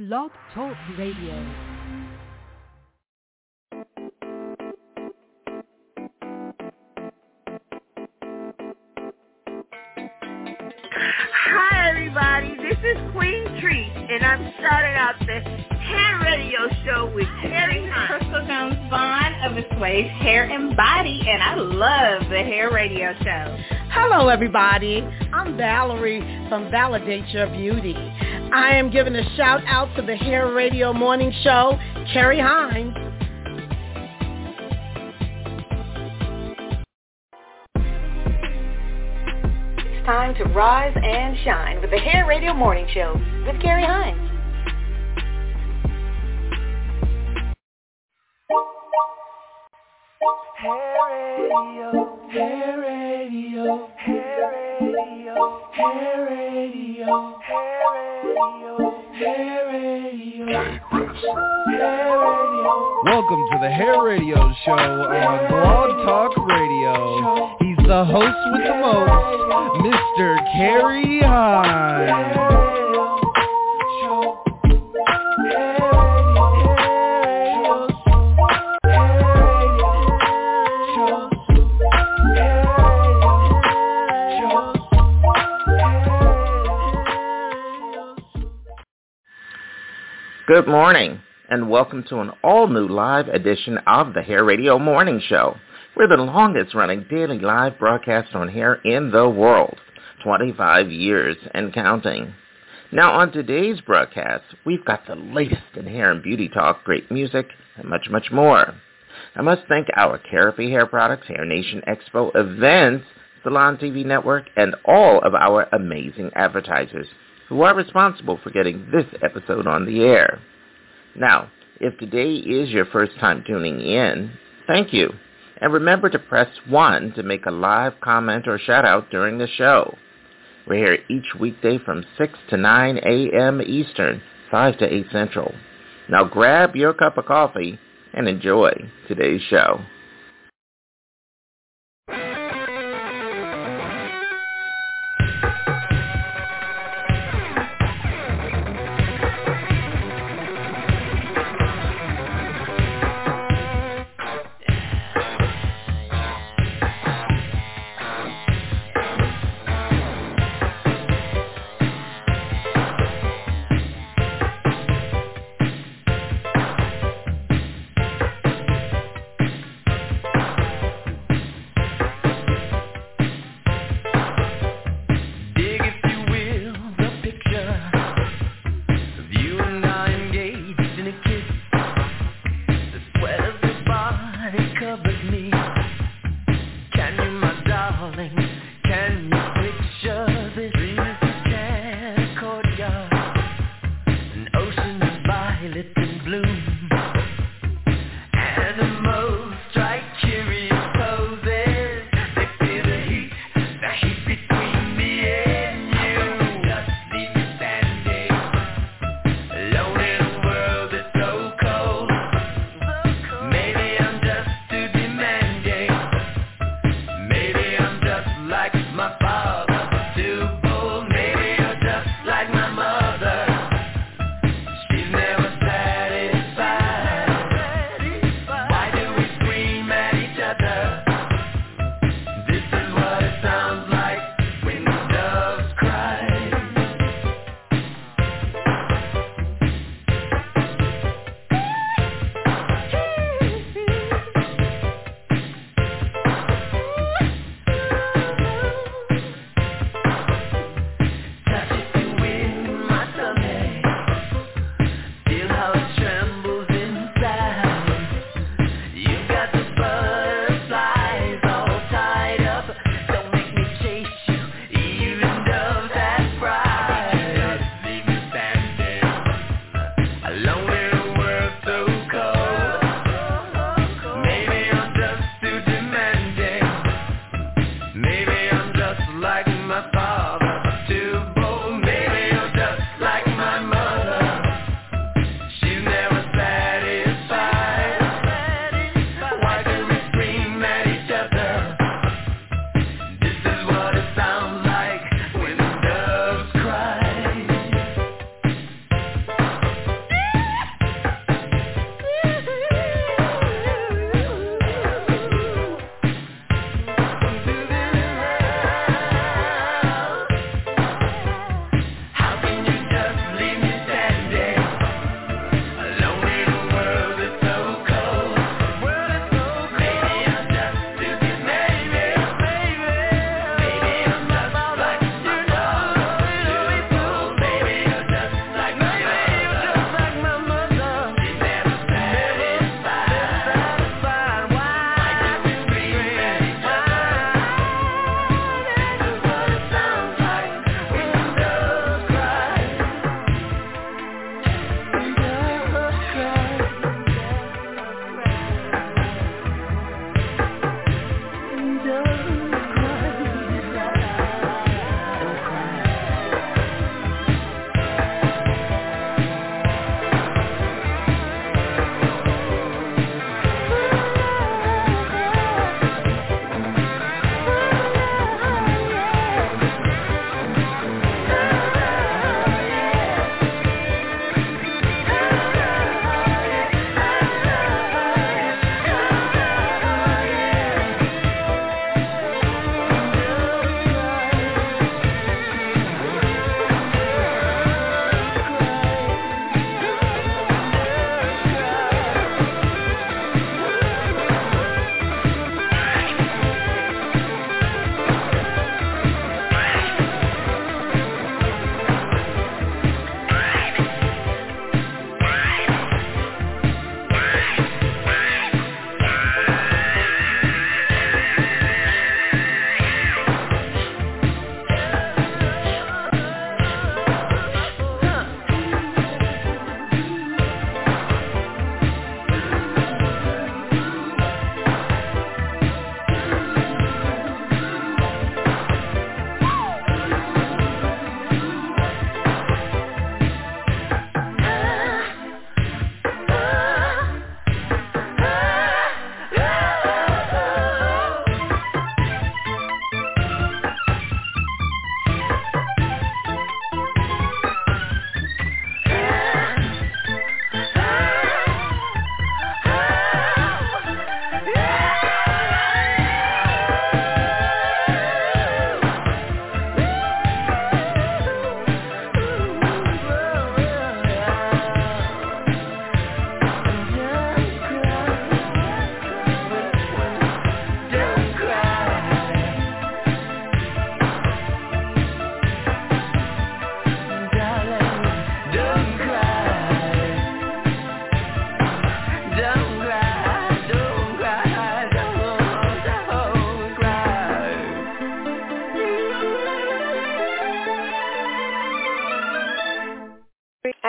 Blog Talk Radio. Hi everybody, this is Queen Treat, and I'm starting out the Hair Radio Show with Carrie Hines. Crystal Jones Vaughn of Assuage Hair and Body, and I love the Hair Radio Show. Hello everybody, I'm Valerie from Validate Your Beauty. I am giving a shout out to the Hair Radio Morning Show, Carrie Hines. Time to rise and shine with the Hair Radio Morning Show with Carrie Hines. Hair Radio, Hair Radio, Hair Radio, Hair Radio, Hair Radio, Hair Radio, Hair Radio. Welcome to the Hair Radio Show on Blog Talk Radio. He's the host with the most, Mr. Carrie Hines. Good morning, and welcome to an all-new live edition of the Hair Radio Morning Show. We're the longest-running daily live broadcast on hair in the world, 25 years and counting. Now, on today's broadcast, we've got the latest in hair and beauty talk, great music, and much, much more. I must thank our Therapy Hair Products, Hair Nation Expo events, Salon TV Network, and all of our amazing advertisers who are responsible for getting this episode on the air. Now, if today is your first time tuning in, thank you. And remember to press 1 to make a live comment or shout out during the show. We're here each weekday from 6 to 9 a.m. Eastern, 5 to 8 Central. Now grab your cup of coffee and enjoy today's show. Never satisfied.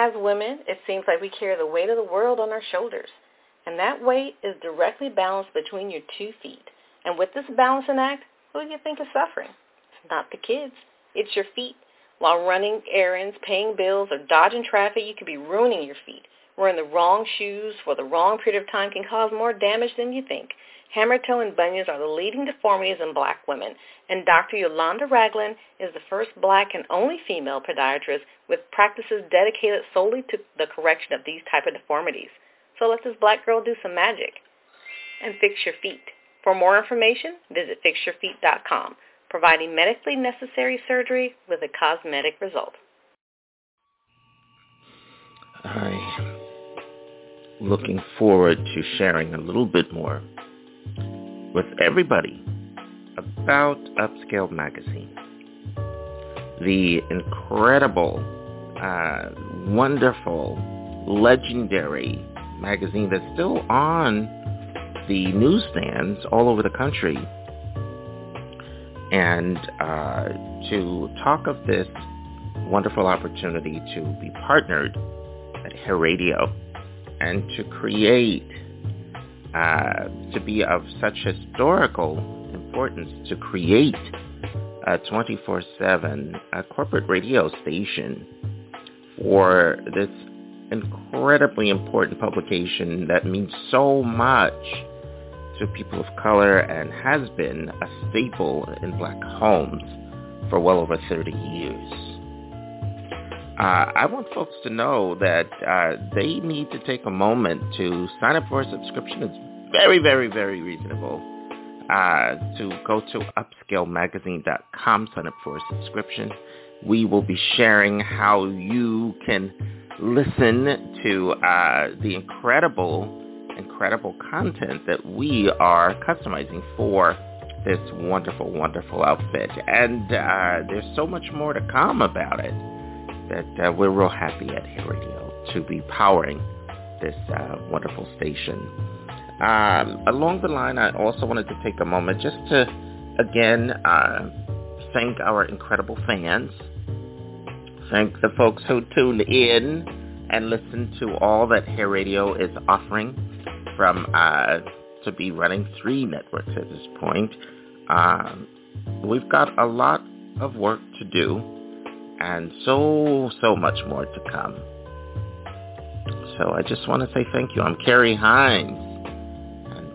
As women, it seems like we carry the weight of the world on our shoulders, and that weight is directly balanced between your 2 feet. And with this balancing act, who do you think is suffering? It's not the kids. It's your feet. While running errands, paying bills, or dodging traffic, you could be ruining your feet. Wearing the wrong shoes for the wrong period of time can cause more damage than you think. Hammer toe and bunions are the leading deformities in black women, and Dr. Yolanda Ragland is the first black and only female podiatrist with practices dedicated solely to the correction of these type of deformities. So let this black girl do some magic and fix your feet. For more information, visit fixyourfeet.com, providing medically necessary surgery with a cosmetic result. I'm looking forward to sharing a little bit more with everybody about Upscale Magazine, the incredible, wonderful, legendary magazine that's still on the newsstands all over the country. And to talk of this wonderful opportunity to be partnered at Hair Radio and to create, to be of such historical importance, to create a 24/7 corporate radio station for this incredibly important publication that means so much to people of color and has been a staple in black homes for well over 30 years. I want folks to know that they need to take a moment to sign up for a subscription. It's very, very, very reasonable to go to upscalemagazine.com, sign up for a subscription. We will be sharing how you can listen to the incredible content that we are customizing for this wonderful, wonderful outfit. And there's so much more to come about it that we're real happy at Hair Radio to be powering this wonderful station. Along the line, I also wanted to take a moment just to, again, thank our incredible fans. Thank the folks who tune in and listen to all that Hair Radio is offering, from to be running 3 networks at this point. We've got a lot of work to do and so much more to come. So I just want to say thank you. I'm Carrie Hines, and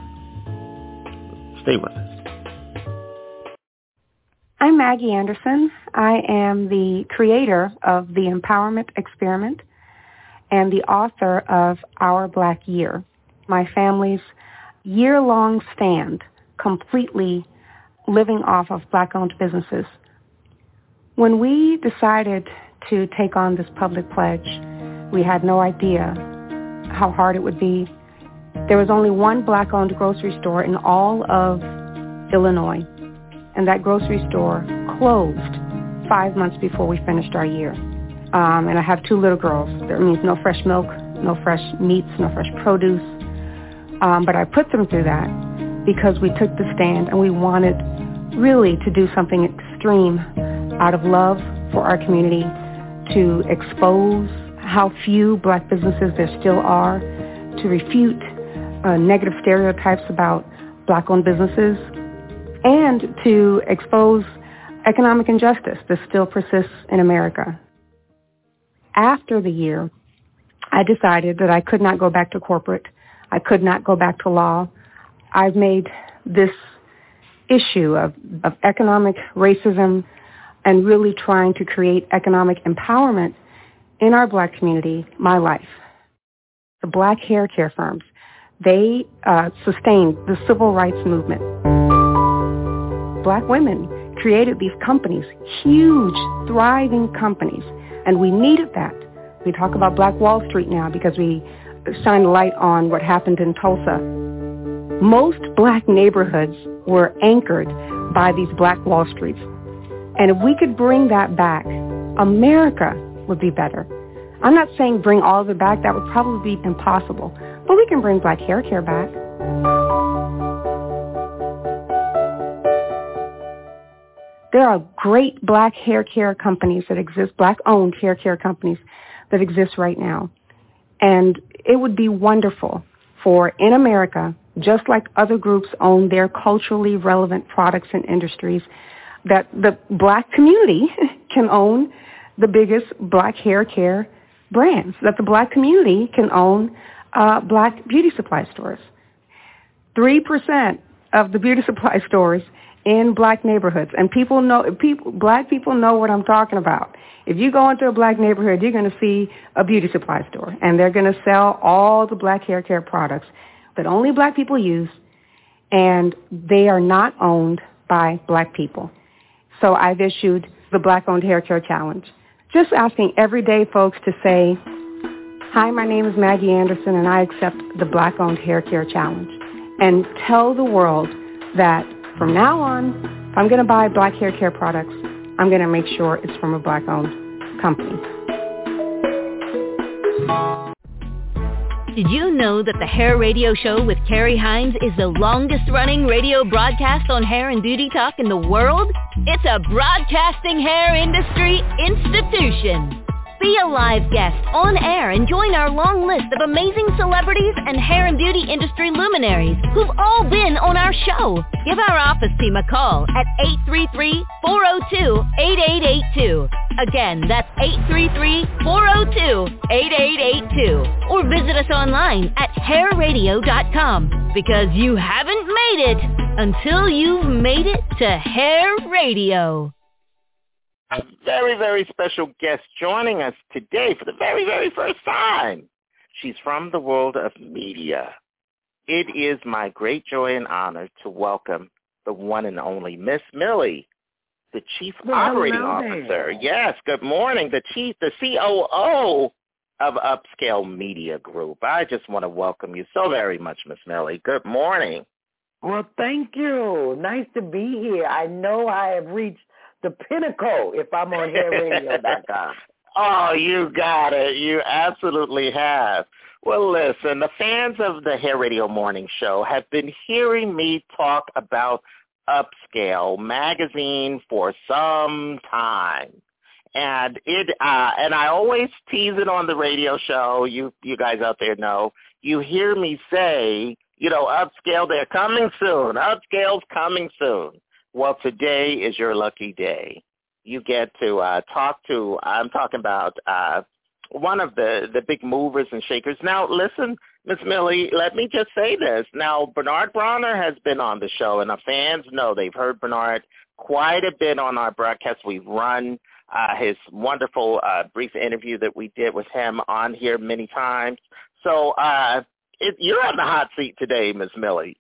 stay with us. I'm Maggie Anderson. I am the creator of the Empowerment Experiment and the author of Our Black Year, my family's year-long stand completely living off of black-owned businesses. When we decided to take on this public pledge, we had no idea how hard it would be. There was only one black-owned grocery store in all of Illinois, and that grocery store closed 5 months before we finished our year. And I have 2 little girls. That means no fresh milk, no fresh meats, no fresh produce. But I put them through that because we took the stand and we wanted really to do something extreme out of love for our community, to expose how few black businesses there still are, to refute negative stereotypes about black-owned businesses, and to expose economic injustice that still persists in America. After the year, I decided that I could not go back to corporate. I could not go back to law. I've made this issue of economic racism and really trying to create economic empowerment in our black community my life. The black hair care firms, they sustained the civil rights movement. Black women created these companies, huge, thriving companies, and we needed that. We talk about Black Wall Street now because we shine light on what happened in Tulsa. Most black neighborhoods were anchored by these Black Wall Streets. And if we could bring that back, America would be better. I'm not saying bring all of it back. That would probably be impossible. But we can bring black hair care back. There are great black hair care companies that exist, black-owned hair care companies that exists right now. And it would be wonderful for, in America, just like other groups own their culturally relevant products and industries, that the black community can own the biggest black hair care brands, that the black community can own black beauty supply stores. 3% of the beauty supply stores in black neighborhoods, and black people know what I'm talking about. If you go into a black neighborhood, you're going to see a beauty supply store, and they're going to sell all the black hair care products that only black people use, and they are not owned by black people. So I've issued the Black-Owned Hair Care Challenge, just asking everyday folks to say, hi, my name is Maggie Anderson, and I accept the Black-Owned Hair Care Challenge, and tell the world that from now on, if I'm going to buy black hair care products, I'm going to make sure it's from a black-owned company. Did you know that the Hair Radio Show with Carrie Hines is the longest-running radio broadcast on hair and beauty talk in the world? It's a broadcasting hair industry institution. Be a live guest on air and join our long list of amazing celebrities and hair and beauty industry luminaries who've all been on our show. Give our office team a call at 833-402-8882. Again, that's 833-402-8882. Or visit us online at hairradio.com, because you haven't made it until you've made it to Hair Radio. A very, very special guest joining us today for the very, very first time. She's from the world of media. It is my great joy and honor to welcome the one and only Miss Millie, the Chief Operating Officer. Yes, good morning. The COO of Upscale Media Group. I just want to welcome you so very much, Miss Millie. Good morning. Well, thank you. Nice to be here. I know I have reached the pinnacle if I'm on hairradio.com. Oh, you got it. You absolutely have. Well, listen, the fans of the Hair Radio Morning Show have been hearing me talk about Upscale magazine for some time. And I always tease it on the radio show. You guys out there know. You hear me say, Upscale, they're coming soon. Upscale's coming soon. Well, today is your lucky day. You get to I'm talking about one of the big movers and shakers. Now, listen, Miss Millie, let me just say this. Now, Bernard Bronner has been on the show, and the fans know they've heard Bernard quite a bit on our broadcast. We've run his wonderful brief interview that we did with him on here many times. So you're on the hot seat today, Miss Millie.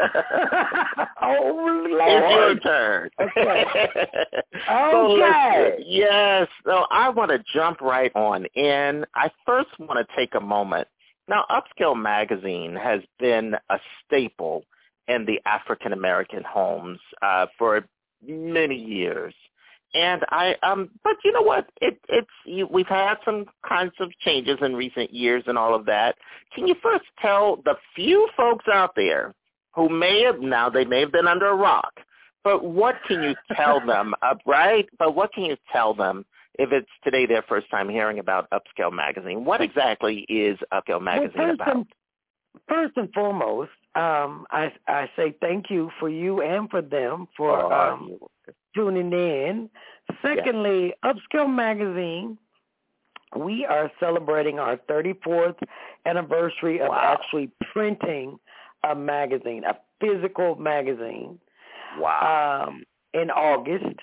Oh, Lord. It's your turn. Okay. So Okay. listen, yes. So I want to jump right on in. I first want to take a moment. Now, Upscale Magazine has been a staple in the African-American homes for many years. And but you know what? We've had some kinds of changes in recent years and all of that. Can you first tell the few folks out there who may have been under a rock, but what can you tell them, right? But what can you tell them if it's today their first time hearing about Upscale Magazine? What exactly is Upscale Magazine about? First and foremost, I say thank you for you and for them for tuning in. Secondly, Upscale Magazine, we are celebrating our 34th anniversary of actually printing a magazine, a physical magazine. Wow. In August.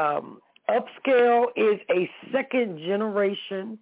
Upscale is a second generation,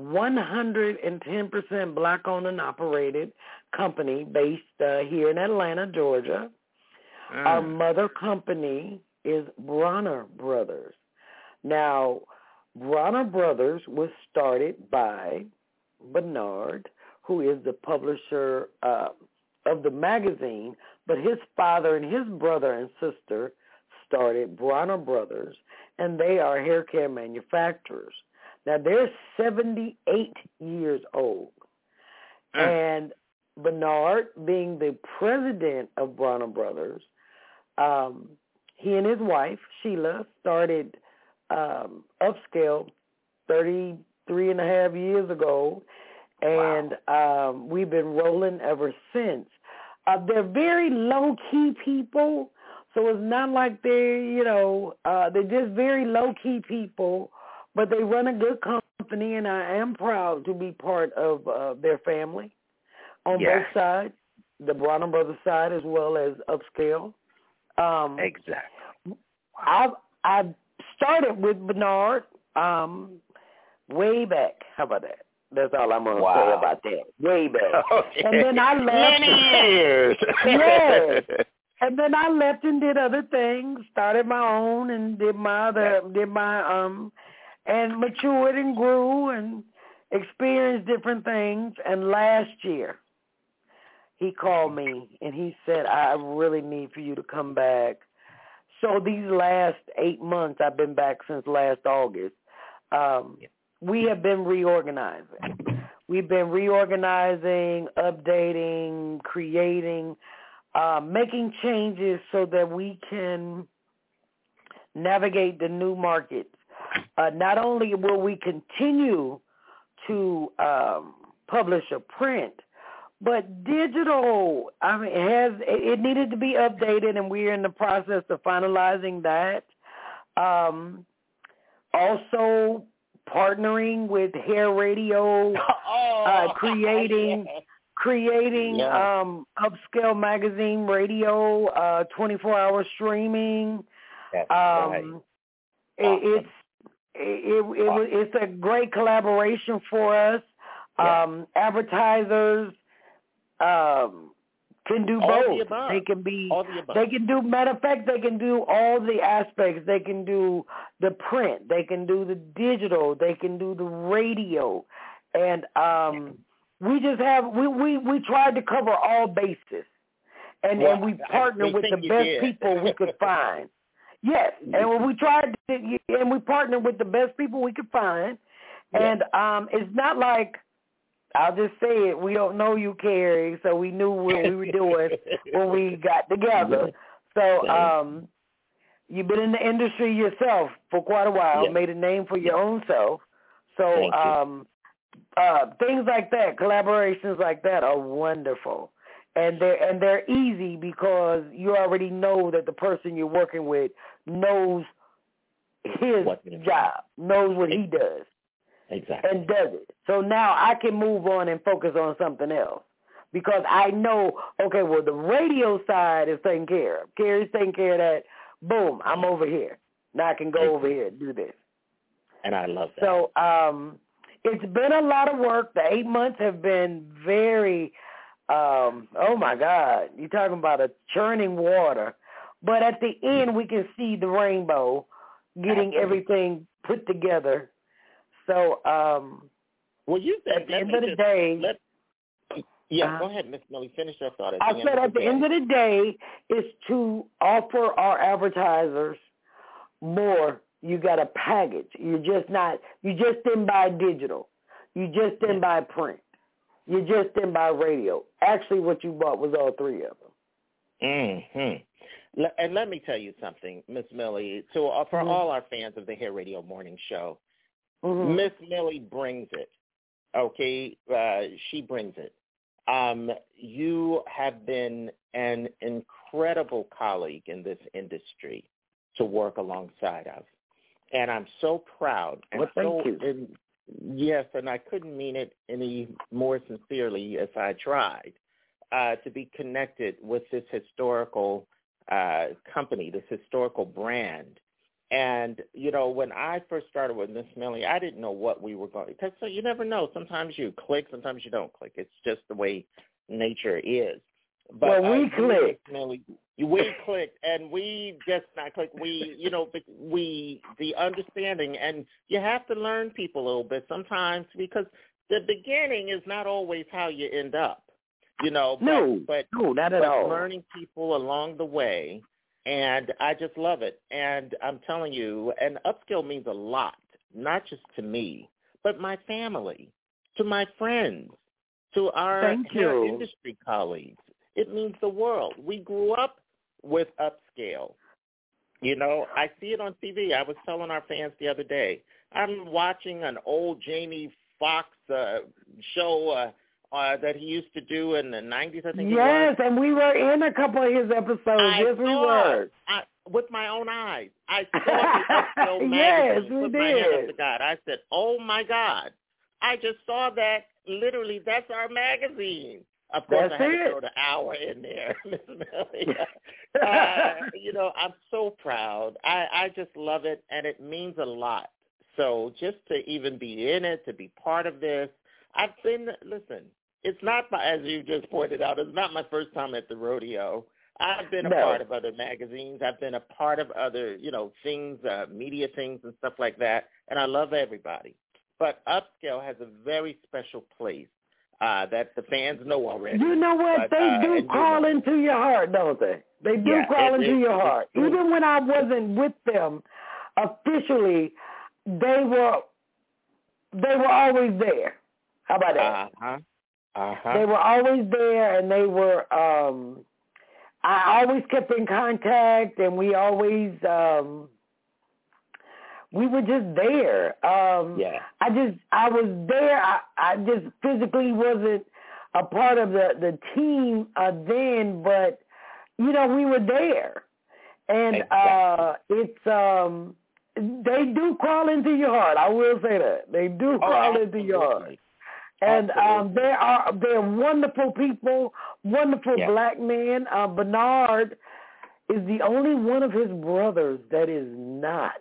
110% black-owned and operated company based here in Atlanta, Georgia. Our mother company is Bronner Brothers. Now, Bronner Brothers was started by Bernard, who is the publisher of the magazine, but his father and his brother and sister started Bronner Brothers, and they are hair care manufacturers. Now, they're 78 years old, and Bernard, being the president of Bronner Brothers, he and his wife, Sheila, started Upscale 30 3.5 years ago, and we've been rolling ever since. They're very low-key people, so it's not like they're just very low-key people, but they run a good company, and I am proud to be part of their family on both sides, the Bronner Brothers side as well as Upscale. Exactly. I started with Bernard way back. How about that? That's all I'm going to say about that. Way back. Okay. And then I left. Many years. Yes. And then I left and did other things, started my own and did my and matured and grew and experienced different things. And last year, he called me and he said, I really need for you to come back. So these last 8 months, I've been back since last August, we have been reorganizing. We've been reorganizing, updating, creating, making changes so that we can navigate the new markets. Not only will we continue to publish a print, but digital, it needed to be updated, and we're in the process of finalizing that. Also, partnering with Hair Radio, creating Upscale Magazine Radio, 24-hour streaming. That's right. Awesome. It's a great collaboration for us. Advertisers can do both. They can be. They can do. Matter of fact, they can do all the aspects. They can do the print. They can do the digital. They can do the radio, and we just have. We tried to cover all bases, and we partnered with the best people we could find. Yes, and we tried to, and we partnered with the best people we could find, and it's not like. I'll just say it. We don't know you, Carrie, so we knew what we were doing when we got together. So you've been in the industry yourself for quite a while, made a name for your own self. So things like that, collaborations like that are wonderful. And they're easy because you already know that the person you're working with knows his job, knows what he does. Exactly. And does it. So now I can move on and focus on something else because I know, okay, well, the radio side is taken care of. Carrie's taking care of that. Boom, I'm over here. Now I can go over here and do this. And I love that. So it's been a lot of work. The 8 months have been very, oh, my God, you're talking about a churning water. But at the end, we can see the rainbow getting everything put together. So, well, you said at the end of the day, go ahead, Miss Millie. Finish your thought. I said at the end of the day is to offer our advertisers more. You got a package. You just didn't buy digital. You just didn't buy print. You just didn't buy radio. Actually, what you bought was all three of them. Mm-hmm. And let me tell you something, Miss Millie. So for all our fans of the Hair Radio Morning Show. Miss Millie brings it, okay? She brings it. You have been an incredible colleague in this industry to work alongside of. And I'm so proud. And thank you. Yes, and I couldn't mean it any more sincerely if I tried, to be connected with this historical company, this historical brand. And, when I first started with Miss Millie, I didn't know what we were going to, because you never know. Sometimes you click, sometimes you don't click. It's just the way nature is. But we clicked. We clicked, and we just not clicked. The understanding, and you have to learn people a little bit sometimes because the beginning is not always how you end up, No, not at all. Learning people along the way. And I just love it. And I'm telling you, and Upscale means a lot, not just to me, but my family, to my friends, to our industry colleagues. It means the world. We grew up with Upscale. I see it on TV. I was telling our fans the other day, I'm watching an old Jamie Foxx show that he used to do in the 90s, I think. Yes, and we were in a couple of his episodes. Yes, we were. With my own eyes. I saw the Upscale magazine. Yes, we put did. My hand up to God. I said, oh, my God. I just saw that. Literally, that's our magazine. Of course, I had to throw the hour in there, Miss Millie. I'm so proud. I just love it, and it means a lot. So just to even be in it, to be part of this, listen, it's not, as you just pointed out, it's not my first time at the rodeo. I've been a part of other magazines. I've been a part of other, things, media things and stuff like that, and I love everybody. But Upscale has a very special place that the fans know already. You know what? They do crawl into your heart, don't they? They do crawl into your heart. Even when I wasn't with them officially, they were always there. How about that? They were always there, and they were. I always kept in contact, and we always. We were just there. I was there. I just physically wasn't a part of the team then, but we were there, and it's they do crawl into your heart. I will say that they do crawl into your heart, and they're wonderful people, wonderful black men. Bernard is the only one of his brothers that is not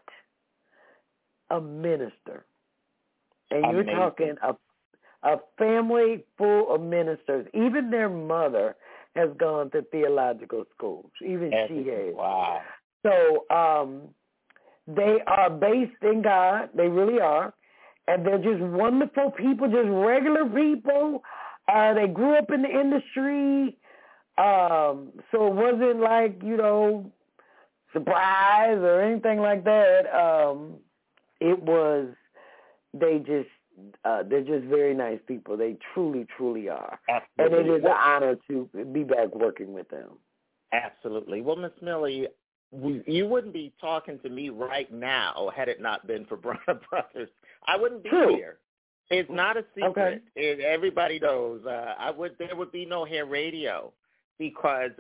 a minister. And you're talking a family full of ministers. Even their mother has gone to theological school. Even she has. Wow. So they are based in God. They really are. And they're just wonderful people, just regular people. They grew up in the industry. So it wasn't like, surprise or anything like that. It was, they're just very nice people. They truly, truly are. Absolutely. And it is an honor to be back working with them. Absolutely. Well, Miss Millie, you wouldn't be talking to me right now had it not been for Bronner Brothers. I wouldn't be here. It's not a secret. Okay. Everybody knows. There would be no hair radio because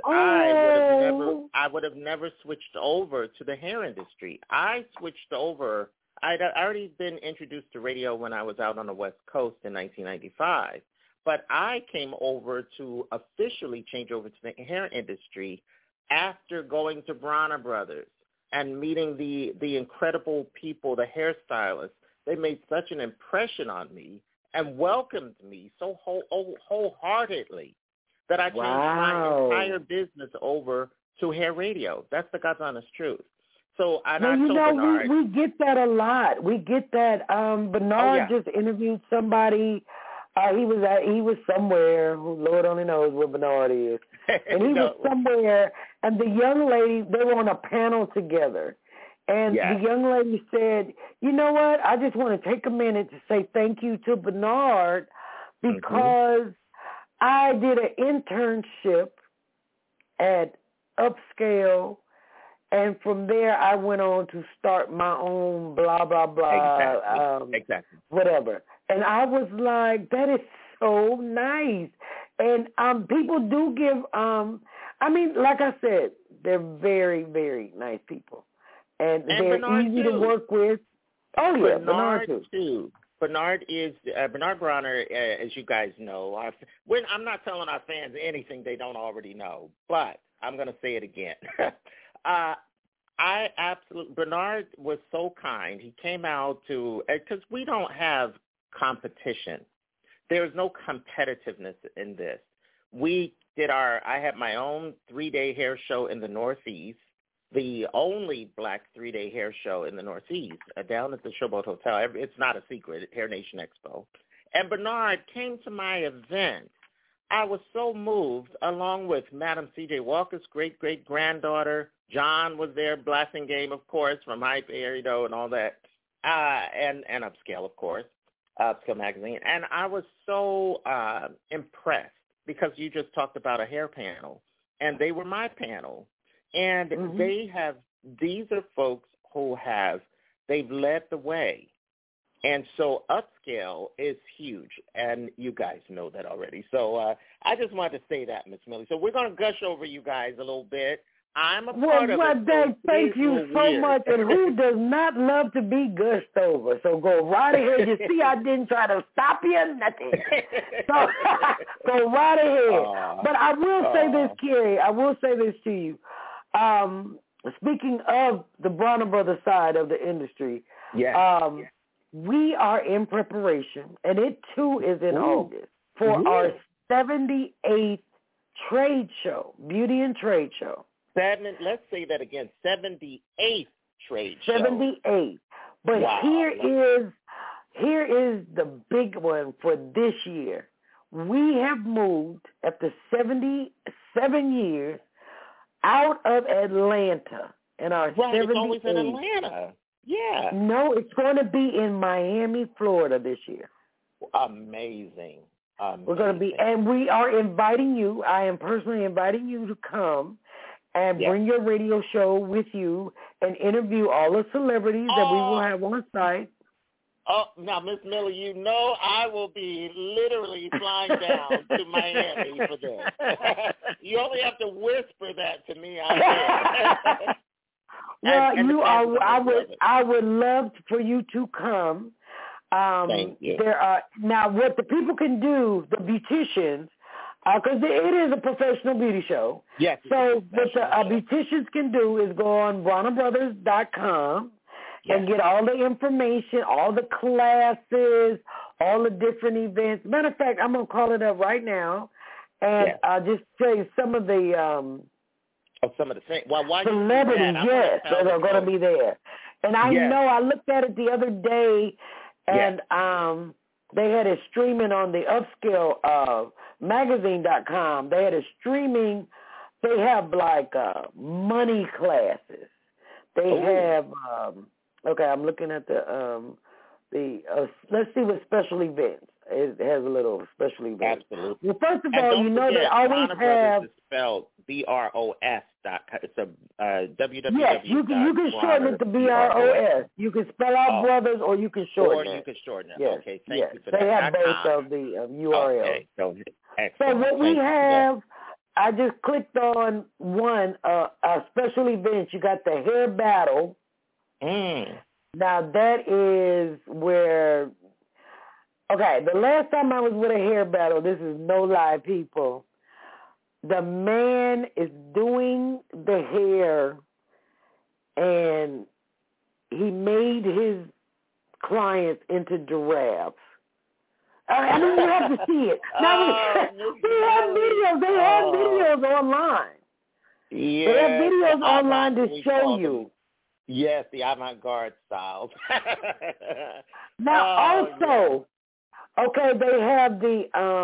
I would have never switched over to the hair industry. I switched over. I'd already been introduced to radio when I was out on the West Coast in 1995, but I came over to officially change over to the hair industry after going to Bronner Brothers and meeting the incredible people, the hairstylists. They made such an impression on me and welcomed me so wholeheartedly that I changed my entire business over to hair radio. That's the God's honest truth. So Bernard. We get that a lot. We get that. Bernard just interviewed somebody. He was somewhere. Lord only knows where Bernard is. And he was somewhere. And the young lady, they were on a panel together. And the young lady said, you know what? I just want to take a minute to say thank you to Bernard because I did an internship at Upscale. And from there, I went on to start my own blah, blah, blah, exactly. Whatever. And I was like, that is so nice. And people do give, like I said, they're very, very nice people. And they're Bernard easy too. To work with. Oh, yeah, Bernard too. Bernard Bronner, as you guys know. I'm not telling our fans anything they don't already know, but I'm going to say it again. Bernard was so kind. He came out because we don't have competition. There's no competitiveness in this. I had my own 3-day hair show in the Northeast, the only black 3-day hair show in the Northeast, down at the Showboat Hotel. It's not a secret, Hair Nation Expo. And Bernard came to my event. I was so moved, along with Madam C.J. Walker's great-great-granddaughter. John was there, Blasting Game, of course, from Hype Air, and all that, and Upscale, of course, Upscale Magazine. And I was so impressed because you just talked about a hair panel, and they were my panel. And these are folks who they've led the way. And so upscale is huge, and you guys know that already. So I just wanted to say that, Miss Millie. So we're going to gush over you guys a little bit. I'm a part of it. Well, thank you so much. And who does not love to be gushed over? So go right ahead. You see, I didn't try to stop you, nothing. So go right ahead. But I will say this, Carrie. I will say this to you. Speaking of the Bronner Brothers side of the industry, we are in preparation, and it too is in August, for our 78th trade show, beauty and trade show. Let's say that again, 78th trade show. 78th. But here is the big one for this year. We have moved, after 77 years, out of Atlanta. And our 78th. It's always in Atlanta. Yeah. No, it's going to be in Miami, Florida this year. Amazing. We're going to be, and we are inviting you. I am personally inviting you to come and bring your radio show with you and interview all the celebrities that we will have on site. Oh, now, Miss Millie, you know I will be literally flying down to Miami for this. You only have to whisper that to me out there. Well, I would love for you to come. Thank you. There are now what the people can do, the beauticians, because it is a professional beauty show. Yes. So what the beauticians can do is go on BronnerBrothers.com and get all the information, all the classes, all the different events. Matter of fact, I'm going to call it up right now and just tell you some of the some of the things. Well, why celebrities, that are going to be there. And I know I looked at it the other day, and they had it streaming on the Upscale magazine.com. They had it streaming. They have like money classes. They have I'm looking at the let's see what special events. It has a little special event. Absolutely. Well, first of all, you know they always have. It's spelled BROS. It's a www. Yes, you can shorten it to BROS. You can spell out brothers, or you can shorten it. Or you can shorten it. Yes, Okay, thank you for that. They have both of the URLs. Okay, so what we have, I just clicked on one, a special event. You got the hair battle. Now that is where. Okay, the last time I was with a hair battle, this is no lie, people. The man is doing the hair, and he made his clients into giraffes. I mean, you have to see it. Now, they have videos. They have videos online. Yeah, they have videos online to show you. Yes, the avant-garde styles. Now, also... Okay, they have the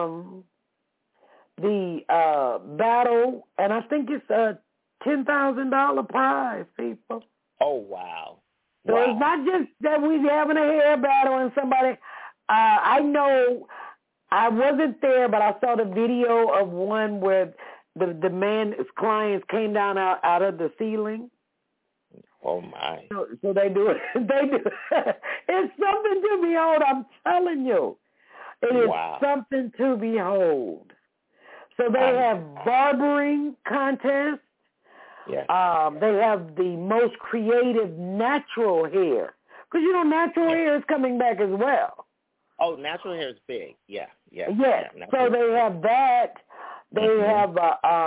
battle, and I think it's a $10,000 prize, people. Oh, wow. So it's not just that we having a hair battle and somebody. I know I wasn't there, but I saw the video of one where the man's clients came down out of the ceiling. Oh my! So they do it. They do. It's something to behold. I'm telling you. It is something to behold. So they have barbering contests. Yeah. They have the most creative natural hair. Because, natural hair is coming back as well. Oh, natural hair is big. Yeah. Yes. So they have that. They have,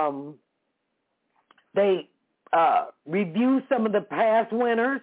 they review some of the past winners.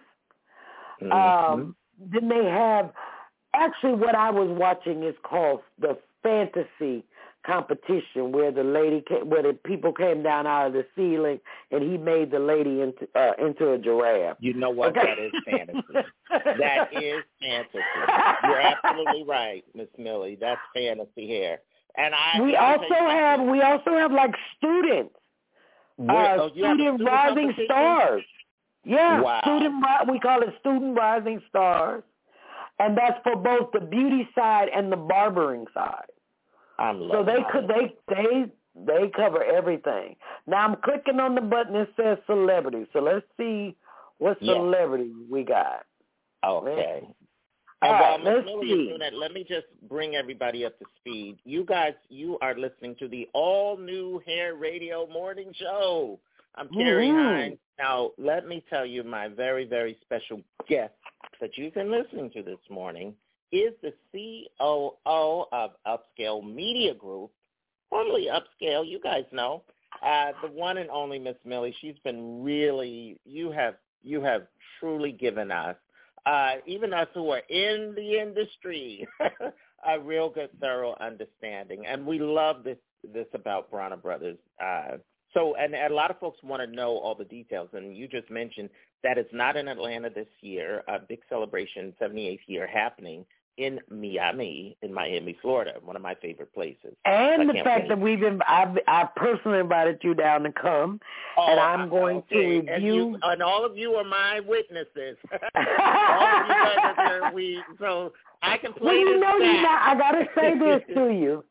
Then they have... Actually, what I was watching is called the fantasy competition, where where the people came down out of the ceiling, and he made the lady into a giraffe. You know what? Okay. That is fantasy. That is fantasy. You're absolutely right, Miss Millie. That's fantasy hair. And we also have like students, student rising stars. Yeah, wow. We call it student rising stars. And that's for both the beauty side and the barbering side. So they cover everything. Now I'm clicking on the button that says celebrity. So let's see what celebrity we got. Okay. Well, Ms. Millie is doing that. Let me just bring everybody up to speed. You guys, you are listening to the all-new Hair Radio Morning Show. I'm Carrie Hines. Now, let me tell you, my very, very special guest that you've been listening to this morning is the COO of Upscale Media Group, formerly Upscale. You guys know the one and only Miss Millie. She's been really. You have truly given us, even us who are in the industry, a real good, thorough understanding, and we love this about Bronner Brothers. So, and a lot of folks want to know all the details, and you just mentioned that it's not in Atlanta this year, a big celebration, 78th year happening in Miami, Florida, one of my favorite places. And the fact that I personally invited you down to come, and I'm going to review. And all of you are my witnesses. All of you guys are here. So I can play this back. I got to say this to you.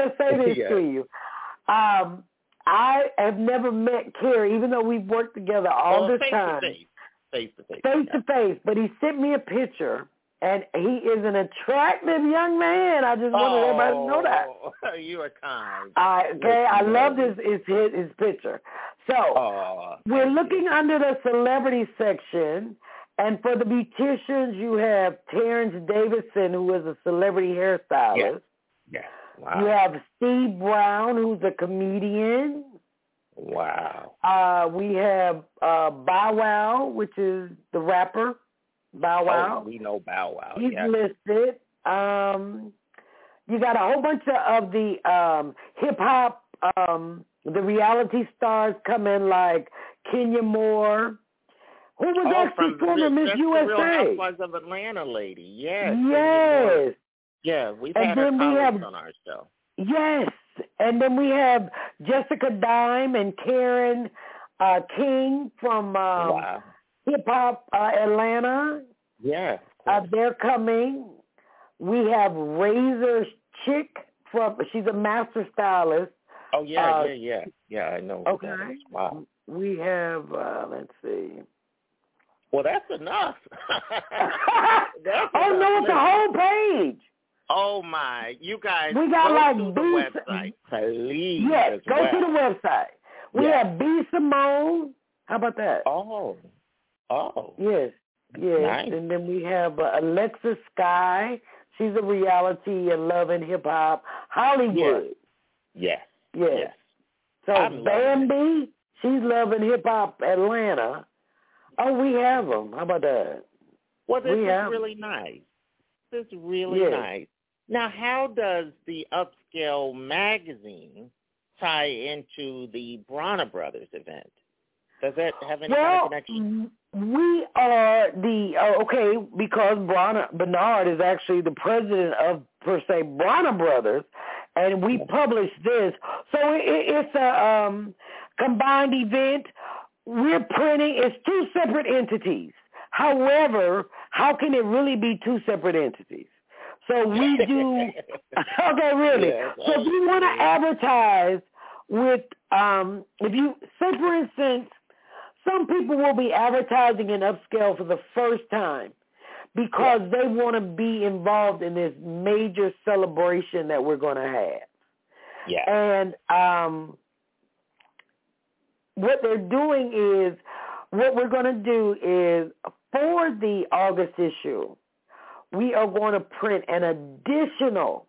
I have never met Carrie, even though we've worked together all this time. Face to face. But he sent me a picture, and he is an attractive young man. I just wanted everybody to know that. You are kind. I love his picture. So we're looking under the celebrity section, and for the beauticians, you have Terrence Davidson, who is a celebrity hairstylist. Yeah. Wow. You have Steve Brown, who's a comedian. Wow. We have Bow Wow, which is the rapper. Bow Wow. Oh, we know Bow Wow. He's listed. You got a whole bunch of the hip-hop, the reality stars come in, like Kenya Moore, who was actually former Miss USA. The Real Housewives of Atlanta lady. Yes. Yeah, we've had her colleagues on our show. Yes. And then we have Jessica Dime and Karen King from Hip Hop Atlanta. Yeah. They're coming. We have Razor Chick she's a master stylist. Oh, yeah. I know. Okay. That is. Wow. We have, let's see. Well, that's enough. It's a whole page. Oh, my. You guys, we got go to the website, please. Yes, go to the website. We have B. Simone. How about that? Oh. Yes. Nice. And then we have Alexa Sky. She's a reality and love and hip-hop. Hollywood. Yes. So Bambi, she's love and hip-hop Atlanta. Oh, we have them. How about that? Well, this is really nice. This is really nice. Now, how does the Upscale magazine tie into the Bronner Brothers event? Does that have any kind of connection? We are because Bernard is actually the president of, per se, Bronner Brothers, and we publish this. So it's a combined event. We're printing. It's two separate entities. However, how can it really be two separate entities? So we do, really. So if you want to advertise with, if you, say for instance, some people will be advertising in Upscale for the first time because they want to be involved in this major celebration that we're going to have. Yeah. And what they're doing is, what we're going to do is, for the August issue, we are going to print an additional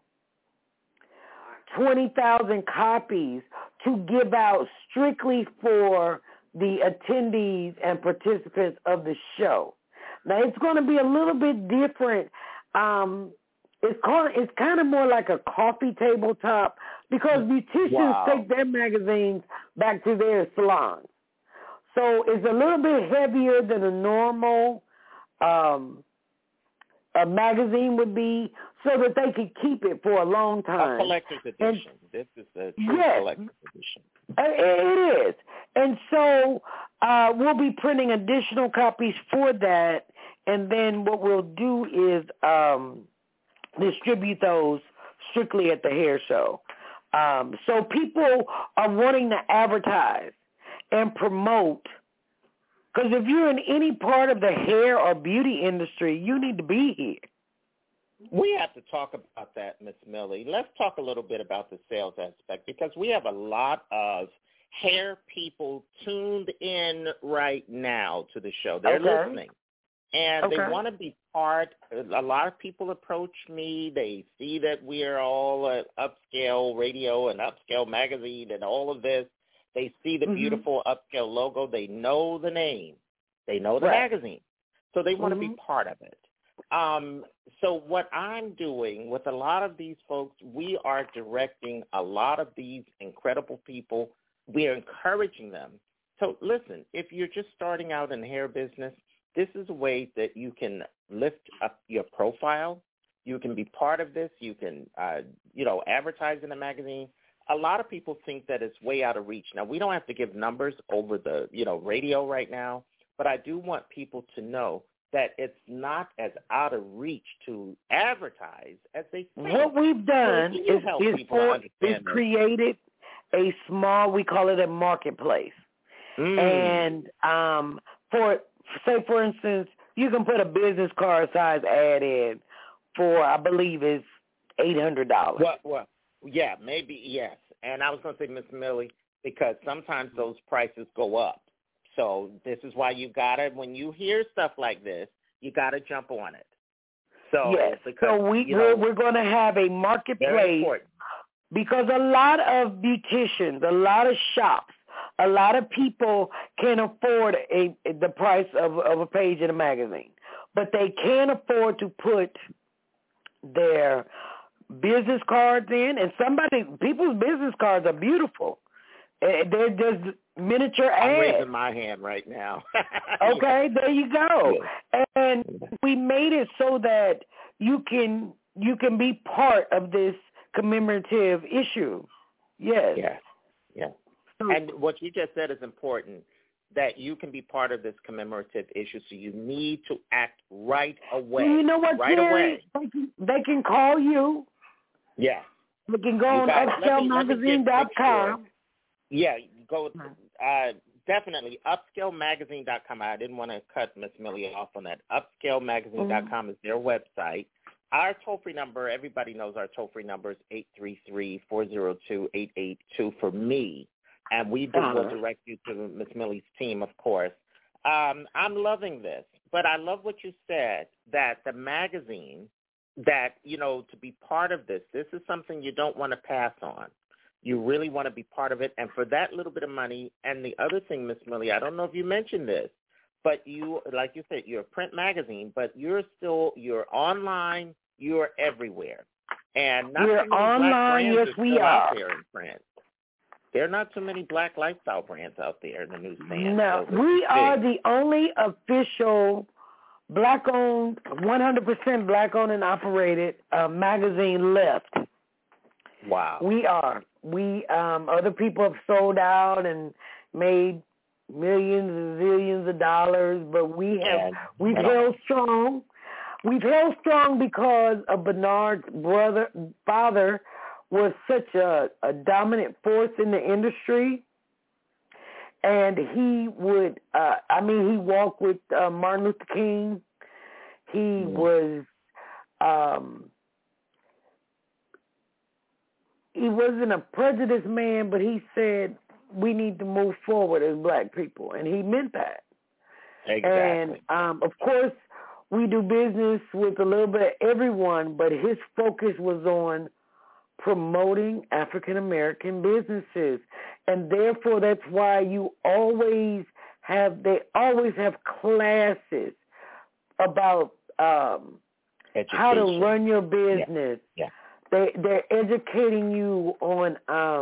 20,000 copies to give out strictly for the attendees and participants of the show. Now, it's going to be a little bit different. It's kind of more like a coffee tabletop because beauticians take their magazines back to their salons. So it's a little bit heavier than a normal a magazine would be, so that they could keep it for a long time. A collector's edition. This is a true collector's edition. It is. And so we'll be printing additional copies for that, and then what we'll do is distribute those strictly at the hair show. So people are wanting to advertise and promote, because if you're in any part of the hair or beauty industry, you need to be here. We have to talk about that, Miss Millie. Let's talk a little bit about the sales aspect, because we have a lot of hair people tuned in right now to the show. They're listening, and they want to be part. A lot of people approach me. They see that we are all at Upscale Radio and Upscale Magazine and all of this. They see the beautiful Upscale logo. They know the name. They know the magazine. So they want to be part of it. So what I'm doing with a lot of these folks, we are directing a lot of these incredible people. We are encouraging them. So listen, if you're just starting out in the hair business, this is a way that you can lift up your profile. You can be part of this. You can, advertise in a magazine. A lot of people think that it's way out of reach. Now, we don't have to give numbers over the, radio right now, but I do want people to know that it's not as out of reach to advertise as they think. What we've done is created a small, we call it a marketplace. And for instance, you can put a business card size ad in for, I believe, is $800. Well, yeah, maybe, yes. And I was going to say, Miss Millie, because sometimes those prices go up. So this is why you got to, when you hear stuff like this, you got to jump on it. So, yes. Because, we're going to have a marketplace, because a lot of beauticians, a lot of shops, a lot of people can afford the price of a page in a magazine, but they can't afford to put their business cards in. And people's business cards are beautiful. They're just miniature ads. I'm raising my hand right now. Okay, there you go. And we made it so that you can be part of this commemorative issue. Yes. Yeah. And what you just said is important, that you can be part of this commemorative issue, so you need to act right away. You know what, Jerry? They can call you. Yeah. They can go on upscalemagazine.com. Yeah, go definitely upscalemagazine.com. I didn't want to cut Miss Millie off on that. Upscalemagazine.com is their website. Our toll-free number, everybody knows our toll-free number is 833-402-882 for me, and we will direct you to Miss Millie's team, of course. I'm loving this, but I love what you said, that the magazine, that, to be part of this is something you don't want to pass on. You really want to be part of it, and for that little bit of money. And the other thing, Miss Millie, I don't know if you mentioned this, but you, like you said, you're a print magazine, but you're online, you're everywhere. And not we're online, yes, we are. Out there in print. There are not too many black lifestyle brands out there in the newsstand. No, we are the only official black-owned, 100% black-owned and operated magazine left. Wow. We are. Other people have sold out and made millions and zillions of dollars, but we've held strong. We've held strong because of Bernard's father was such a dominant force in the industry, and he would, he walked with Martin Luther King. He was, he wasn't a prejudiced man, but he said, we need to move forward as black people, and he meant that. Exactly. And, of course, we do business with a little bit of everyone, but his focus was on promoting African-American businesses. And therefore, that's why they always have classes about how to run your business. Yeah. They're educating you on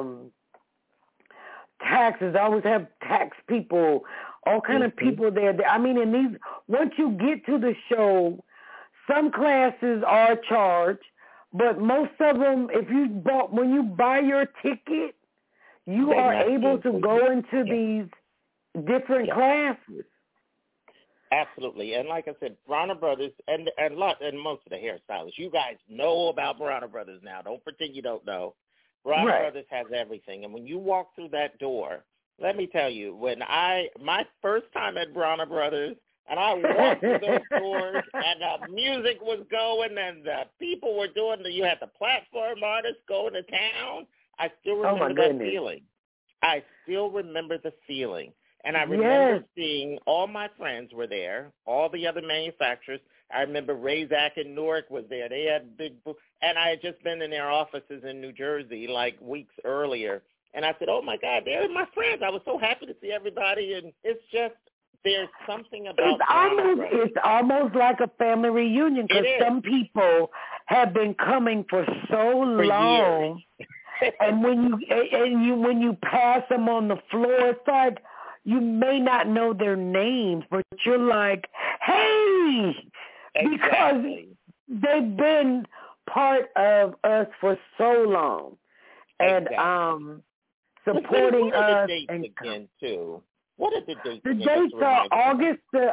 taxes. I always have tax people, all kind of people there. I mean, in these, once you get to the show, some classes are charged, but most of them, when you buy your ticket, you are able to go into these different classes. Absolutely. And like I said, Bronner Brothers and most of the hairstylists, you guys know about Bronner Brothers now. Don't pretend you don't know. Bronner Brothers has everything. And when you walk through that door, let me tell you, my first time at Bronner Brothers, And I walked through those doors, and the music was going, and the people were doing you had the platform artists going to town. I still remember that feeling. I still remember the feeling. And I remember seeing all my friends were there, all the other manufacturers. I remember Razak and Newark was there. They had big booths. And I had just been in their offices in New Jersey like weeks earlier. And I said, oh, my God, they're my friends. I was so happy to see everybody. And it's just, there's something about it's almost like a family reunion because some people have been coming for so long. And when you pass them on the floor, it's like, you may not know their names, but you're like, hey, because they've been part of us for so long. And supporting us. And again, too. What are the dates? The dates are August the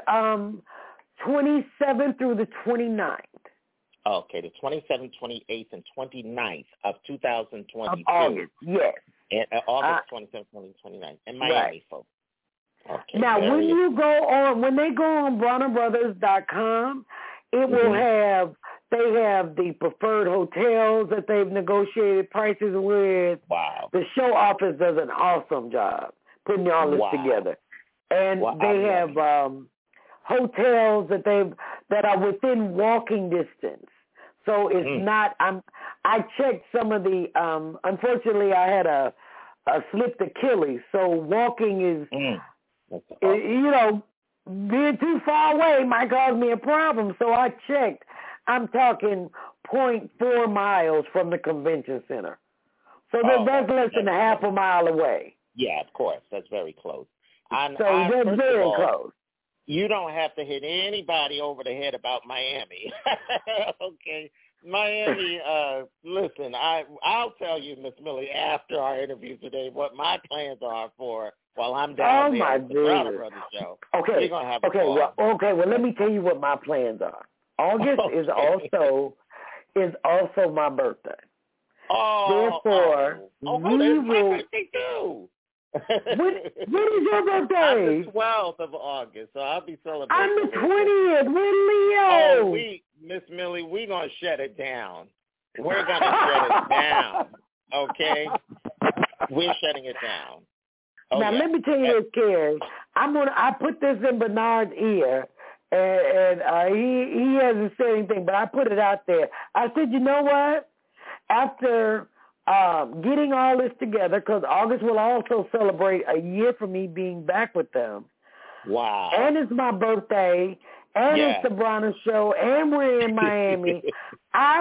27th through the 29th. Okay, the 27th, 28th, and 29th of 2022. Of August, yes. And, August 27th, 29th. In Miami, folks. Okay, now, when they go on BronnerBrothers.com, it will have, they have the preferred hotels that they've negotiated prices with. Wow. The show office does an awesome job putting all this together. And they have hotels that are within walking distance. So it's not, I checked some of the, unfortunately I had a slipped Achilles, so walking is, being too far away might cause me a problem. So I checked. I'm talking 0.4 miles from the convention center. So that's less than a half a mile away. Yeah, of course. That's very close. That's very close. You don't have to hit anybody over the head about Miami. Okay. Miami, listen, I'll tell you, Miss Millie, after our interview today, what my plans are for while I'm down there at the Bronner Brothers show. Okay. We're gonna have well, let me tell you what my plans are. August is also my birthday. Therefore, we will. My birthday too. When is your birthday? I'm the 12th of August, so I'll be celebrating. I'm the 20th. We're Leo. Miss Millie, we're going to shut it down. We're going to shut it down, okay? We're shutting it down. Now, let me tell you this, Carrie. I put this in Bernard's ear, and he hasn't said anything, but I put it out there. I said, you know what? After getting all this together, because August will also celebrate a year for me being back with them. Wow. And it's my birthday, and it's the Bronner Show, and we're in Miami. I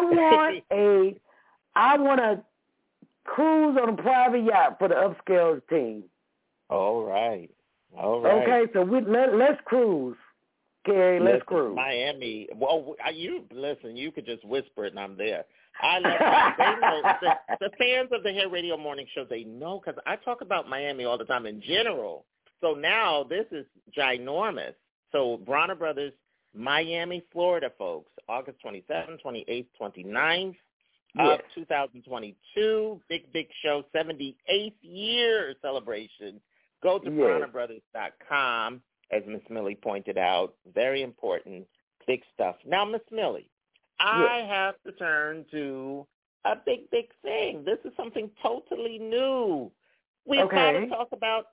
want to cruise on a private yacht for the Upscale team. All right. Okay, so let's cruise. Carrie, let's cruise. Miami. Well, you could just whisper it and I'm there. I love it. They know, the fans of the Hair Radio Morning Show, they know, because I talk about Miami all the time in general. So now this is ginormous. So Bronner Brothers, Miami, Florida, folks, August 27th, 28th, 29th of 2022. Big show, 78th year celebration. Go to BronnerBrothers.com, as Miss Millie pointed out. Very important, big stuff. Now, Miss Millie, I have to turn to a big thing. This is something totally new. We've got to talk about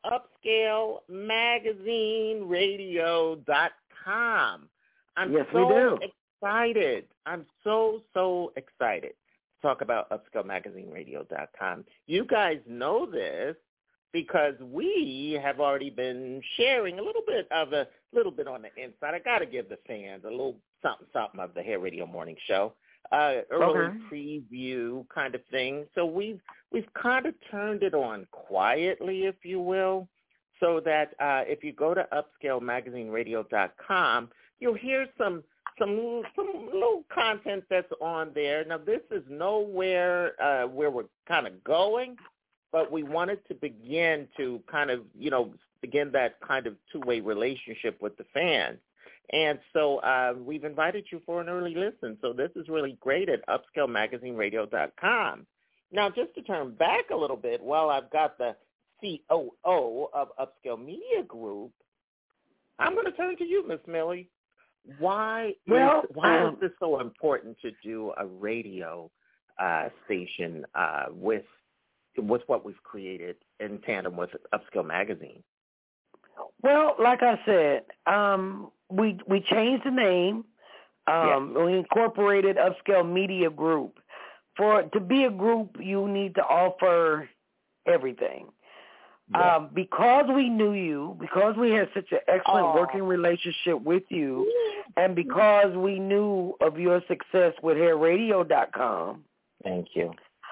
UpscaleMagazineRadio.com. I'm so excited. I'm so excited to talk about UpscaleMagazineRadio.com. You guys know this because we have already been sharing a little bit on the inside. I got to give the fans a little something of the Hair Radio Morning Show, early preview kind of thing. So we've kind of turned it on quietly, if you will, so that if you go to UpscaleMagazineRadio.com, you'll hear some little content that's on there. Now, this is nowhere where we're kind of going, but we wanted to begin to kind of, begin that kind of two-way relationship with the fans. And so we've invited you for an early listen. So this is really great at UpscaleMagazineRadio.com. Now, just to turn back a little bit, I've got the COO of Upscale Media Group I'm going to turn to you, Miss Millie. Why is this so important to do a radio station with what we've created in tandem with Upscale Magazine? Well, like I said, we changed the name. We incorporated Upscale Media Group. To be a group, you need to offer everything. Because we knew you, because we had such an excellent working relationship with you, and because we knew of your success with hairradio.com. Thank you.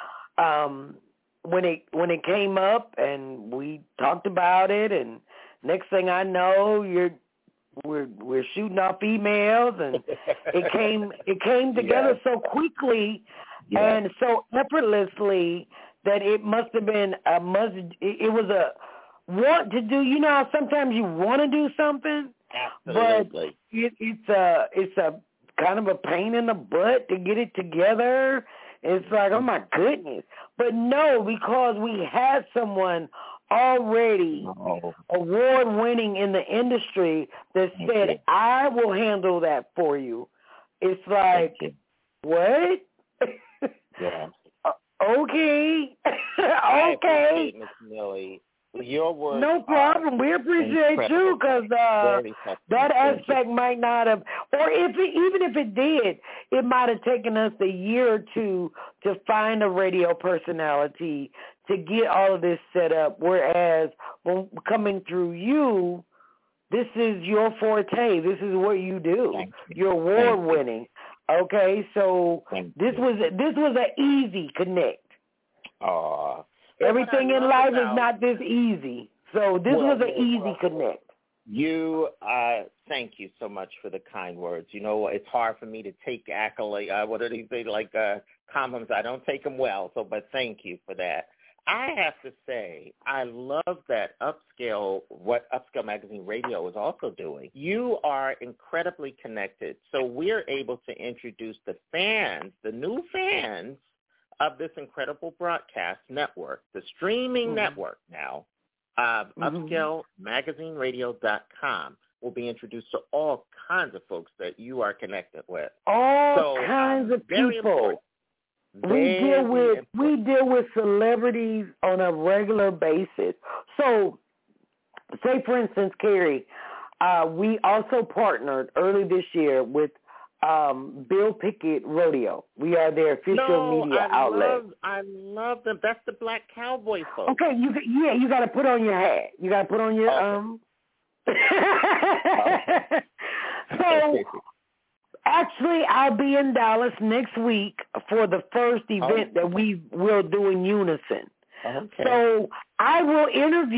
When it came up and we talked about it, and next thing I know, we're shooting off emails, and it came together so quickly and so effortlessly that it must have been it was a want to do. You know how sometimes you want to do something, absolutely, but it's a kind of a pain in the butt to get it together. It's like, oh my goodness. But no, because we had someone already award-winning in the industry that said, I will handle that for you. It's like, what? Yeah. Okay. I appreciate, Miss Millie. Your words. No problem. We appreciate you, because that aspect might not have, or even if it did, it might have taken us a year or two to find a radio personality to get all of this set up. Whereas when coming through you, this is your forte. This is what you do. You're award winning. Okay, so this was an easy connect. Everything in life is not this easy. So this was an easy connect. You, thank you so much for the kind words. You know, it's hard for me to take accolade. What are these compliments? I don't take them well. But thank you for that. I have to say, I love that what Upscale Magazine Radio is also doing. You are incredibly connected, so we're able to introduce the fans, the new fans of this incredible broadcast network, the streaming network now. UpscaleMagazineRadio.com will be introduced to all kinds of folks that you are connected with. All kinds of people. We deal with celebrities on a regular basis. So, say for instance, Carrie, we also partnered early this year with Bill Pickett Rodeo. We are their official media outlet. I love them. That's the Black Cowboy folks. Okay, you got to put on your hat. You got to put on your So. Actually, I'll be in Dallas next week for the first event that we will do in unison. Okay. So I will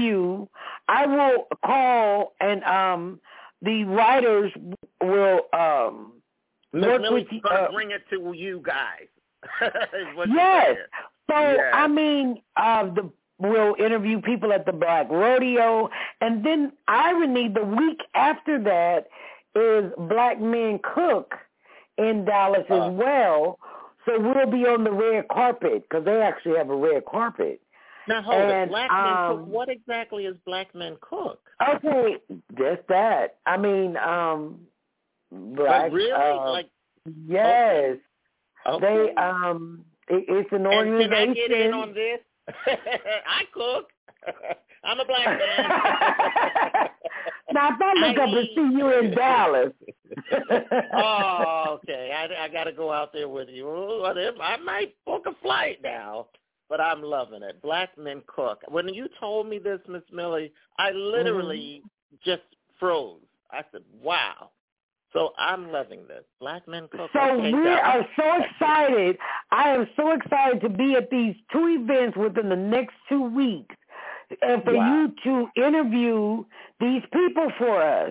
call, and the writers will work with you. Bring it to you guys. Yes. So, I mean, we'll interview people at the Black Rodeo, and then irony, the week after that is Black Men Cook in Dallas as well. So we'll be on the red carpet, because they actually have a red carpet. Now hold it. Black Men Cook. What exactly is Black Men Cook? Okay, just that. I mean, Black. Really? Yes. Okay. They it's an organization. And can I get in on this? I cook. I'm a Black man. Now, if I look up and see you in Dallas. Oh, okay. I got to go out there with you. I might book a flight now, but I'm loving it. Black Men Cook. When you told me this, Miss Millie, I literally just froze. I said, wow. So I'm loving this. Black Men Cook. So we are so excited. I am so excited to be at these two events within the next 2 weeks, and for you to interview these people for us.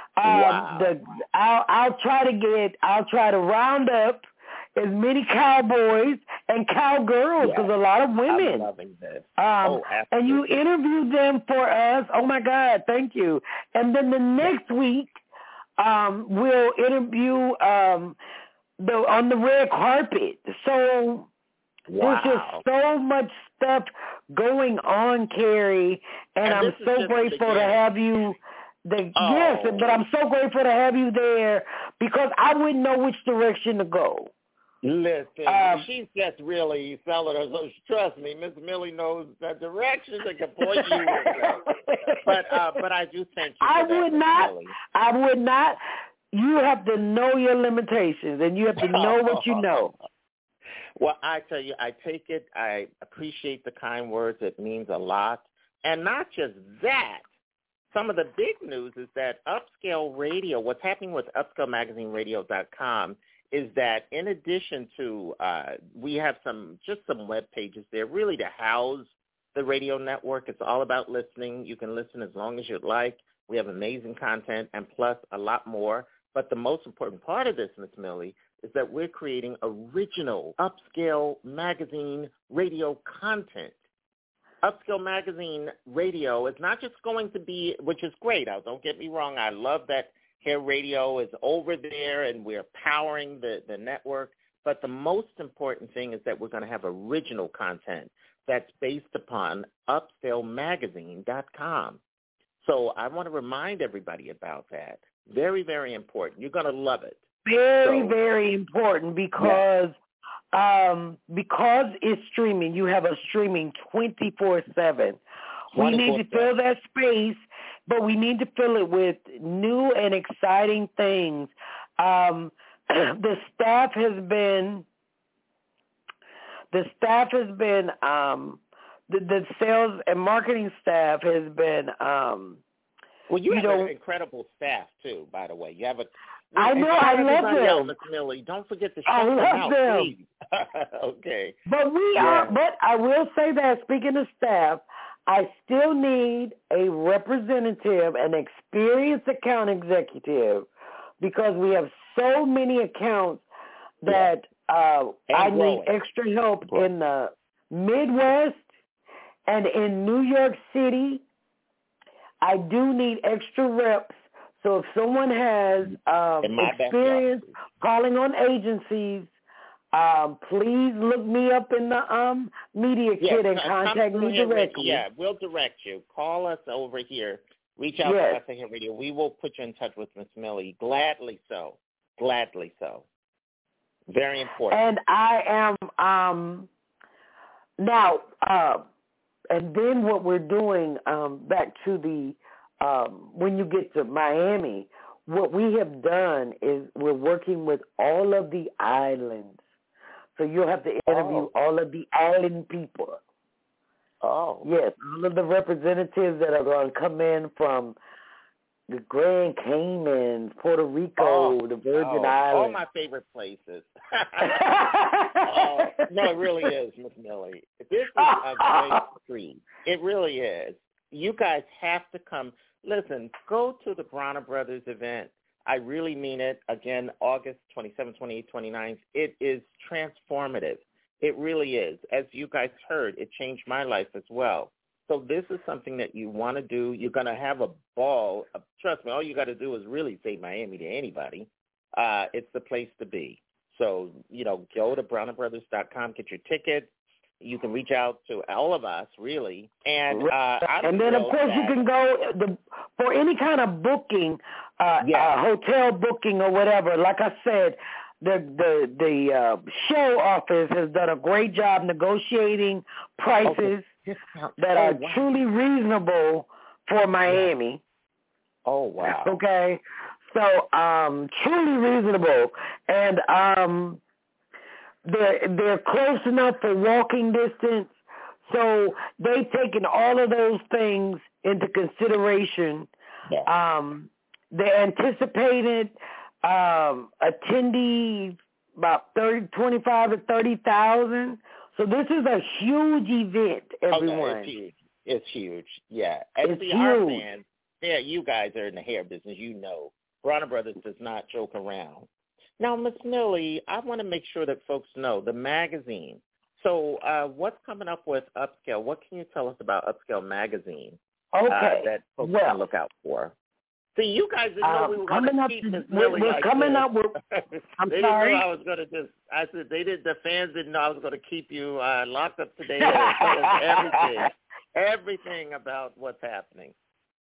I'll try to round up as many cowboys and cowgirls, because a lot of women. I'm loving this. And you interview them for us. Oh my God, thank you. And then the next week, we'll interview on the red carpet. So there's just so much stuff going on, Carrie, and I'm so grateful to have you Yes, but I'm so grateful to have you there because I wouldn't know which direction to go. Listen, she's just really selling her. So trust me, Miss Millie knows the directions and can point you. But I do thank you. I would not. You have to know your limitations, and you have to know what you know. Well, I tell you, I take it. I appreciate the kind words. It means a lot. And not just that. Some of the big news is that Upscale Radio, what's happening with UpscaleMagazineRadio.com is that in addition to, we have some web pages there really to house the radio network. It's all about listening. You can listen as long as you'd like. We have amazing content and plus a lot more. But the most important part of this, Ms. Millie, is that we're creating original Upscale Magazine radio content. Upscale Magazine Radio is not just going to be, which is great. Don't get me wrong. I love that Hair Radio is over there and we're powering the network. But the most important thing is that we're going to have original content that's based upon UpscaleMagazine.com. So I want to remind everybody about that. Very, very important. You're going to love it. Very important because it's streaming. You have a streaming 24/7. We need to fill that space, but we need to fill it with new and exciting things. The staff has been the sales and marketing staff has been. Well, you have an incredible staff too, by the way. You have I know, I love them. Miss Millie, don't forget to shout them out, please. Okay. But but I will say that, speaking of staff, I still need a representative, an experienced account executive, because we have so many accounts that I need extra help in the Midwest and in New York City. I do need extra reps. So if someone has experience calling on agencies, please look me up in the media kit and contact me directly. Yeah, we'll direct you. Call us over here. Reach out to us at Hair Radio. We will put you in touch with Miss Millie. Gladly so. Gladly so. Very important. And I am now. And then what we're doing, back to the, when you get to Miami, what we have done is we're working with all of the islands. So you'll have to interview all of the island people. Oh. Yes, all of the representatives that are going to come in from the Grand Cayman, Puerto Rico, the Virgin Islands. All my favorite places. No, it really is, Miss Millie. This is a great treat. It really is. You guys have to come. Listen, go to the Bronner Brothers event. I really mean it. Again, August 27th, 28th, 29th. It is transformative. It really is. As you guys heard, it changed my life as well. So this is something that you want to do. You're going to have a ball. Trust me, all you got to do is really say Miami to anybody. It's the place to be. So, go to BronnerBrothers.com, get your ticket. You can reach out to all of us, really. And then, of course, you can go for any kind of booking, hotel booking or whatever. Like I said, the show office has done a great job negotiating prices that are truly reasonable for Miami. Oh, wow. Okay. So, truly reasonable. And they're close enough for walking distance. So they've taken all of those things into consideration. Yeah. The anticipated attendees about 25 to 30,000. So this is a huge event, everyone. Okay, it's huge. Yeah. It's huge. Our fans, you guys are in the hair business. Bronner Brothers does not joke around. Now, Miss Millie, I want to make sure that folks know the magazine. So what's coming up with Upscale? What can you tell us about Upscale Magazine that folks can look out for? See, you guys didn't know we were going to keep Miss Millie. We're coming up with. I'm they sorry. Didn't know I was going to just. I said the fans didn't know I was going to keep you locked up today. Tell us everything about what's happening.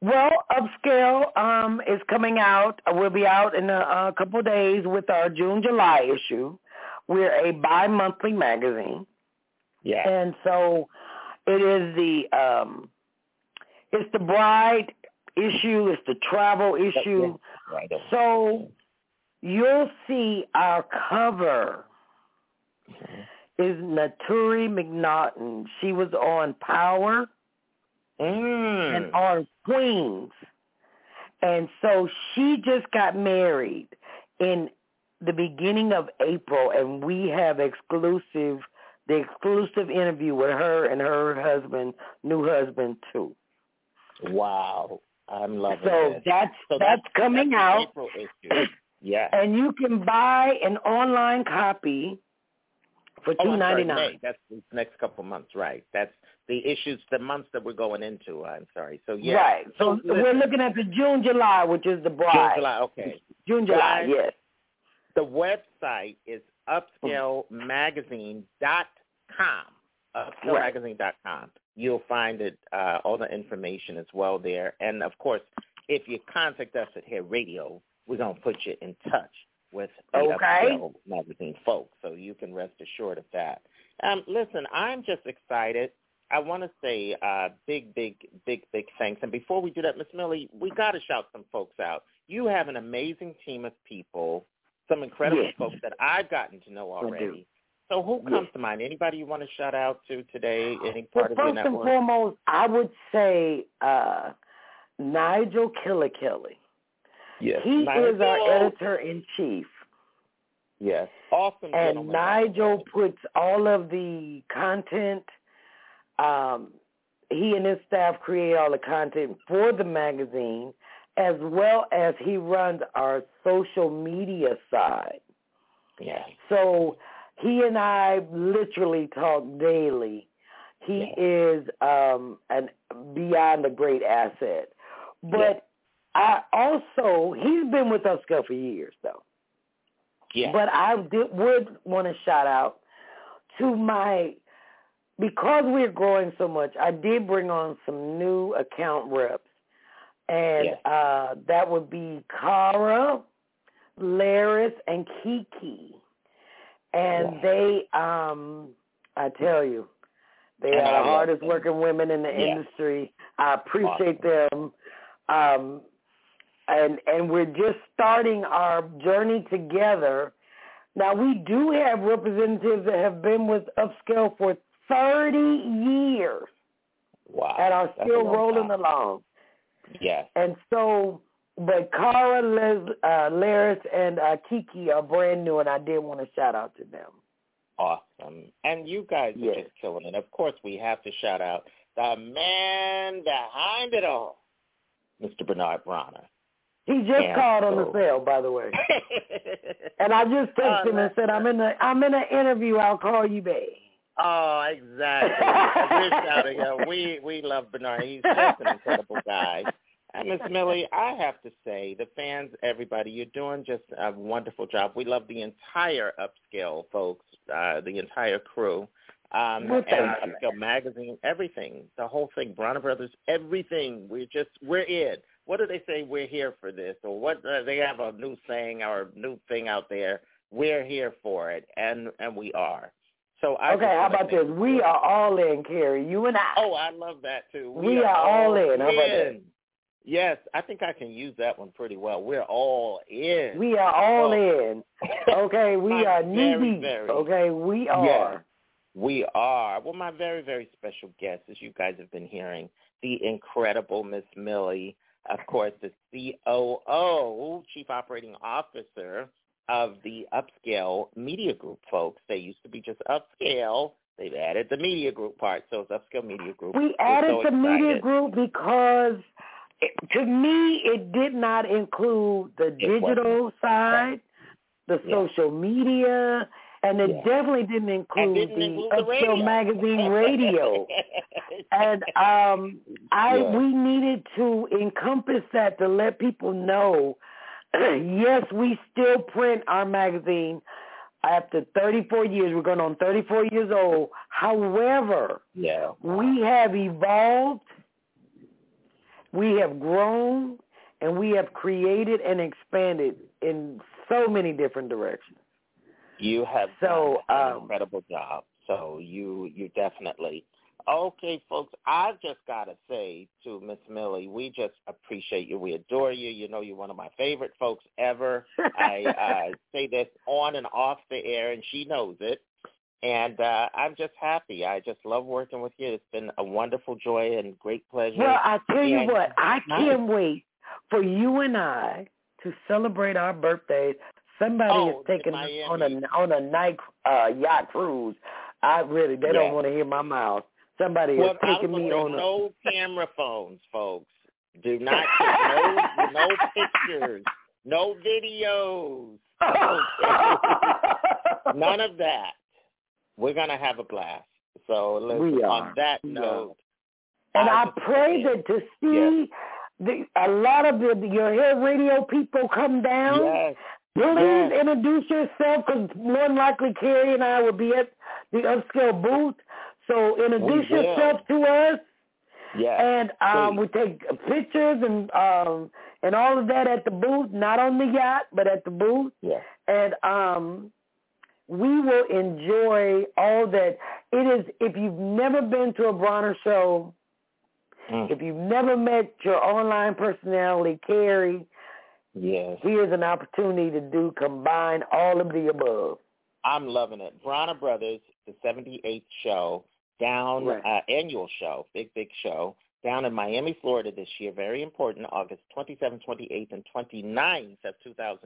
Well, Upscale is coming out. We'll be out in a couple of days with our June-July issue. We're a bi-monthly magazine. Yeah. And so it is it's the bride issue, it's the travel issue. Right. So you'll see our cover is Naturi McNaughton. She was on Power and on Queens. And so she just got married in the beginning of April, and we have the exclusive interview with her and her husband, new husband too. Wow. I'm loving it. So that's coming out. April issue. Yeah. And you can buy an online copy for $2.99. That's the next couple months, right? That's the issues, the months that we're going into. I'm sorry. So yeah. Right. So we're looking at the June-July, which is the bride. June-July. Okay. June-July. Yes. The website is upscalemagazine.com. Upscalemagazine.com. You'll find it, all the information as well there. And of course, if you contact us at Hair Radio, we're going to put you in touch with the Upscale Magazine folks, so you can rest assured of that. Listen, I'm just excited. I want to say big thanks. And before we do that, Miss Millie, we got to shout some folks out. You have an amazing team of people, some incredible folks that I've gotten to know already. So who comes to mind? Anybody you want to shout out to today? Any part of your network? First and foremost, I would say Nigel Killikilly. Yes. He is our editor-in-chief. Yes. Awesome gentleman. And Nigel puts all of the content. He and his staff create all the content for the magazine, as well as he runs our social media side. Yeah. So he and I literally talk daily. He is beyond a great asset. But he's been with Upscale for years, though. Yeah. But I would want to shout out to because we're growing so much, I did bring on some new account reps. And that would be Cara, Laris, and Kiki. And they, I tell you, they are the hardest working women in the industry. I appreciate them. And we're just starting our journey together. Now, we do have representatives that have been with Upscale for 30 years. Wow. And are still rolling along. Yes. And so, but Cara, Laris, and Kiki are brand new, and I did want to shout out to them. Awesome. And you guys are just killing it. Of course, we have to shout out the man behind it all, Mr. Bernard Bronner. He just called on the cell, by the way. And I just texted him and said, I'm in an interview. I'll call you back. Oh, exactly. We're shouting out. We love Bernard. He's just an incredible guy. And Miss Millie, I have to say, the fans, everybody, you're doing just a wonderful job. We love the entire Upscale folks, the entire crew, and Upscale Magazine, everything, the whole thing, Bronner Brothers, everything. We're in. What do they say? We're here for this, or what? They have a new saying or a new thing out there. We're here for it, and we are. So how about this? We are all in, Carrie. You and I. Oh, I love that too. We are all in. How about that? Yes, I think I can use that one pretty well. We're all in. We are all in. Okay, we are knee deep. Okay, we are. Yes, we are. Well, my very, very special guest, as you guys have been hearing, the incredible Miss Millie, of course, the COO, Chief Operating Officer of the Upscale Media Group, folks. They used to be just Upscale. They've added the media group part, so it's Upscale Media Group. We added the media group because, to me, it did not include the digital side, the social media, and it definitely didn't include the Upscale Magazine radio. And we needed to encompass that to let people know, yes, we still print our magazine after 34 years. We're going on 34 years old. However, we have evolved. we have grown and we have created and expanded in so many different directions. You have done an incredible job. So you definitely. Okay, folks, I've just got to say to Miss Millie, we just appreciate you. We adore you. You know you're one of my favorite folks ever. I say this on and off the air, and she knows it. And I'm just happy. I just love working with you. It's been a wonderful joy and great pleasure. Well, I tell you what, I can't wait for you and I to celebrate our birthdays. Somebody is taking us on a night yacht cruise. They don't want to hear my mouth. Somebody is taking me on no camera phones, folks. Do not no pictures, no videos. None of that. We're gonna have a blast. So on that note, and I pray that to see a lot of your Hair Radio people come down. Yes. Please introduce yourself, because more than likely Carrie and I will be at the Upscale booth. So introduce yourself to us. Yes. And we take pictures and all of that at the booth, not on the yacht, but at the booth. Yes. And we will enjoy all that. It is, if you've never been to a Bronner show, if you've never met your online personality, Carrie, here's an opportunity to combine all of the above. I'm loving it. Bronner Brothers, the 78th show, annual show, big show, down in Miami, Florida this year. Very important, August 27th, 28th, and 29th of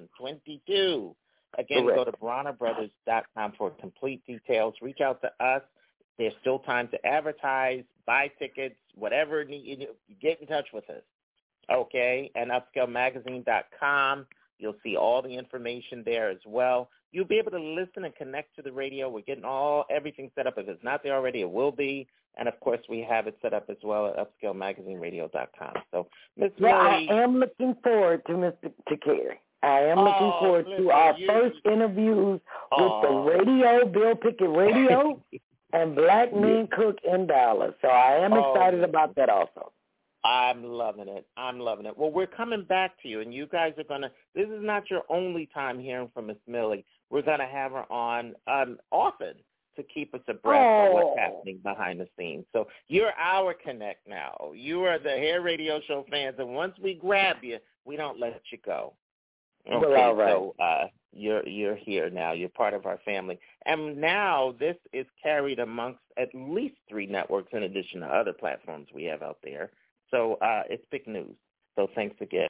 2022. Again, go to BronnerBrothers.com for complete details. Reach out to us. There's still time to advertise, buy tickets, whatever. Get in touch with us. Okay? And UpscaleMagazine.com. You'll see all the information there as well. You'll be able to listen and connect to the radio. We're getting everything set up. If it's not there already, it will be. And, of course, we have it set up as well at UpscaleMagazineRadio.com. So, Ms. Millie. I am looking forward to Carrie. I am looking forward to our first interviews with the radio, Bill Pickett Radio, and Black Men Cook in Dallas. So I am excited about that also. I'm loving it. Well, we're coming back to you, and you guys are going to – this is not your only time hearing from Miss Millie. We're going to have her on often to keep us abreast of what's happening behind the scenes. So you're our connect now. You are the Hair Radio Show fans, and once we grab you, we don't let you go. Okay, well, all right. So you're here now. You're part of our family. And now this is carried amongst at least 3 networks in addition to other platforms we have out there. So it's big news. So thanks again.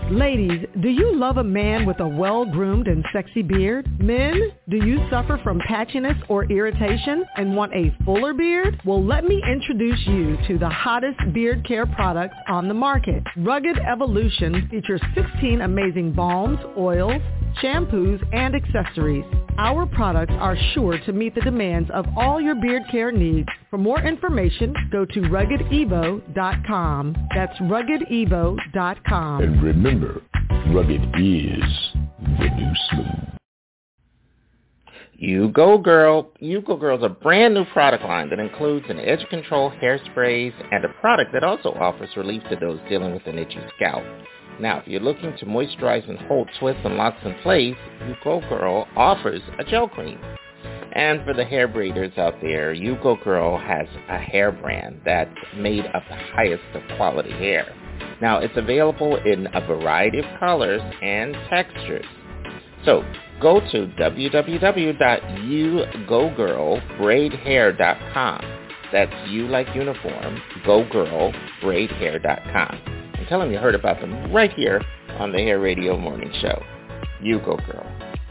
Ladies, do you love a man with a well-groomed and sexy beard? Men, do you suffer from patchiness or irritation and want a fuller beard? Well, let me introduce you to the hottest beard care products on the market. Rugged Evolution features 16 amazing balms, oils, shampoos, and accessories. Our products are sure to meet the demands of all your beard care needs. For more information, go to RuggedEvo.com. That's RuggedEvo.com. And remember, rugged is the new smooth. You Go Girl. You Go Girl is a brand new product line that includes an edge control, hairsprays, and a product that also offers relief to those dealing with an itchy scalp. Now, if you're looking to moisturize and hold twists and locks in place, You Go Girl offers a gel cream. And for the hair braiders out there, You Go Girl has a hair brand that's made of the highest of quality hair. Now, it's available in a variety of colors and textures. So, go to www.yougogirlbraidhair.com. That's you like uniform, gogirlbraidhair.com. And tell them you heard about them right here on the Hair Radio Morning Show. You Go Girl.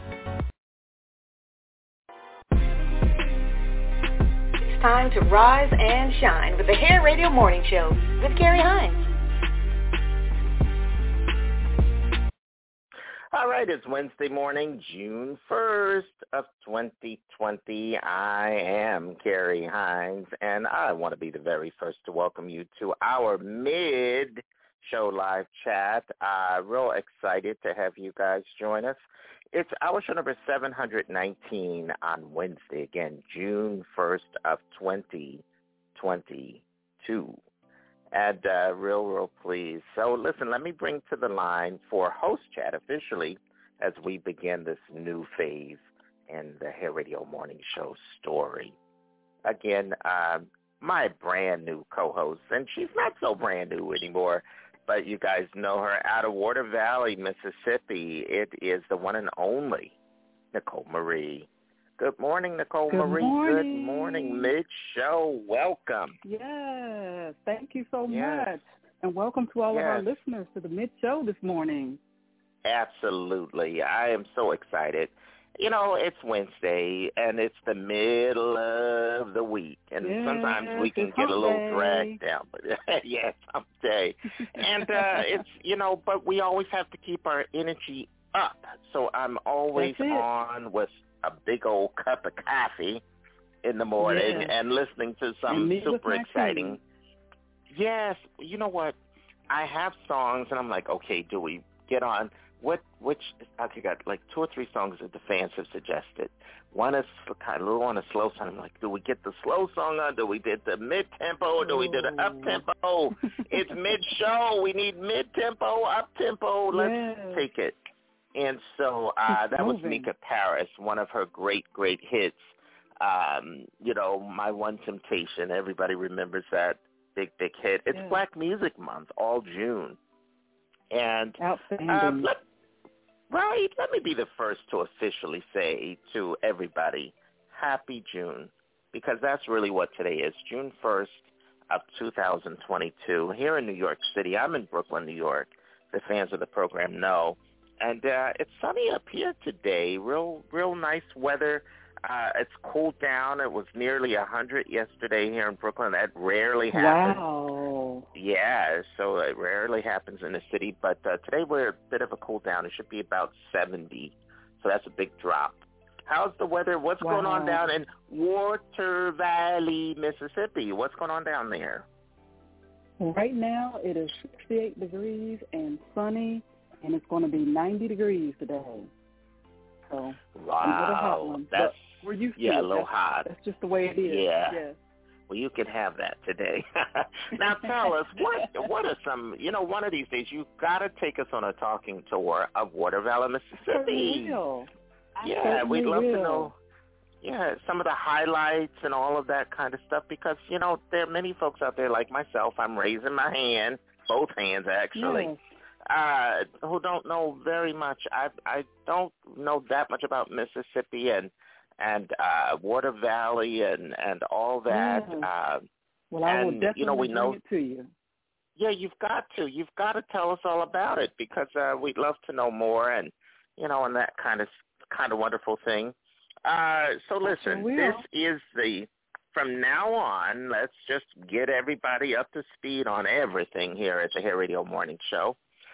It's time to rise and shine with the Hair Radio Morning Show with Carrie Hines. All right, it's Wednesday morning, June 1st of 2020. I am Carrie Hines, and I want to be the very first to welcome you to our mid-show live chat. Real excited to have you guys join us. It's our show number 719 on Wednesday, again, June 1st of 2022. And real pleased. So listen, let me bring to the line for host chat officially as we begin this new phase in the Hair Radio Morning Show story. Again, my brand new co-host, and she's not so brand new anymore, but you guys know her out of Water Valley, Mississippi. It is the one and only Nicole Marie. Good morning, Nicole Marie. Good morning, mid-show. Welcome. Yes, thank you so much. And welcome to all of our listeners to the mid-show this morning. Absolutely. I am so excited. You know, it's Wednesday, and it's the middle of the week, and sometimes we can get a little dragged down. But someday. And it's, but we always have to keep our energy up. So I'm always on with a big old cup of coffee in the morning and listening to some super exciting. Yes, you know what? I have songs, and I'm like, okay, do we get on? Which I got like 2 or 3 songs that the fans have suggested. One is kind of a little on a slow song. I'm like, do we get the slow song on? Do we get the mid-tempo, or do we do the up-tempo? It's mid-show. We need mid-tempo, up-tempo. Let's take it. And so that was Mika Paris, one of her great hits. My One Temptation. Everybody remembers that big hit. It's Black Music Month, all June. And outstanding. Let me be the first to officially say to everybody, Happy June, because that's really what today is, June 1st of 2022. Here in New York City, I'm in Brooklyn, New York. The fans of the program know. And it's sunny up here today, real nice weather. It's cooled down. It was nearly 100 yesterday here in Brooklyn. That rarely happens. Wow. Yeah, so it rarely happens in the city. But today we're a bit of a cool down. It should be about 70, so that's a big drop. How's the weather? What's going on down in Water Valley, Mississippi? What's going on down there? Right now it is 68 degrees and sunny. And it's going to be 90 degrees today. So, a little hot one. That's, we're used to it. A little hot. That's just the way it is. Yeah. Yes. Well, you can have that today. Now, tell us, what are some, one of these days, you've got to take us on a talking tour of Water Valley, Mississippi. Yeah, we'd love to know, some of the highlights and all of that kind of stuff, because, there are many folks out there like myself. I'm raising my hand, both hands actually. Yes. Who don't know very much. I don't know that much about Mississippi and Water Valley and all that. Well, I will definitely bring it to you. you've got to tell us all about it because we'd love to know more and and that kind of wonderful thing. So listen, this is from now on, let's just get everybody up to speed on everything here at the Hair Radio Morning Show.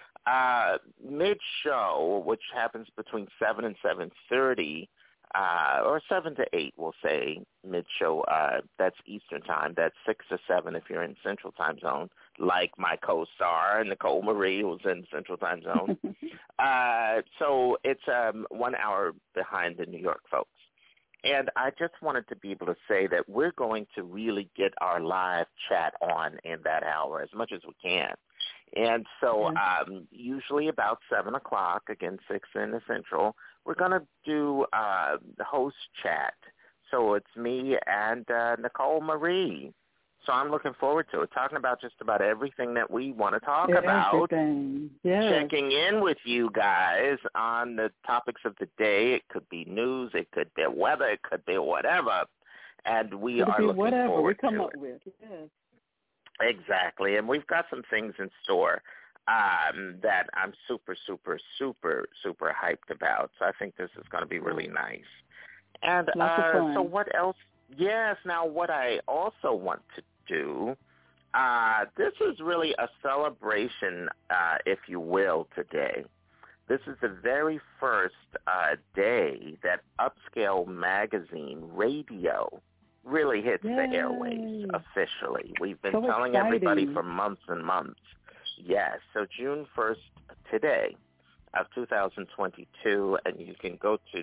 Mid-show, which happens between 7 and 7:30, or 7 to 8, we'll say, mid-show, that's Eastern Time. That's 6 to 7 if you're in Central Time Zone, like my co-star, Nicole Marie, who's in Central Time Zone. So it's 1 hour behind the New York folks. And I just wanted to be able to say that we're going to really get our live chat on in that hour as much as we can. And so usually about 7 o'clock, again, 6 in the Central, we're going to do the host chat. So it's me and Nicole Marie. So I'm looking forward to it, talking about just about everything that we want to talk about, checking in with you guys on the topics of the day. It could be news, it could be weather, it could be whatever. And we are looking forward to it. Up with. Yes. Exactly, and we've got some things in store that I'm super, super, super, super hyped about. So I think this is going to be really nice. And so what else? Yes, now what I also want to do, this is really a celebration, if you will, today. This is the very first day that Upscale Magazine Radio really hits the airwaves officially. We've been telling everybody for months and months. Yes, so June 1st today of 2022, and you can go to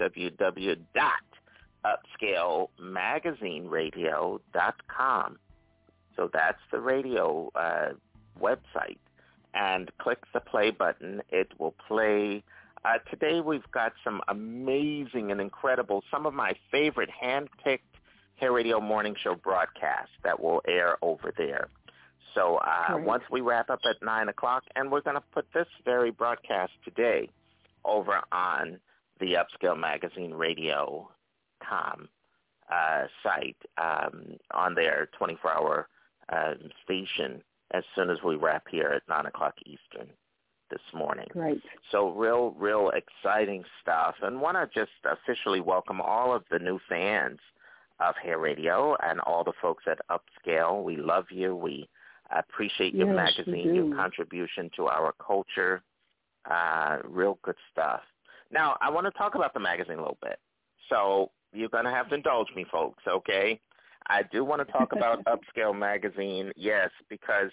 www.upscalemagazineradio.com. So that's the radio website. And click the play button. It will play. Today we've got some amazing and incredible, some of my favorite hand-picked Hair Radio Morning Show broadcasts that will air over there. So once we wrap up at 9 o'clock, and we're going to put this very broadcast today over on the Upscale Magazine Radio.com site on their 24-hour station as soon as we wrap here at 9 o'clock Eastern this morning. Right. So real exciting stuff. And want to just officially welcome all of the new fans of Hair Radio and all the folks at Upscale. We love you. We appreciate your magazine, your contribution to our culture. Real good stuff. Now, I want to talk about the magazine a little bit. So you're going to have to indulge me, folks, okay? I do want to talk about Upscale Magazine, yes, because,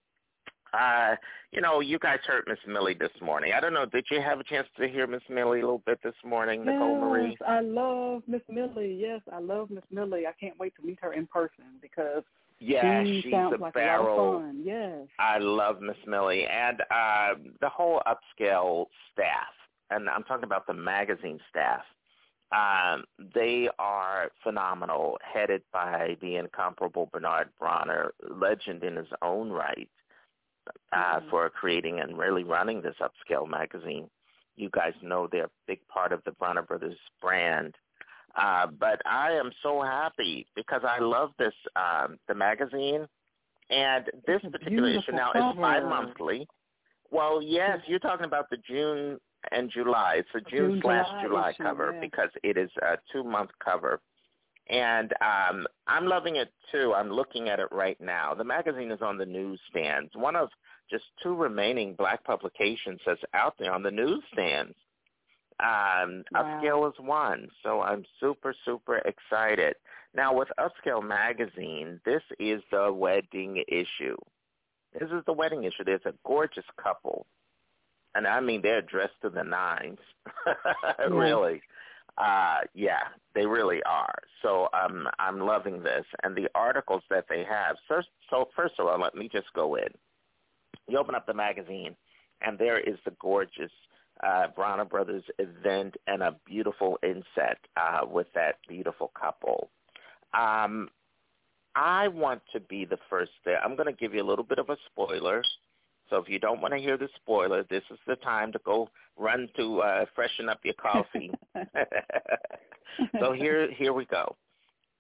you guys heard Miss Millie this morning. I don't know, did you have a chance to hear Miss Millie a little bit this morning, Nicole Marie? Yes, I love Miss Millie. Yes, I love Miss Millie. I can't wait to meet her in person because she sounds like a lot of fun. Yes. I love Miss Millie. And the whole Upscale staff, and I'm talking about the magazine staff, they are phenomenal, headed by the incomparable Bernard Bronner, legend in his own right, for creating and really running this Upscale magazine. You guys know they're a big part of the Bronner Brothers brand. But I am so happy because I love this, the magazine, and this particular issue now is bi-monthly. Well, yes, you're talking about the June and July. It's a June/July cover because it is a 2-month cover. And I'm loving it, too. I'm looking at it right now. The magazine is on the newsstands. One of just 2 remaining black publications that's out there on the newsstands. Upscale is one, so I'm super, super excited. Now, with Upscale Magazine, this is the wedding issue. This is the wedding issue. There's a gorgeous couple. And I mean, they're dressed to the nines, really. Yeah, they really are. So I'm loving this. And the articles that they have. So first of all, let me just go in. You open up the magazine, and there is the gorgeous Bronner Brothers event and a beautiful inset with that beautiful couple. I want to be the first there. I'm going to give you a little bit of a spoiler. So if you don't want to hear the spoiler, this is the time to go run to freshen up your coffee. So here we go.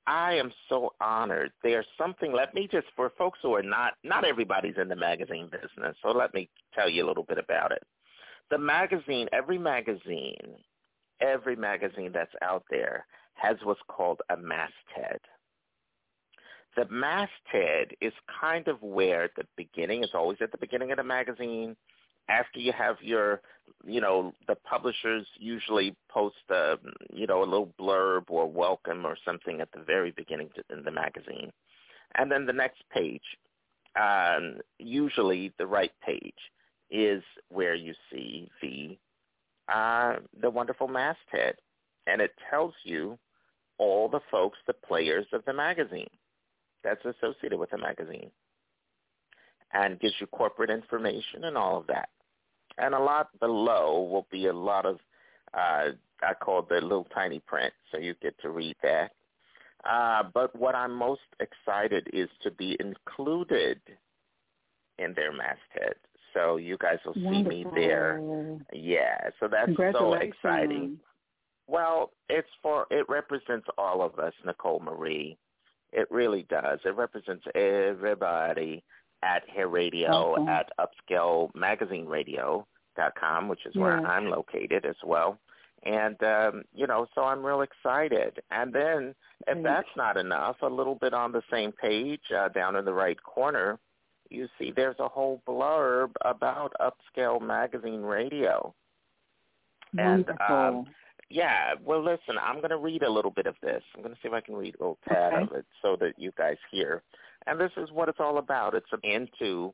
I am so honored. There's something, let me just, for folks who are not everybody's in the magazine business, so let me tell you a little bit about it. The magazine, every magazine that's out there has what's called a masthead. The masthead is kind of where the beginning, it's always at the beginning of the magazine. After you have your, the publishers usually post a little blurb or welcome or something at the very beginning in the magazine. And then the next page, usually the right page, is where you see the wonderful masthead. And it tells you all the folks, the players of the magazine that's associated with the magazine, and gives you corporate information and all of that. And a lot below will be a lot of, I call it the little tiny print, so you get to read that. But what I'm most excited is to be included in their masthead. So you guys will see me there. Yeah, so that's so exciting. Well, it represents all of us, Nicole Marie. It really does. It represents everybody at Hair Radio, at upscalemagazineradio.com, which is where I'm located as well. And, so I'm real excited. And then if that's not enough, a little bit on the same page down in the right corner, you see there's a whole blurb about Upscale Magazine Radio. Wonderful. And, well, listen, I'm going to read a little bit of this. I'm going to see if I can read a little tad of it so that you guys hear. And this is what it's all about. It's into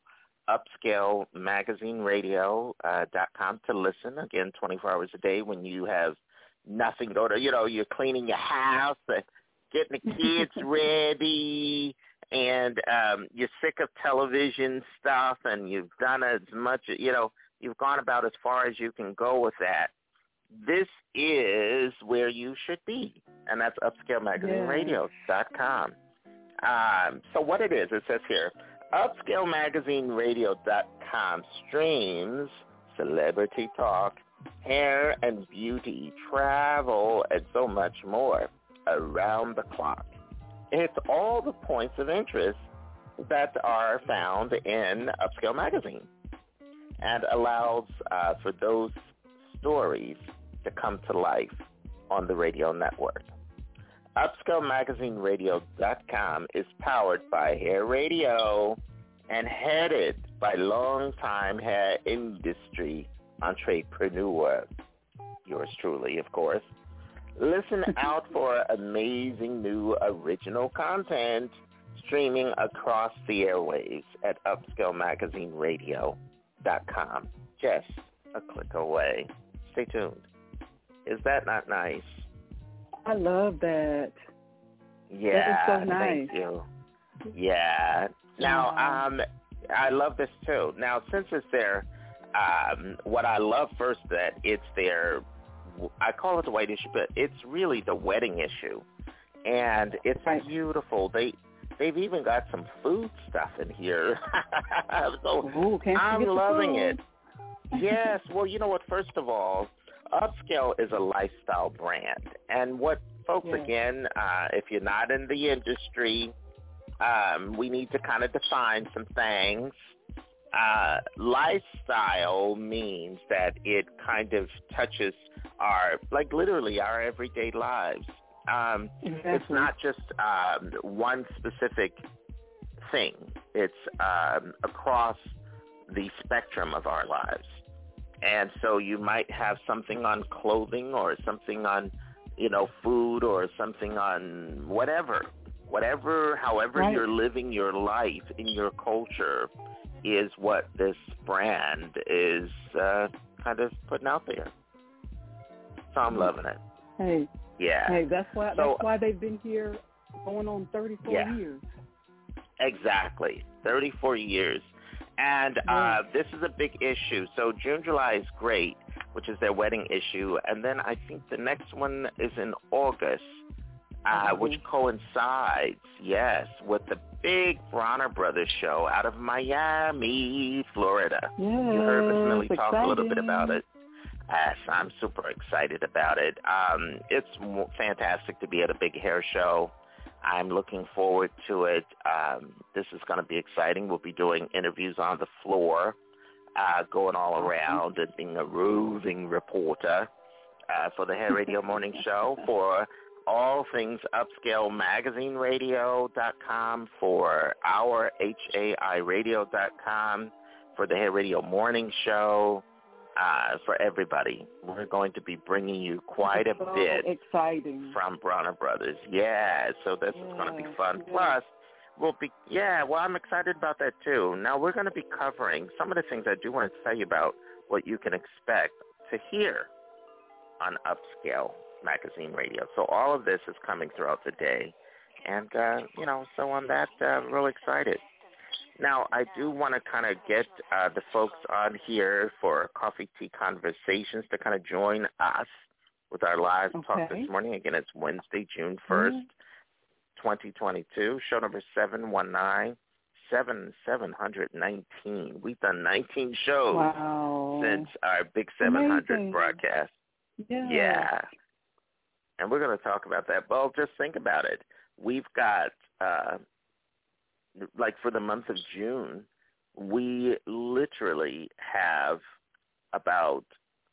upscalemagazineradio.com to listen, again, 24 hours a day when you have nothing to do. You're cleaning your house, getting the kids ready, and you're sick of television stuff, and you've done as much, you've gone about as far as you can go with that. This is where you should be, and that's upscalemagazineradio.com. So what it is, it says here, upscalemagazineradio.com streams celebrity talk, hair and beauty, travel, and so much more around the clock. It's all the points of interest that are found in Upscale Magazine and allows for those stories to come to life on the radio network. UpscaleMagazineRadio.com is powered by Hair Radio and headed by longtime hair industry entrepreneur, yours truly, of course. Listen out for amazing new original content streaming across the airwaves at UpscaleMagazineRadio.com. Just a click away. Stay tuned. Is that not nice? I love that. Yeah, that is so nice. Thank you. Yeah. Now, I love this too. Now, since it's their, what I love first that it's their, I call it the white issue, but it's really the wedding issue, and it's beautiful. They've even got some food stuff in here, so I'm loving it. Yes. Well, you know what? First of all, Upscale is a lifestyle brand. And what folks, again, if you're not in the industry, we need to kind of define some things. Lifestyle means that it kind of touches literally our everyday lives. It's not just one specific thing. It's across the spectrum of our lives. And so you might have something on clothing or something on, food or something on whatever, however you're living your life in your culture is what this brand is kind of putting out there. So I'm loving it. Hey. Yeah. Hey, that's why they've been here going on 34 years. Exactly. 34 years. And this is a big issue. So June, July is great, which is their wedding issue. And then I think the next one is in August, which coincides, with the big Bronner Brothers show out of Miami, Florida. You heard Miss Millie talk a little bit about it. Yes, I'm super excited about it. It's fantastic to be at a big hair show. I'm looking forward to it. This is going to be exciting. We'll be doing interviews on the floor, going all around and being a roving reporter for the Hair Radio Morning Show, for all things UpscaleMagazineRadio.com, for our HAIRadio.com, for the Hair Radio Morning Show, for everybody. We're going to be bringing you quite a bit exciting from Bronner Brothers. Yeah, so this is going to be fun. Plus, I'm excited about that too. Now, we're going to be covering some of the things I do want to tell you about, what you can expect to hear on Upscale Magazine Radio. So all of this is coming throughout the day. And, so on that, real excited. Now, I do want to kind of get the folks on here for Coffee Tea Conversations to kind of join us with our live talk this morning. Again, it's Wednesday, June 1st, 2022, show number 719. We've done 19 shows since our Big 700 broadcast. Yeah. And we're going to talk about that. Well, just think about it. We've got, for the month of June, we literally have about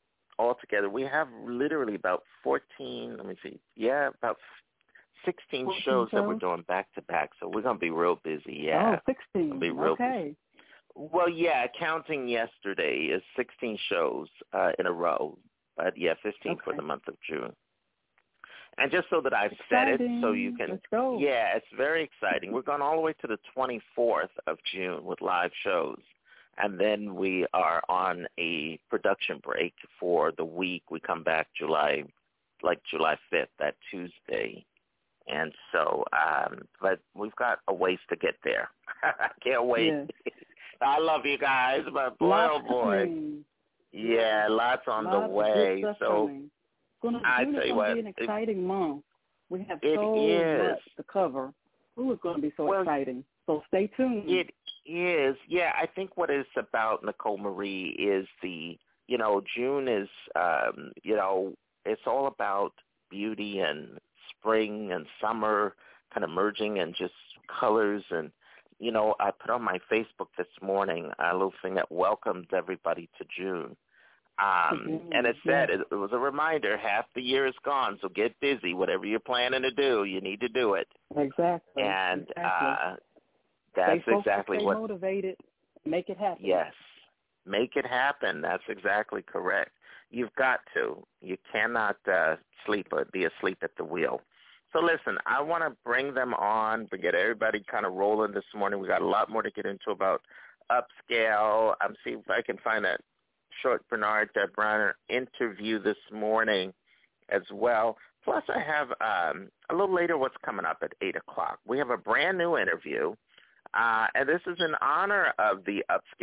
16 shows that we're doing back-to-back. So we're going to be real busy, Oh, 16. Gonna be real busy. Well, counting yesterday is 16 shows in a row. But, 15 for the month of June. And just so that I've said it, so you can, let's go. Yeah, it's very exciting. We're going all the way to the 24th of June with live shows. And then we are on a production break for the week. We come back July 5th, that Tuesday. And so, but we've got a ways to get there. I can't wait. Yes. I love you guys, but boy, oh boy. Yeah, lots on the way. So I tell you what, it's going to be an exciting month. We have so much to cover. It's going to be so exciting. So stay tuned. It is. Yeah, I think what it's about, Nicole Marie, is June is, it's all about beauty and spring and summer kind of merging and just colors. And, I put on my Facebook this morning a little thing that welcomes everybody to June. And it said, it was a reminder, half the year is gone, so get busy. Whatever you're planning to do, you need to do it. Exactly. And that's stay exactly what... Stay motivated. Make it happen. Yes. Make it happen. That's exactly correct. You've got to. You cannot be asleep at the wheel. So listen, I want to bring them on to get everybody kind of rolling this morning. We got a lot more to get into about Upscale. I'm seeing if I can find that short Bernard Bronner interview this morning as well. Plus I have a little later what's coming up at 8 o'clock. We have a brand new interview, and this is in honor of the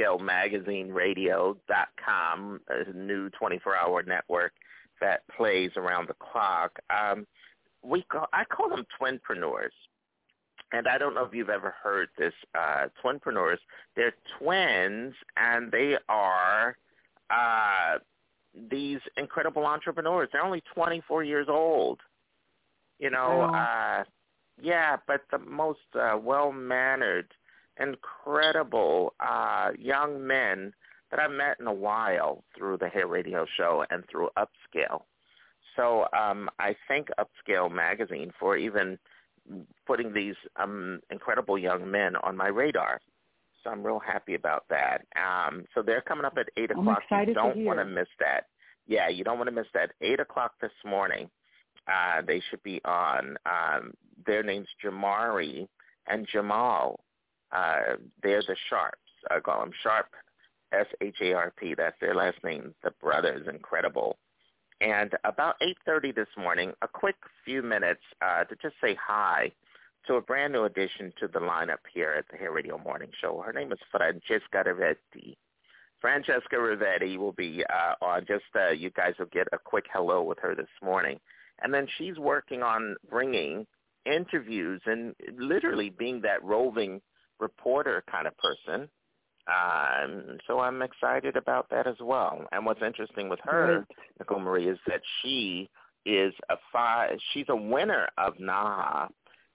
UpscaleMagazineRadio.com, a new 24-hour network that plays around the clock. I call them twinpreneurs. And I don't know if you've ever heard this, twinpreneurs. They're twins, and they are these incredible entrepreneurs. They're only 24 years old. But the most well-mannered, incredible young men that I've met in a while through the Hair Radio Show and through Upscale. So I thank Upscale Magazine for even putting these incredible young men on my radar. So I'm real happy about that. So they're coming up at 8 o'clock. You don't want to miss that. Yeah, you don't want to miss that. 8 o'clock this morning, they should be on. Their name's Jamari and Jamal. They're the Sharps. I call them Sharp, S-H-A-R-P. That's their last name. The brothers, incredible. And about 8:30 this morning, a quick few minutes to just say hi to a brand new addition to the lineup here at the Hair Radio Morning Show. Her name is Francesca Rivetti. Francesca Rivetti will be on. You guys will get a quick hello with her this morning. And then she's working on bringing interviews and literally being that roving reporter kind of person. So I'm excited about that as well. And what's interesting with her, Nicole Marie, is that she is she's a winner of NAHA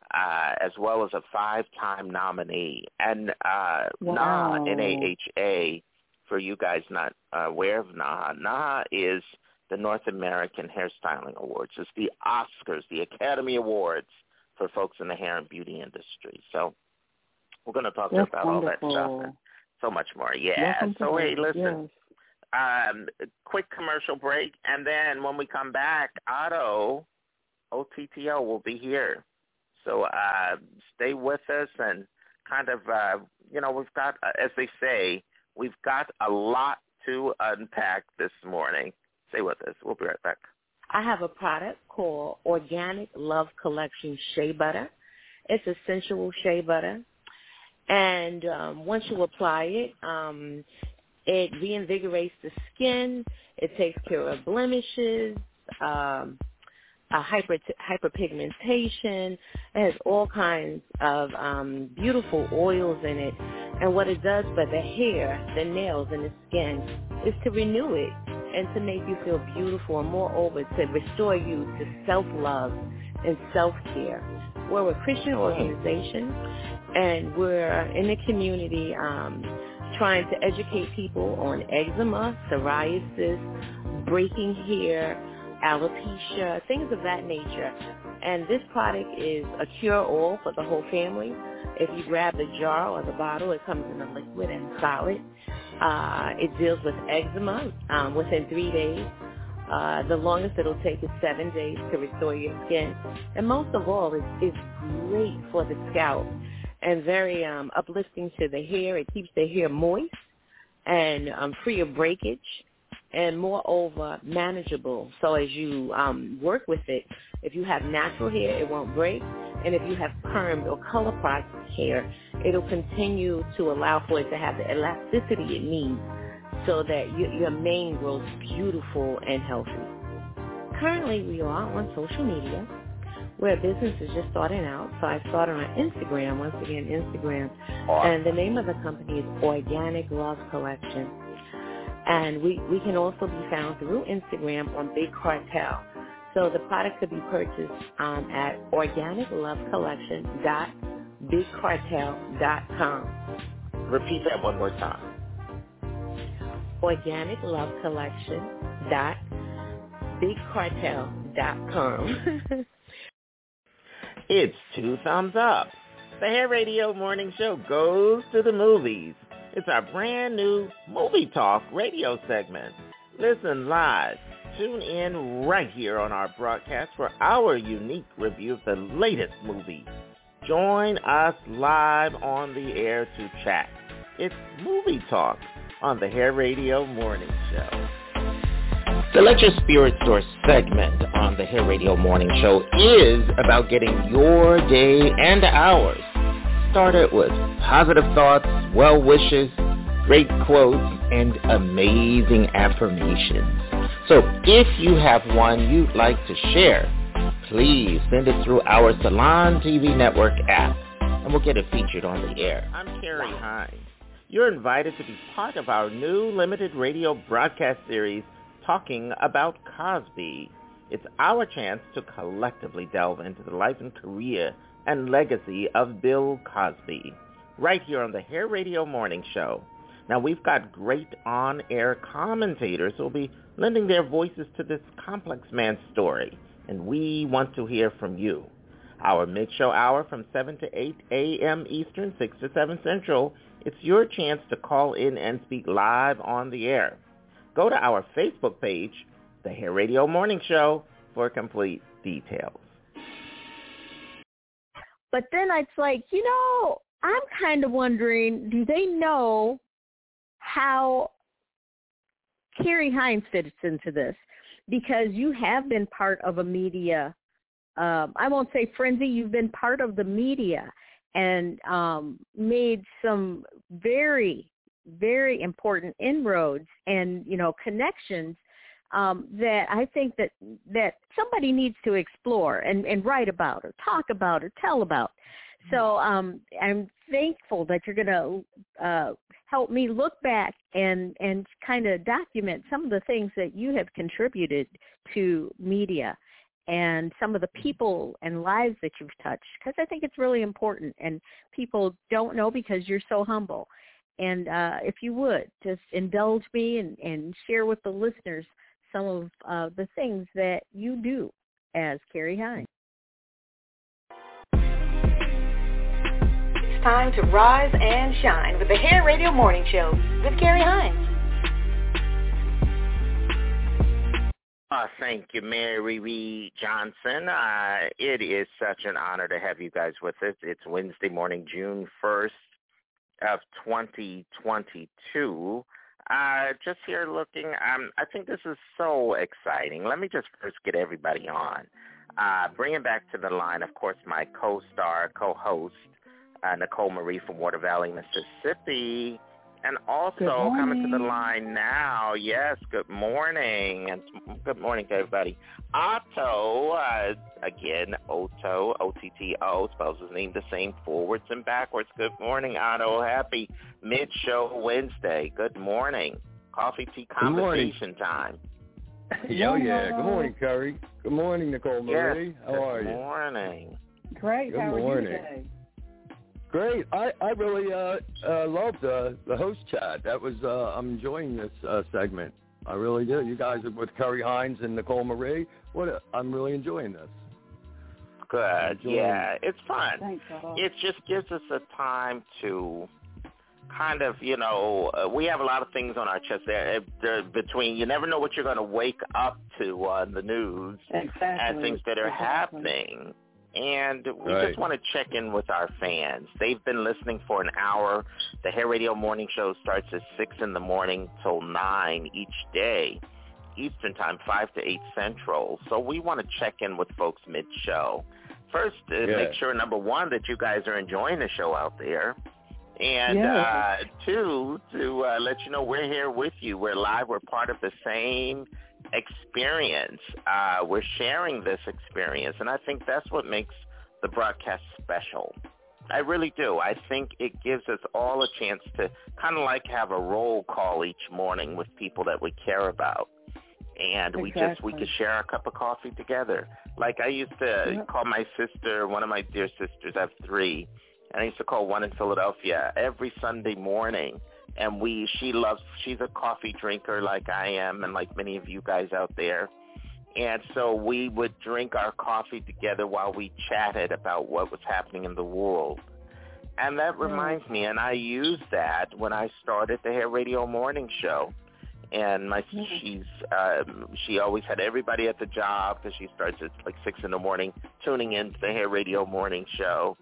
as well as a 5-time nominee. And Wow. NAHA, N-A-H-A, for you guys not aware of NAHA, NAHA is the North American Hairstyling Awards. It's the Oscars, the Academy Awards for folks in the hair and beauty industry. So we're going to talk That's about wonderful. all that stuff and so much more. Yeah. Welcome So, to hey, it. listen. Yes. Quick commercial break, and then when we come back, Otto, OTTO, will be here. So stay with us and kind of, we've got, as they say, we've got a lot to unpack this morning. Stay with us. We'll be right back. I have a product called Organic Love Collection Shea Butter. It's a sensual shea butter. And once you apply it, it reinvigorates the skin. It takes care of blemishes, hyperpigmentation. It has all kinds of beautiful oils in it. And what it does for the hair, the nails, and the skin is to renew it and to make you feel beautiful, and moreover, to restore you to self-love and self-care. We're a Christian organization, and we're in the community trying to educate people on eczema, psoriasis, breaking hair, alopecia, things of that nature. And this product is a cure-all for the whole family. If you grab the jar or the bottle, it comes in a liquid and solid. It deals with eczema within 3 days. The longest it'll take is 7 days to restore your skin. And most of all, it's great for the scalp and very uplifting to the hair. It keeps the hair moist and free of breakage, and moreover, manageable. So as you work with it, if you have natural hair, it won't break. And if you have permed or color processed hair, it'll continue to allow for it to have the elasticity it needs so that your mane grows beautiful and healthy. Currently, we are on social media. We're a business is just starting out, so I started on Instagram, once again, Instagram. And the name of the company is Organic Love Collection. And we can also be found through Instagram on Big Cartel. So the product could be purchased at organiclovecollection.bigcartel.com. Repeat that one more time. organiclovecollection.bigcartel.com. It's 2 thumbs up. The Hair Radio Morning Show goes to the movies. It's our brand new Movie Talk radio segment. Listen live. Tune in right here on our broadcast for our unique review of the latest movie. Join us live on the air to chat. It's Movie Talk on the Hair Radio Morning Show. The Let Your Spirit Soar segment on the Hair Radio Morning Show is about getting your day and ours started with positive thoughts, well wishes, great quotes, and amazing affirmations. So if you have one you'd like to share, please send it through our Salon TV Network app, and we'll get it featured on the air. I'm Carrie Hines. You're invited to be part of our new limited radio broadcast series, Talking About Cosby. It's our chance to collectively delve into the life and career and legacy of Bill Cosby, right here on the Hair Radio Morning Show. Now, we've got great on-air commentators who will be lending their voices to this complex man's story, and we want to hear from you. Our mid-show hour from 7 to 8 a.m. Eastern, 6 to 7 Central, it's your chance to call in and speak live on the air. Go to our Facebook page, The Hair Radio Morning Show, for complete details. But then it's like, I'm kind of wondering, do they know how Carrie Hines fits into this? Because you have been part of a media, I won't say frenzy, you've been part of the media and made some very, very important inroads and, connections that I think that somebody needs to explore and write about or talk about or tell about. So I'm thankful that you're going to help me look back and kind of document some of the things that you have contributed to media and some of the people and lives that you've touched, because I think it's really important, and people don't know because you're so humble. And if you would, just indulge me and share with the listeners some of the things that you do as Carrie Hines. It's time to rise and shine with the Hair Radio Morning Show with Carrie Hines. Thank you, Mary Reed Johnson. It is such an honor to have you guys with us. It's Wednesday morning, June 1st of 2022. Just here looking, I think this is so exciting. Let me just first get everybody on. Bringing back to the line, of course, my co-star, co-host, Nicole Marie from Water Valley, Mississippi. And also coming to the line now, yes, good morning. And good morning to everybody. Otto, again, Otto, O-T-T-O, spells his name the same forwards and backwards. Good morning, Otto. Happy mid-show Wednesday. Good morning. Coffee, tea, conversation time. Yo, yeah. Good morning, Carrie. Good morning, Nicole Marie. Yes, how are you? Good morning. Great. Good How morning. are you today? Great. I really loved the host chat. That was I'm enjoying this segment. I really do. You guys are with Carrie Hines and Nicole Marie. I'm really enjoying this. Good. Yeah, it's fun. Thanks, it just gives us a time to kind of, we have a lot of things on our chest there between, you never know what you're going to wake up to on the news and things that are happening. And we just want to check in with our fans. They've been listening for an hour. The Hair Radio Morning Show starts at 6 in the morning till 9 each day, Eastern Time, 5 to 8 Central. So we want to check in with folks mid-show. First, make sure, number one, that you guys are enjoying the show out there. And two, to let you know we're here with you. We're live. We're part of the same experience. We're sharing this experience, and I think that's what makes the broadcast special. I really do. I think it gives us all a chance to kind of like have a roll call each morning with people that we care about. And we could share a cup of coffee together. Like I used to call my sister, one of my dear sisters, I have 3, and I used to call one in Philadelphia every Sunday morning. And she's a coffee drinker like I am and like many of you guys out there. And so we would drink our coffee together while we chatted about what was happening in the world. And that reminds me, and I used that when I started the Hair Radio Morning Show. And she always had everybody at the job because she starts at like 6 in the morning tuning into the Hair Radio Morning Show.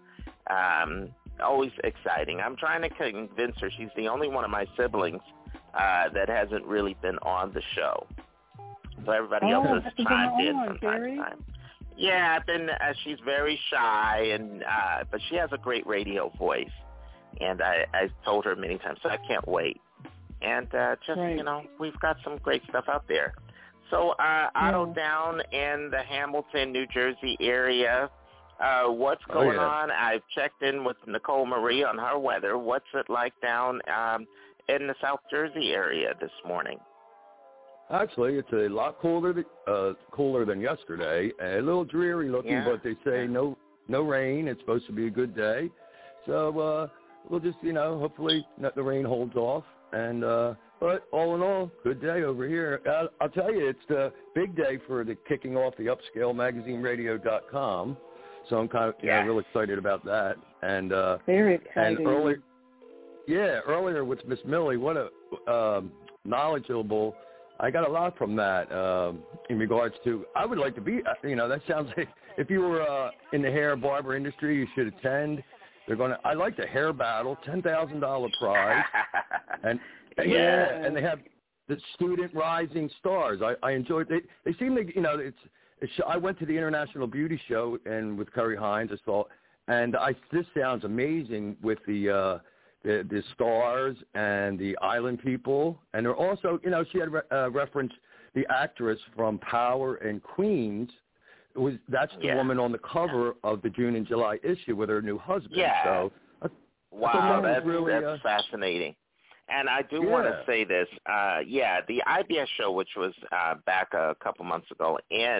Always exciting. I'm trying to convince her. She's the only one of my siblings that hasn't really been on the show. So everybody else has chimed in from time to time. Yeah, I've been. She's very shy, but she has a great radio voice, and I told her many times. So I can't wait. And we've got some great stuff out there. So Otto down in the Hamilton, New Jersey area. What's going on? I've checked in with Nicole Marie on her weather. What's it like down in the South Jersey area this morning? Actually, it's a lot cooler than yesterday. A little dreary looking, but they say no rain. It's supposed to be a good day. So we'll just, hopefully the rain holds off. And but all in all, good day over here. I'll tell you, it's the big day for the kicking off the UpscaleMagazineRadio.com. So I'm kind of real excited about that. And very exciting. And earlier with Miss Millie, what a knowledgeable. I got a lot from that in regards to. I would like to be. That sounds like if you were in the hair barber industry, you should attend. I like the hair battle, $10,000 prize, and and they have the student rising stars. I enjoyed. They seem to I went to the International Beauty Show and with Carrie Hines, I saw, and this sounds amazing with the stars and the island people, and they're also, she had referenced the actress from Power and Queens. That's the woman on the cover of the June and July issue with her new husband. Yeah. So, wow, that's fascinating. And I do want to say this. The IBS show, which was back a couple months ago in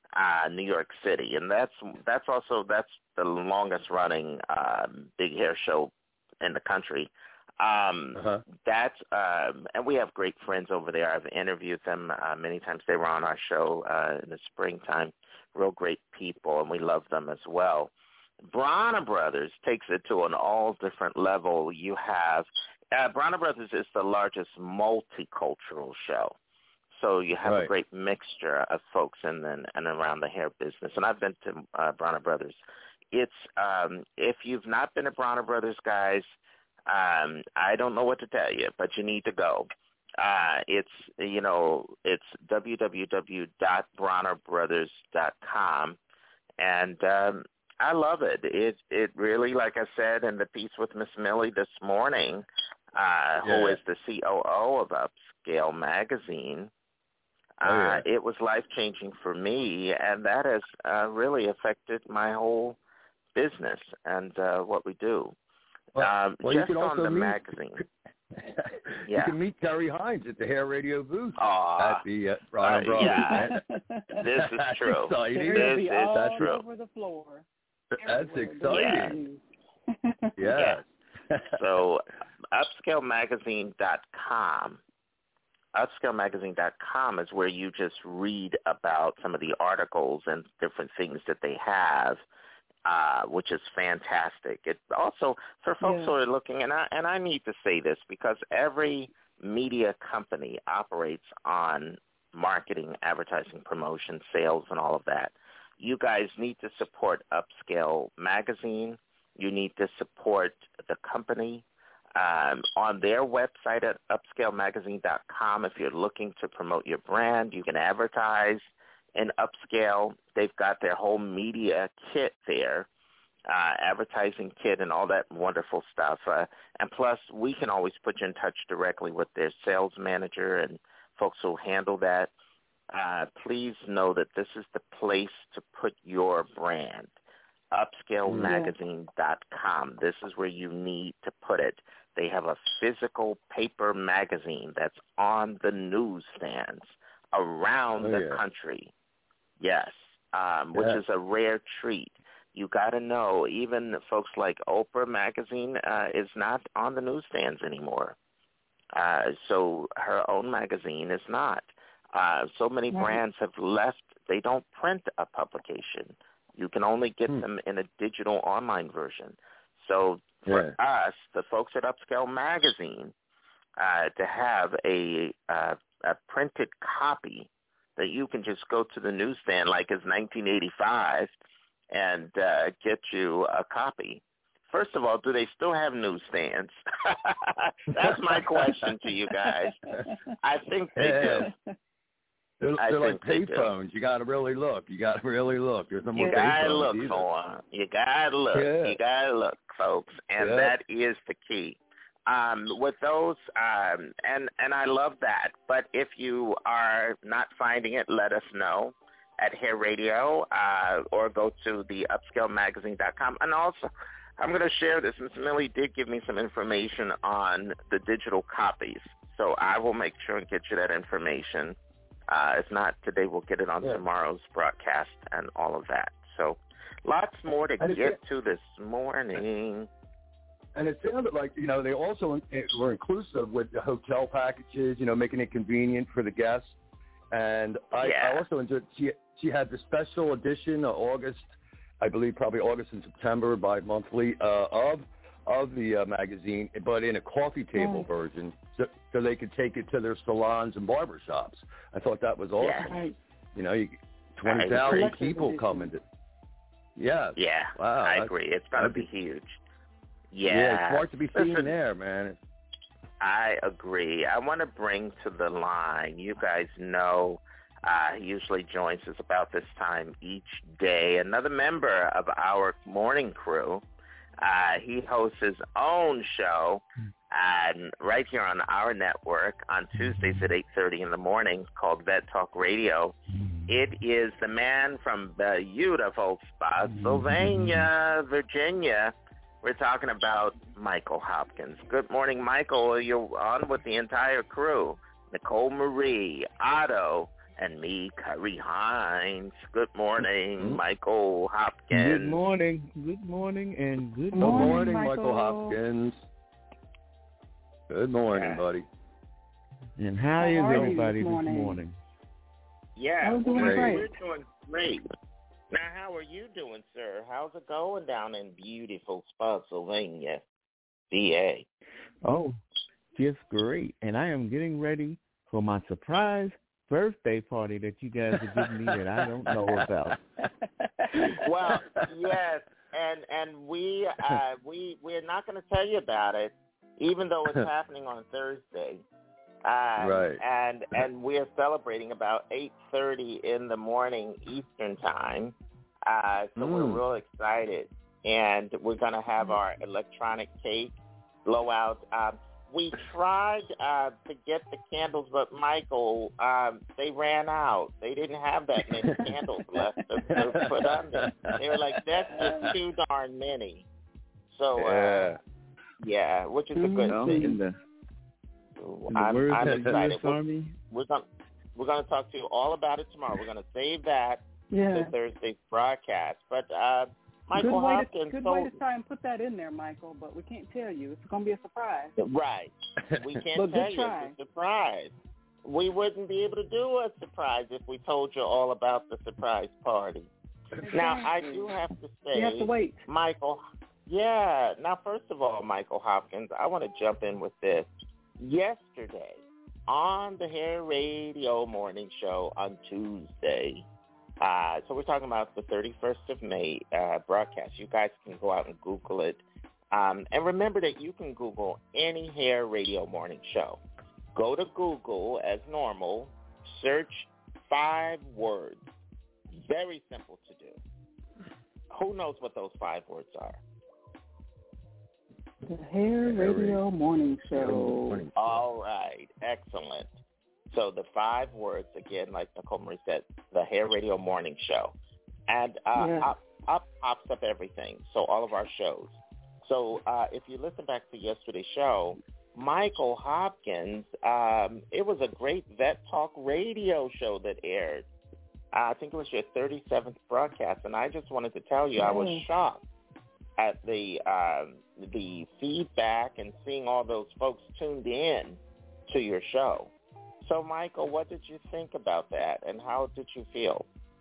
New York City, and that's the longest running big hair show in the country. And we have great friends over there. I've interviewed them many times. They were on our show in the springtime. Real great people, and we love them as well. Bronner Brothers takes it to an all different level. You have Bronner Brothers is the largest multicultural show. So you have a great mixture of folks in and around the hair business. And I've been to Bronner Brothers. It's if you've not been to Bronner Brothers, guys, I don't know what to tell you, but you need to go. It's www.bronnerbrothers.com, and I love it. It really, like I said in the piece with Miss Millie this morning, who is the COO of Upscale Magazine. It was life-changing for me, and that has really affected my whole business and what we do. Just on the magazine. You can meet Terry Hines at the Hair Radio booth at the Bronner Brothers. Yeah. This is true. Exciting. That's true. Over the floor. That's exciting. Yes. So, upscalemagazine.com. Upscalemagazine.com is where you just read about some of the articles and different things that they have, which is fantastic. It also, for folks who are looking, and I need to say this because every media company operates on marketing, advertising, promotion, sales, and all of that. You guys need to support Upscale Magazine. You need to support the company. On their website at upscalemagazine.com, if you're looking to promote your brand, you can advertise in Upscale. They've got their whole media kit there, advertising kit and all that wonderful stuff. And plus, we can always put you in touch directly with their sales manager and folks who handle that. Please know that this is the place to put your brand. Upscalemagazine.com. This is where you need to put it. They have a physical paper magazine that's on the newsstands around the country. Yes, which is a rare treat. You got to know, even folks like Oprah Magazine is not on the newsstands anymore. So her own magazine is not. So many brands have left. They don't print a publication. You can only get them in a digital online version. So for us, the folks at Upscale Magazine, to have a printed copy that you can just go to the newsstand like it's 1985 and get you a copy. First of all, do they still have newsstands? That's my question to you guys. I think they do. They're like payphones. You got to really look. There's no more You got to look for them. You got to look. Yeah. You got to look, folks. And that is the key. With those, and I love that. But if you are not finding it, let us know at Hair Radio or go to the upscalemagazine.com. And also, I'm going to share this. Ms. Millie did give me some information on the digital copies. So I will make sure and get you that information. If not today, we'll get it on tomorrow's broadcast and all of that. So lots more to get to this morning. And it sounded like, they also were inclusive with the hotel packages, making it convenient for the guests. And I also enjoyed, she had the special edition of August, I believe probably August and September bi-monthly of the magazine, but in a coffee table version, so they could take it to their salons and barbershops. I thought that was awesome. 20,000 people coming to. Yeah. Wow. I agree. It's going to be huge. Yeah, it's smart to be seen there, man. I agree. I want to bring to the line, you guys know, he usually joins us about this time each day, another member of our morning crew. He hosts his own show right here on our network on Tuesdays at 8:30 in the morning called Vet Talk Radio. It is the man from beautiful Spotsylvania, Virginia. We're talking about Michael Hopkins. Good morning, Michael. You're on with the entire crew. Nicole Marie, Otto, and me, Kerry Hines. Good morning, Michael Hopkins. Good morning, and good morning, Michael Hopkins. Good morning, buddy. And how is everybody this morning? Yeah, we're doing we're doing great. Now, how are you doing, sir? How's it going down in beautiful Spotsylvania, VA? Oh, just great. And I am getting ready for my surprise birthday party that you guys are giving me that I don't know about. Well, yes, and we're not going to tell you about it, even though it's happening on Thursday. Right. And we're celebrating about 8:30 in the morning Eastern time. So we're real excited, and we're going to have our electronic cake blowout. We tried to get the candles, but Michael, they ran out. They didn't have that many candles left to put on there. They were like, that's just too darn many. So, which is a good thing. I'm excited. We're going to talk to you all about it tomorrow. We're going to save that to Thursday's broadcast. But Michael Hopkins. Good way to try and put that in there, Michael, but we can't tell you. It's going to be a surprise. Right. We can't tell you. It's a surprise. We wouldn't be able to do a surprise if we told you all about the surprise party. Exactly. Now, I do have to say, you have to wait. Michael, now, first of all, Michael Hopkins, I want to jump in with this. Yesterday, on the Hair Radio Morning Show on Tuesday, so we're talking about the 31st of May broadcast. You guys can go out and Google it. And remember that you can Google any Hair Radio Morning Show. Go to Google as normal, search 5 words. Very simple to do. Who knows what those 5 words are? The Hair Radio Morning Show. All right. Excellent. So the 5 words, again, like Nicole Marie said, the Hair Radio Morning Show. And up pops up everything, so all of our shows. So if you listen back to yesterday's show, Michael Hopkins, it was a great Vet Talk Radio show that aired. I think it was your 37th broadcast, and I just wanted to tell you I was shocked at the feedback and seeing all those folks tuned in to your show. So, Michael, what did you think about that, and how did you feel?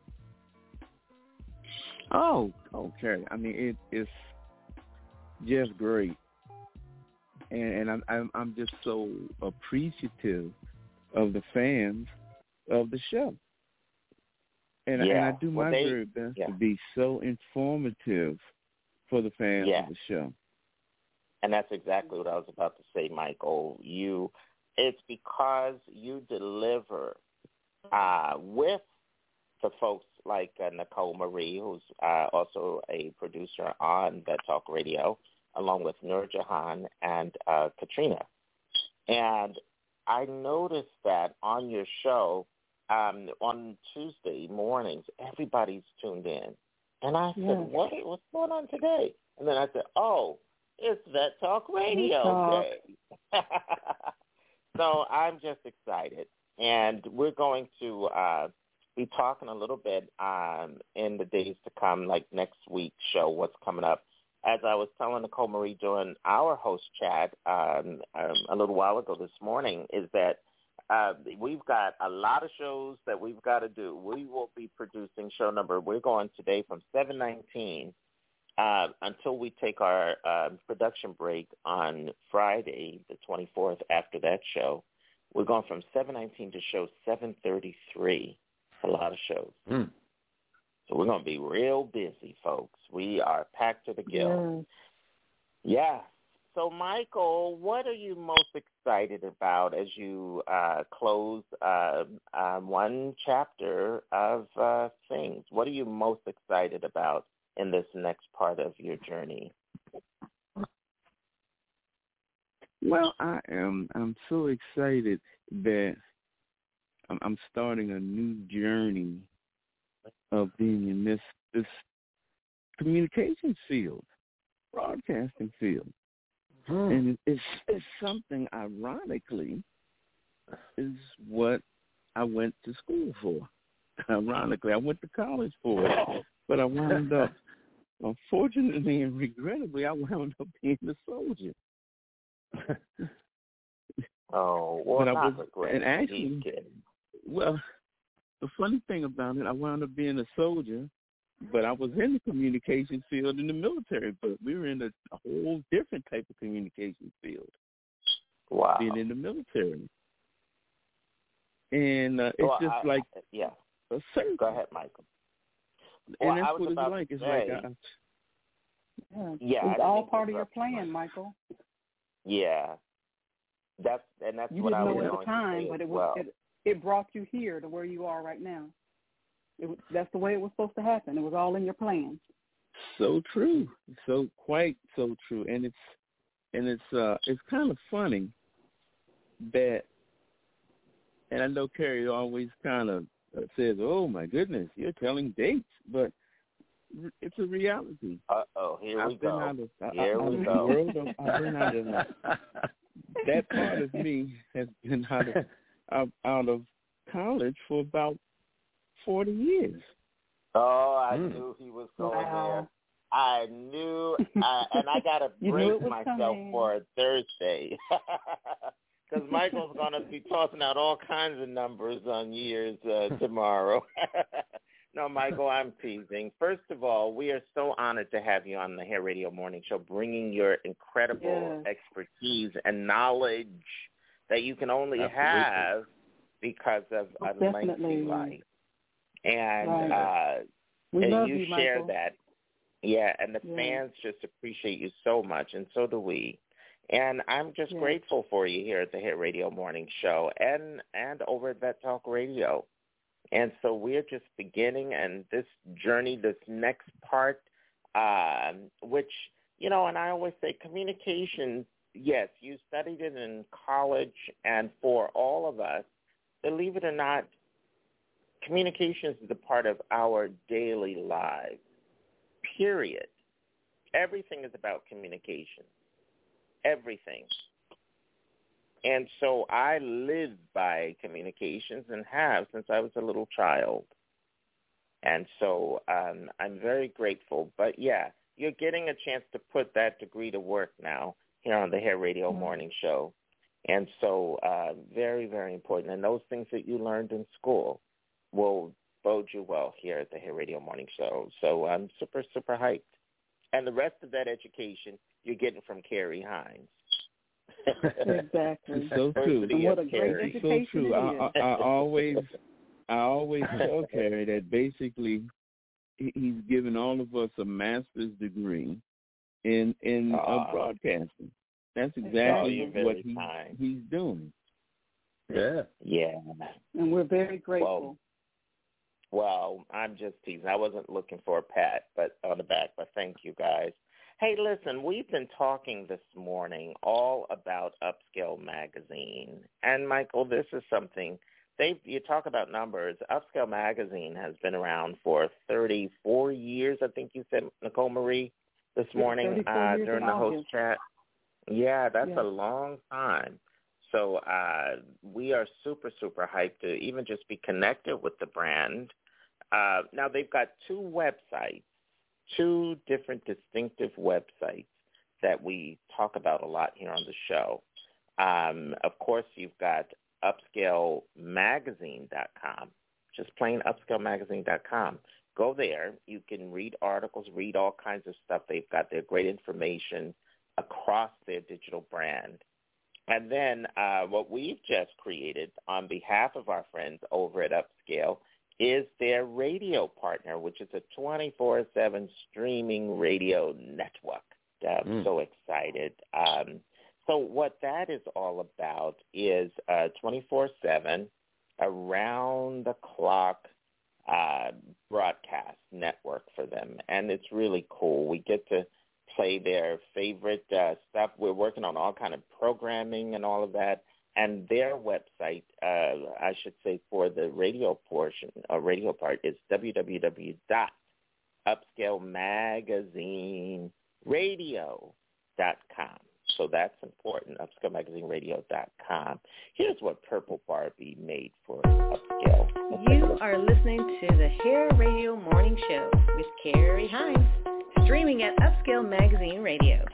Oh, okay. I mean, it's just great, and I'm just so appreciative of the fans of the show, and I do my very best to be so informative for the fans of the show. And that's exactly what I was about to say, Michael. It's because you deliver with the folks like Nicole Marie, who's also a producer on Vet Talk Radio, along with Nur Jahan and Katrina. And I noticed that on your show, on Tuesday mornings, everybody's tuned in. And I said, what's going on today? And then I said, it's Vet Talk Radio Day. So I'm just excited. And we're going to be talking a little bit in the days to come, like next week's show, what's coming up. As I was telling Nicole Marie during our host chat a little while ago this morning, is that we've got a lot of shows that we've got to do. We will be producing show number. We're going today from 7:19 until we take our production break on Friday, the 24th, after that show. We're going from 7:19 to show 7:33. A lot of shows. So we're going to be real busy, folks. We are packed to the gill. Yeah. So, Michael, what are you most excited about as you close one chapter of things? What are you most excited about in this next part of your journey? Well, I'm so excited that I'm starting a new journey of being in this communications field, broadcasting field. And it's something, ironically, is what I went to school for. Ironically, I went to college for it. But I wound up, unfortunately and regrettably, I wound up being a soldier. Oh, well, not regret. And actually, well, the funny thing about it, I wound up being a soldier, but I was in the communication field in the military, but we were in a whole different type of communication field. Wow. Being in the military. And it's just a circle. Go ahead, Michael. And that's what it's like. It's like it's all part of your plan, Michael. Yeah. That's you what I was didn't know at going the time, to say but it it brought you here to where you are right now. That's the way it was supposed to happen. It was all in your plan. So true. Quite so true. And it's kind of funny that, and I know Carrie always kind of says, "Oh my goodness, you're telling dates," but it's a reality. Here we go. I've been out of that part of me has been out of college for about 40 years. Oh, I knew he was going there. I knew, and I got to brace myself for Thursday. Because Michael's going to be tossing out all kinds of numbers on years tomorrow. No, Michael, I'm teasing. First of all, we are so honored to have you on the Hair Radio Morning Show, bringing your incredible expertise and knowledge that you can only have because of a lengthy life. And you share Michael. that. Yeah, and the fans just appreciate you so much, and so do we. And I'm just grateful for you here at the Hair Radio Morning Show and over at Vet Talk Radio. And so we're just beginning, and this journey, this next part, which, and I always say communication, yes, you studied it in college, and for all of us, believe it or not, communication is a part of our daily lives, period. Everything is about communication. Everything. And so I live by communications and have since I was a little child. And so I'm very grateful. But, you're getting a chance to put that degree to work now here on the Hair Radio Morning Show. And so very, very important. And those things that you learned in school will bode you well here at the Hair Radio Morning Show. So I'm super, super hyped. And the rest of that education you're getting from Carrie Hines. Exactly. So true. And what a great education so true. I always tell Carrie that basically he's given all of us a master's degree in broadcasting. That's exactly what he's doing. Yeah. Yeah. And we're very grateful. Well, I'm just teasing. I wasn't looking for a pat on the back, but thank you guys. Hey, listen, we've been talking this morning all about Upscale Magazine. And, Michael, this is something, you talk about numbers. Upscale Magazine has been around for 34 years, I think you said, Nicole Marie, this morning during the host chat. Yeah, that's a long time. So we are super, super hyped to even just be connected with the brand. Now, they've got two websites. Two different distinctive websites that we talk about a lot here on the show. Of course, you've got upscalemagazine.com, just plain upscalemagazine.com. Go there. You can read articles, read all kinds of stuff. They've got their great information across their digital brand. And then what we've just created on behalf of our friends over at Upscale is their radio partner, which is a 24/7 streaming radio network. I'm so excited. So what that is all about is a 24/7, around-the-clock broadcast network for them, and it's really cool. We get to play their favorite stuff. We're working on all kind of programming and all of that. And their website, I should say, for the radio portion, radio part, is www.upscalemagazineradio.com. So that's important, upscalemagazineradio.com. Here's what Purple Barbie made for Upscale. You are listening to the Hair Radio Morning Show with Carrie Hines, streaming at Upscale Magazine Radio.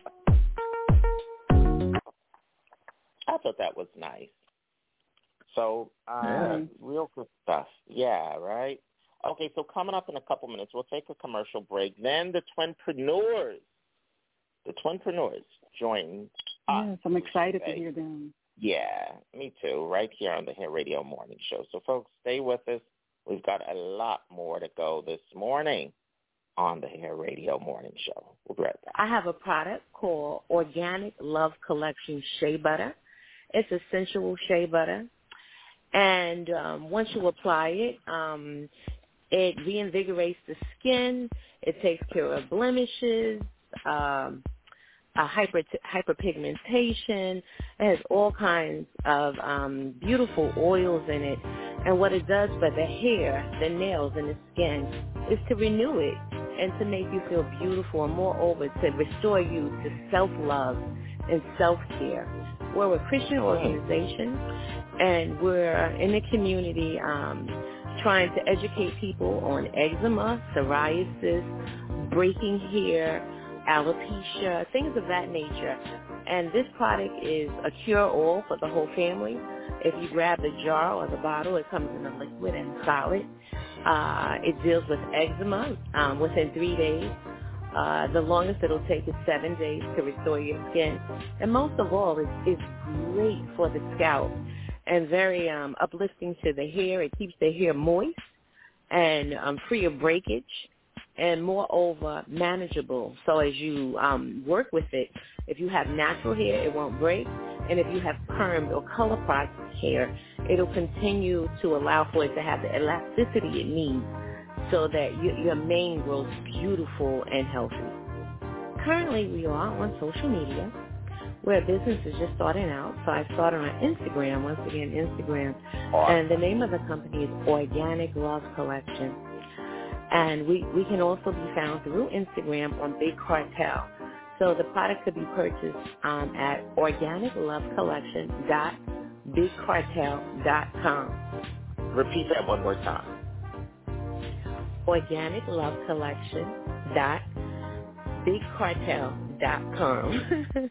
I thought that was nice. So, real good stuff. Yeah, right? Okay, so coming up in a couple minutes, we'll take a commercial break. Then the Twinpreneurs join us. Yes, I'm excited to hear them. Yeah, me too, right here on the Hair Radio Morning Show. So, folks, stay with us. We've got a lot more to go this morning on the Hair Radio Morning Show. We'll be right back. I have a product called Organic Love Collection Shea Butter. It's a sensual shea butter. And once you apply it, it reinvigorates the skin. It takes care of blemishes, hyperpigmentation. It has all kinds of beautiful oils in it. And what it does for the hair, the nails, and the skin is to renew it and to make you feel beautiful, and moreover, to restore you to self-love and self-care. We're a Christian organization, and we're in the community trying to educate people on eczema, psoriasis, breaking hair, alopecia, things of that nature. And this product is a cure-all for the whole family. If you grab the jar or the bottle, it comes in a liquid and solid. It deals with eczema within 3 days. The longest it'll take is 7 days to restore your skin. And most of all, it's great for the scalp and very uplifting to the hair. It keeps the hair moist and free of breakage, and moreover, manageable. So as you work with it, if you have natural hair, it won't break. And if you have permed or color processed hair, it'll continue to allow for it to have the elasticity it needs so that your mane grows beautiful and healthy. Currently, we are on social media. We're a business is just starting out, so I started on Instagram, once again, Instagram. And the name of the company is Organic Love Collection. And we can also be found through Instagram on Big Cartel. So the product could be purchased at organiclovecollection.bigcartel.com. Repeat that one more time. organiclovecollection.bigcartel.com.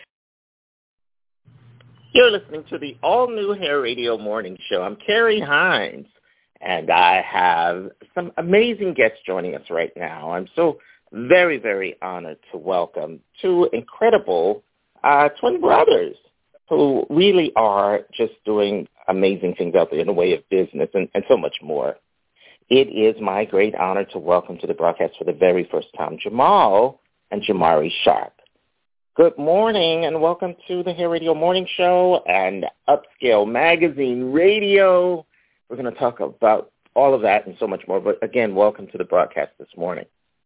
You're listening to the all-new Hair Radio Morning Show. I'm Carrie Hines, and I have some amazing guests joining us right now. I'm so very, very honored to welcome two incredible twin brothers who really are just doing amazing things out there in the way of business and so much more. It is my great honor to welcome to the broadcast for the very first time Jamal and Jamari Sharp. Good morning and welcome to the Hair Radio Morning Show and Upscale Magazine Radio. We're going to talk about all of that and so much more. But again, welcome to the broadcast this morning.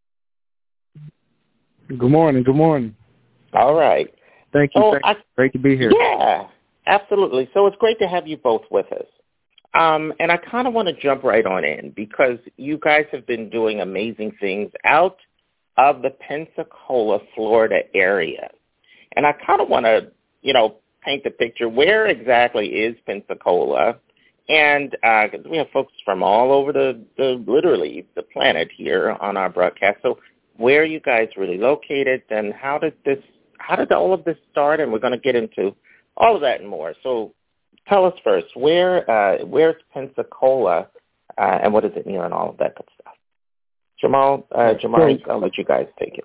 Good morning. Good morning. All right. Thank you. Great to be here. Yeah, absolutely. So it's great to have you both with us. And I kind of want to jump right on in because you guys have been doing amazing things out of the Pensacola, Florida area. And I kind of want to, paint the picture. Where exactly is Pensacola? And cause we have folks from all over literally the planet here on our broadcast. So where are you guys really located, and how did all of this start? And we're going to get into all of that and more. So tell us first, where's Pensacola, and what is it near, and all of that good stuff. Jamari, I'll let you guys take it.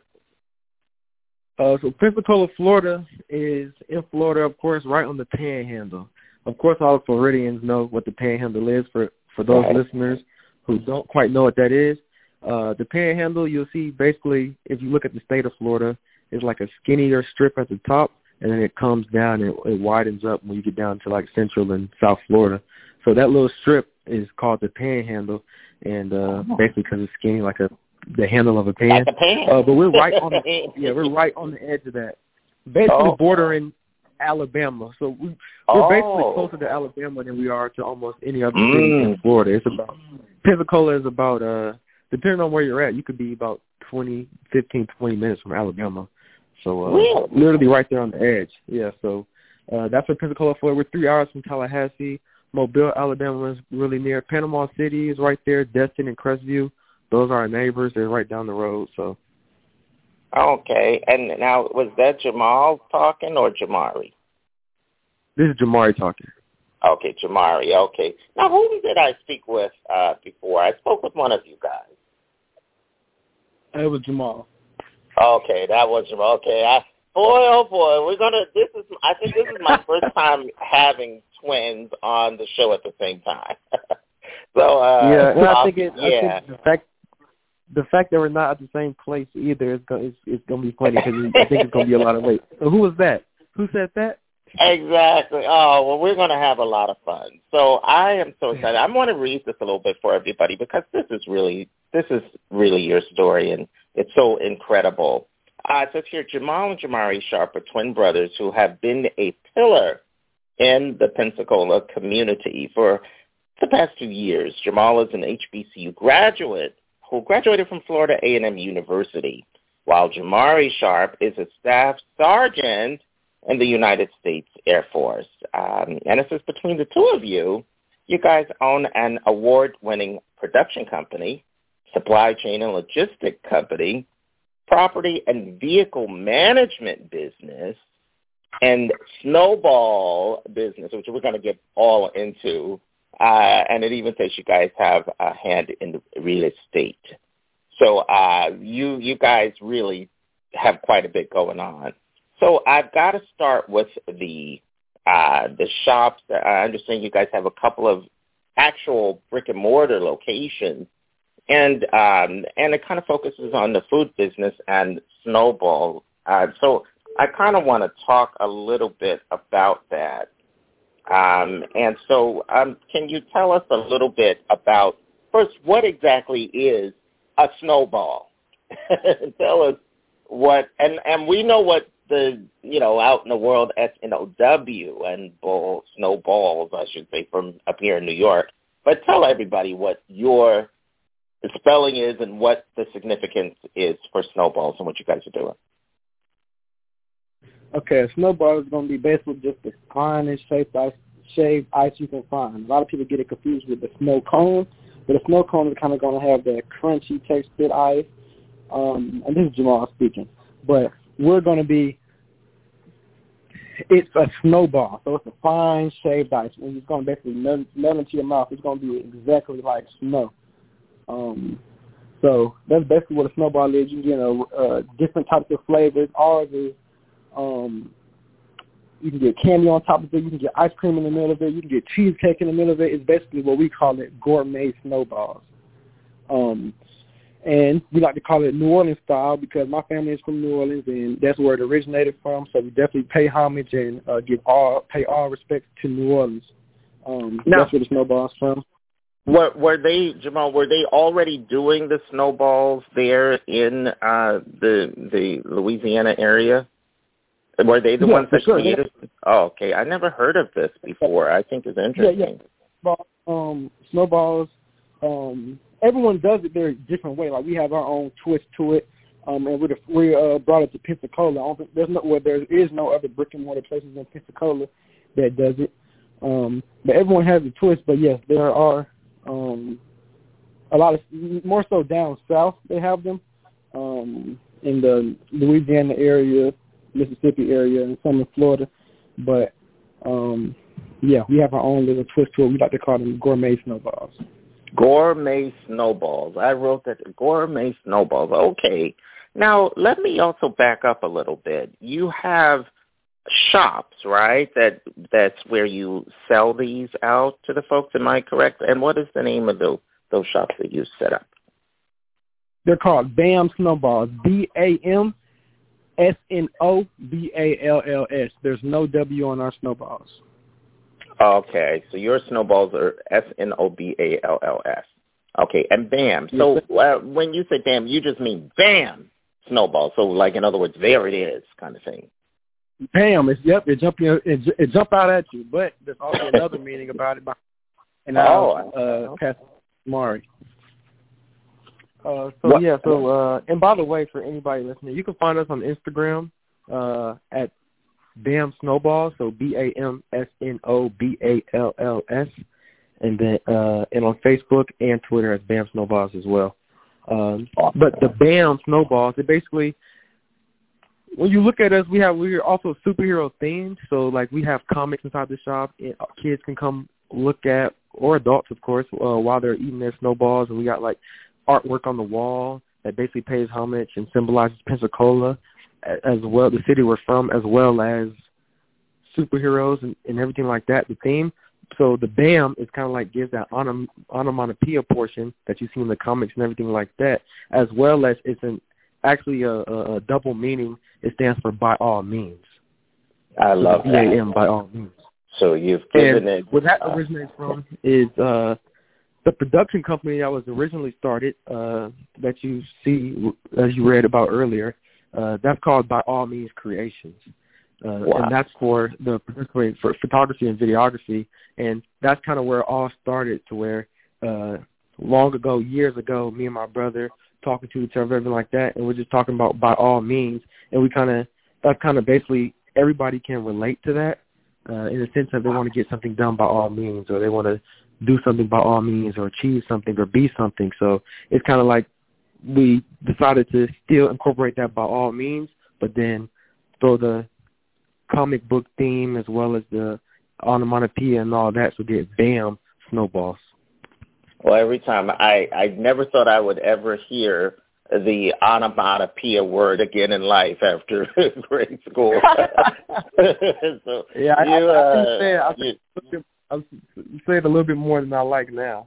So Pensacola, Florida is in Florida, of course, right on the Panhandle. Of course, all Floridians know what the Panhandle is. For those listeners who don't quite know what that is, the Panhandle, you'll see basically, if you look at the state of Florida, it's like a skinnier strip at the top, and then it comes down and it widens up when you get down to like Central and South Florida. So that little strip is called the Panhandle, and basically because it's skinny, like the handle of a pan. Like a pan. But we're right on we're right on the edge of that, basically bordering Alabama. So we're basically closer to Alabama than we are to almost any other city in Florida. It's about Pensacola is about depending on where you're at, you could be about 20 minutes from Alabama. So really? Literally right there on the edge. Yeah, so that's where Pensacola, Florida. We're 3 hours from Tallahassee. Mobile, Alabama is really near. Panama City is right there. Destin and Crestview, those are our neighbors. They're right down the road. So. Okay, and now was that Jamal talking or Jamari? This is Jamari talking. Okay, Jamari. Okay. Now, who did I speak with before? I spoke with one of you guys. It was Jamal. Okay, that was Jamal. Okay, oh boy, I think this is my first time having twins on the show at the same time. So I think the fact that we're not at the same place either is going to be funny because I think it's going to be a lot of weight. So who was that? Who said that? Exactly. Oh, well, we're going to have a lot of fun. So I am so excited. I want to read this a little bit for everybody because this is really your story, and it's so incredible. It says here, Jamal and Jamari Sharp are twin brothers who have been a pillar in the Pensacola community for the past 2 years. Jamal is an HBCU graduate who graduated from Florida A&M University, while Jamari Sharp is a staff sergeant in the United States Air Force. And it says between the two of you, you guys own an award-winning production company, supply chain and logistic company, property and vehicle management business, and snowball business, which we're going to get all into. And it even says you guys have a hand in real estate. So you guys really have quite a bit going on. So I've got to start with the shops. I understand you guys have a couple of actual brick and mortar locations, and it kind of focuses on the food business and Snowball. So I kind of want to talk a little bit about that. And so can you tell us a little bit about, first, what exactly is a snowball? Tell us what, and we know what out in the world, SNOW and snowballs, I should say, from up here in New York. But tell everybody what your spelling is and what the significance is for snowballs and what you guys are doing. Okay, a snowball is going to be basically just the finest shaved ice you can find. A lot of people get it confused with the snow cone, but a snow cone is kind of going to have that crunchy textured ice. And this is Jamal speaking. But we're going to be, it's a snowball, so it's a fine shaved ice. And it's going to basically melt into your mouth. It's going to be exactly like snow. So that's basically what a snowball is. You can get different types of flavors. Ours is, you can get candy on top of it. You can get ice cream in the middle of it. You can get cheesecake in the middle of it. It's basically what we call it gourmet snowballs. And we like to call it New Orleans style because my family is from New Orleans, and that's where it originated from. So we definitely pay homage and pay all respect to New Orleans. That's where the snowballs from. Were they, Jamal? Were they already doing the snowballs there in the Louisiana area? Were they the ones that created? Yeah. Oh, okay. I never heard of this before. I think it's interesting. Yeah. Snowballs. Everyone does it their different way. Like we have our own twist to it, and we brought it to Pensacola. There is no other brick and mortar places in Pensacola that does it. But everyone has a twist. But yes, there are a lot of more so down south. They have them in the Louisiana area, Mississippi area, and some in Florida. But we have our own little twist to it. We like to call them gourmet snowballs. Gourmet snowballs. I wrote that, gourmet snowballs. Okay. Now, let me also back up a little bit. You have shops, right? That's where you sell these out to the folks. Am I correct? And what is the name of those shops that you set up? They're called BAM Snowballs. BAM SNOBALLS. There's no W on our snowballs. Okay, so your snowballs are SNOBALLS. Okay, and BAM. So when you say BAM, you just mean BAM snowball. So like in other words, there it is, kind of thing. BAM. It jump out at you, but there's also another meaning about it. And Pastor Mari. And by the way, for anybody listening, you can find us on Instagram at BAM Snowballs, so BAMSNOBALLS, and then and on Facebook and Twitter as BAM Snowballs as well. But the BAM Snowballs, it basically, when you look at us, we're also superhero themed. So like we have comics inside the shop, and kids can come look at, or adults of course, while they're eating their snowballs. And we got like artwork on the wall that basically pays homage and symbolizes Pensacola as well, the city we're from, as well as superheroes and everything like that, the theme. So the BAM is kind of like gives that onomatopoeia portion that you see in the comics and everything like that, as well as it's actually a double meaning. It stands for by all means. I love that. BAM, by all means. So you've given it. Where that originates from is the production company that was originally started, that you see, as you read about earlier, that's called By All Means Creations. Wow. And that's for photography and videography. And that's kind of where it all started, to where long ago, years ago, me and my brother talking to each other, everything like that, and we're just talking about by all means. And that's kind of basically everybody can relate to that in the sense that they want to get something done by all means, or they want to do something by all means, or achieve something, or be something. So it's kind of like we decided to still incorporate that by all means, but then throw the comic book theme as well as the onomatopoeia and all that, so get BAM Snowballs. Well, every time I never thought I would ever hear the onomatopoeia word again in life after grade school. So yeah, I'll say it a little bit more than I like now.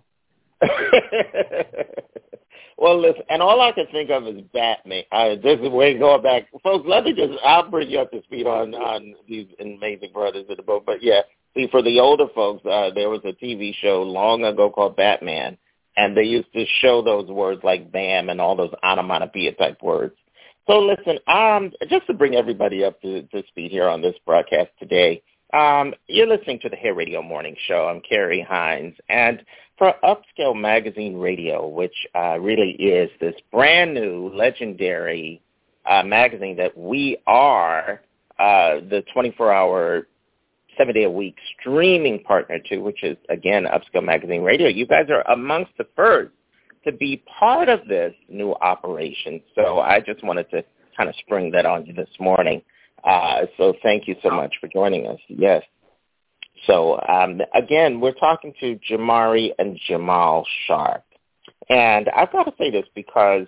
Well, listen, and all I can think of is Batman. This is way going back. Folks, I'll bring you up to speed on these amazing brothers in the boat. But, yeah, see, for the older folks, there was a TV show long ago called Batman, and they used to show those words like BAM and all those onomatopoeia-type words. So, listen, just to bring everybody up to speed here on this broadcast today, you're listening to the Hair Radio Morning Show. I'm Kerry Hines, and for Upscale Magazine Radio, which really is this brand new, legendary magazine that we are the 24-hour, 7-day-a-week streaming partner to, which is, again, Upscale Magazine Radio. You guys are amongst the first to be part of this new operation. So I just wanted to kind of spring that on you this morning. So thank you so much for joining us. Yes. So, again, we're talking to Jamari and Jamal Sharp. And I've got to say this because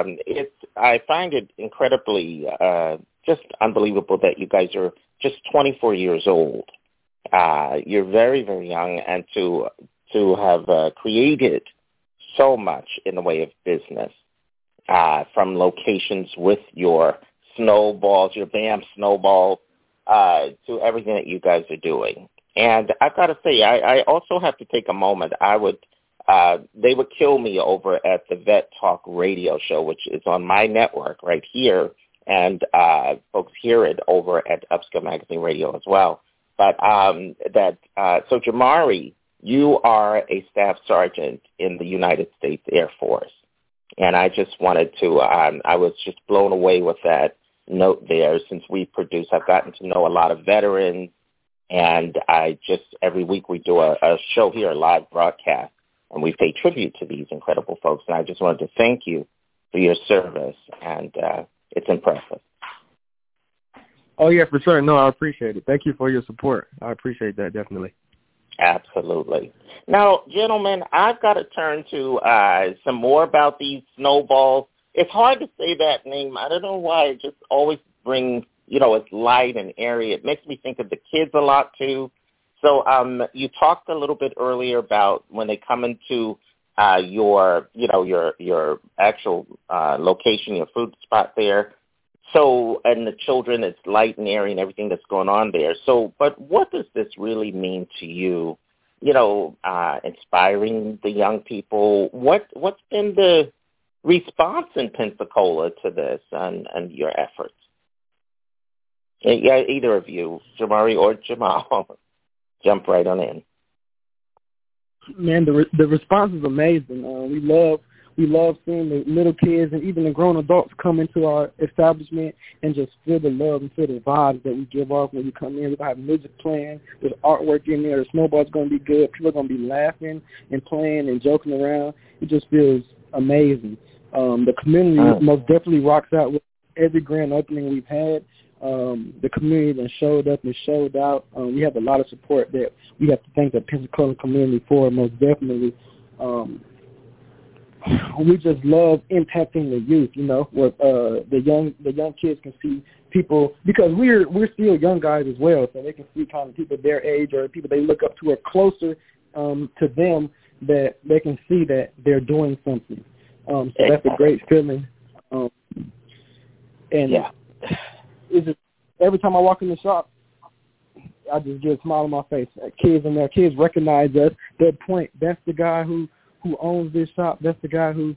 I find it incredibly just unbelievable that you guys are just 24 years old. You're very, very young, and to have created so much in the way of business, from locations with your snowballs, your BAM snowball, to everything that you guys are doing. And I've got to say, I also have to take a moment. They would kill me over at the Vet Talk radio show, which is on my network right here, and folks hear it over at Upscale Magazine Radio as well. But so Jamari, you are a staff sergeant in the United States Air Force, and I just wanted to. I was just blown away with that note there. Since I've gotten to know a lot of veterans. And every week we do a show here, a live broadcast, and we pay tribute to these incredible folks. And I just wanted to thank you for your service, and it's impressive. Oh, yeah, for sure. No, I appreciate it. Thank you for your support. I appreciate that, definitely. Absolutely. Now, gentlemen, I've got to turn to some more about these snowballs. It's hard to say that name. I don't know why. It just always brings, it's light and airy. It makes me think of the kids a lot, too. So you talked a little bit earlier about when they come into your actual location, your food spot there. So, and the children, it's light and airy and everything that's going on there. So, but what does this really mean to you? Inspiring the young people. What's been the response in Pensacola to this and your efforts? Yeah, either of you, Jamari or Jamal, jump right on in. Man, the response is amazing. We We love seeing the little kids and even the grown adults come into our establishment and just feel the love and feel the vibes that we give off when we come in. We're going to have music playing. There's artwork in there. The snowball's going to be good. People are going to be laughing and playing and joking around. It just feels amazing. The community most definitely rocks out with every grand opening we've had. The community that showed up and showed out. We have a lot of support that we have to thank the Pensacola community for, most definitely. We just love impacting the youth, where the young kids can see people, because we're still young guys as well, so they can see kind of people their age or people they look up to or closer to them, that they can see that they're doing something. So that's a great feeling. It's just, every time I walk in the shop, I just get a smile on my face. Kids in there, kids recognize us. They point, that's the guy who owns this shop. That's the guy who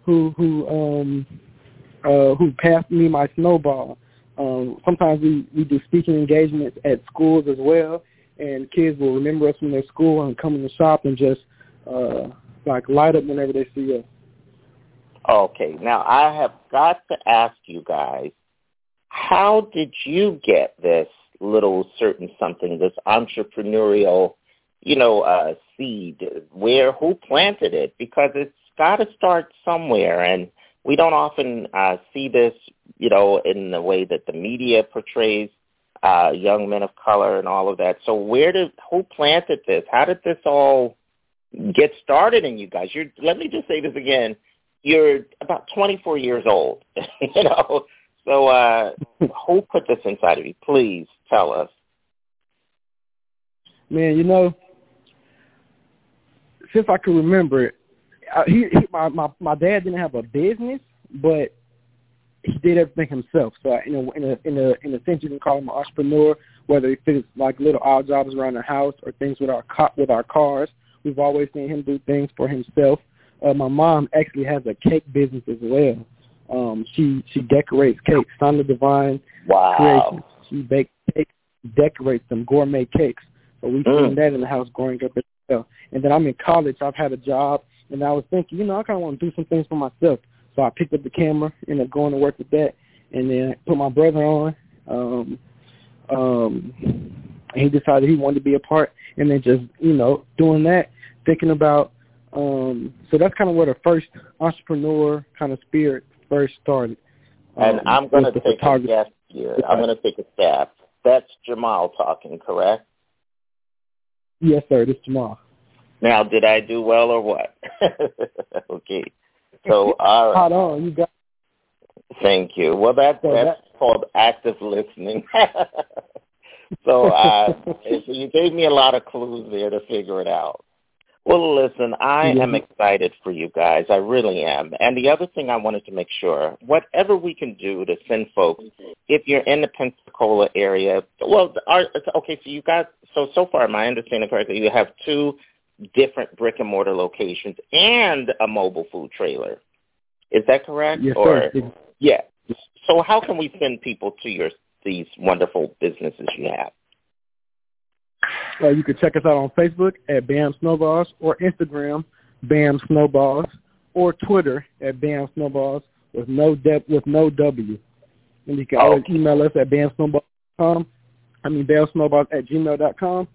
passed me my snowball. Sometimes we do speaking engagements at schools as well, and kids will remember us from their school and come in the shop and just light up whenever they see us. Okay, now I have got to ask you guys, how did you get this little certain something, this entrepreneurial, seed? Who planted it? Because it's got to start somewhere, and we don't often see this, in the way that the media portrays young men of color and all of that. So who planted this? How did this all get started in you guys? Let me just say this again. You're about 24 years old, So who put this inside of you? Please tell us. Man, since I can remember, my dad didn't have a business, but he did everything himself. So in a sense, you can call him an entrepreneur. Whether it's like little odd jobs around the house or things with our cars, we've always seen him do things for himself. My mom actually has a cake business as well. She decorates cakes. Son of Divine Creations. She bakes cakes, decorates them, gourmet cakes. So we've seen that in the house growing up as well. And then I'm in college. I've had a job, and I was thinking, I kind of want to do some things for myself. So I picked up the camera, ended up going to work with that, and then put my brother on. And he decided he wanted to be a part, and then just, doing that, thinking about, so that's kind of where the first entrepreneur kind of spirit first started. And I'm going to take a guess here. I'm going to take a stab. That's Jamal talking, correct? Yes, sir. This is Jamal. Now, did I do well or what? Okay. So, all right. Hold on. You got. Thank you. Well, that's called active listening. So you gave me a lot of clues there to figure it out. Well, listen, I am excited for you guys. I really am. And the other thing I wanted to make sure, whatever we can do to send folks, if you're in the Pensacola area, okay, so you got, so far, am I understanding correctly, you have 2 different brick-and-mortar locations and a mobile food trailer. Is that correct? Yes, sir. Yeah. So how can we send people to these wonderful businesses you have? You can check us out on Facebook at BAM Snowballs, or Instagram, BAM Snowballs, or Twitter at BAM Snowballs with no W. And you can always email us at BAMSnowballs.com. BAMSnowballs@gmail.com.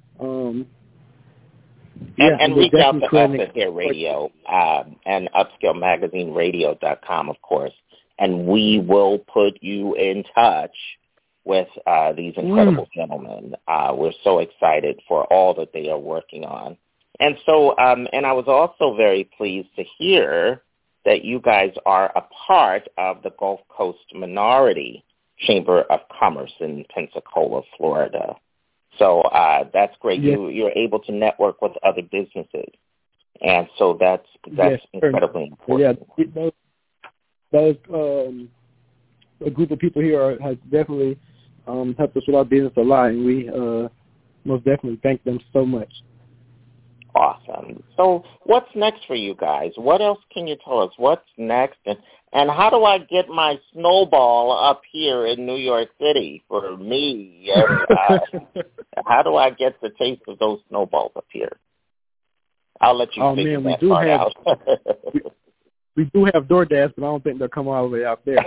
And reach out to us at Hair Radio and UpscaleMagazineRadio.com, of course. And we will put you in touch with these incredible gentlemen. We're so excited for all that they are working on. And so, and I was also very pleased to hear that you guys are a part of the Gulf Coast Minority Chamber of Commerce in Pensacola, Florida. So that's great. Yes. You're able to network with other businesses. And so that's incredibly important. Yeah, those a group of people here has definitely helped us with our business a lot, and we most definitely thank them so much. Awesome. So what's next for you guys? What else can you tell us? What's next? And how do I get my snowball up here in New York City for me? How do I get the taste of those snowballs up here? I'll let you figure that part out. We do have DoorDash, but I don't think they'll come all the way out there.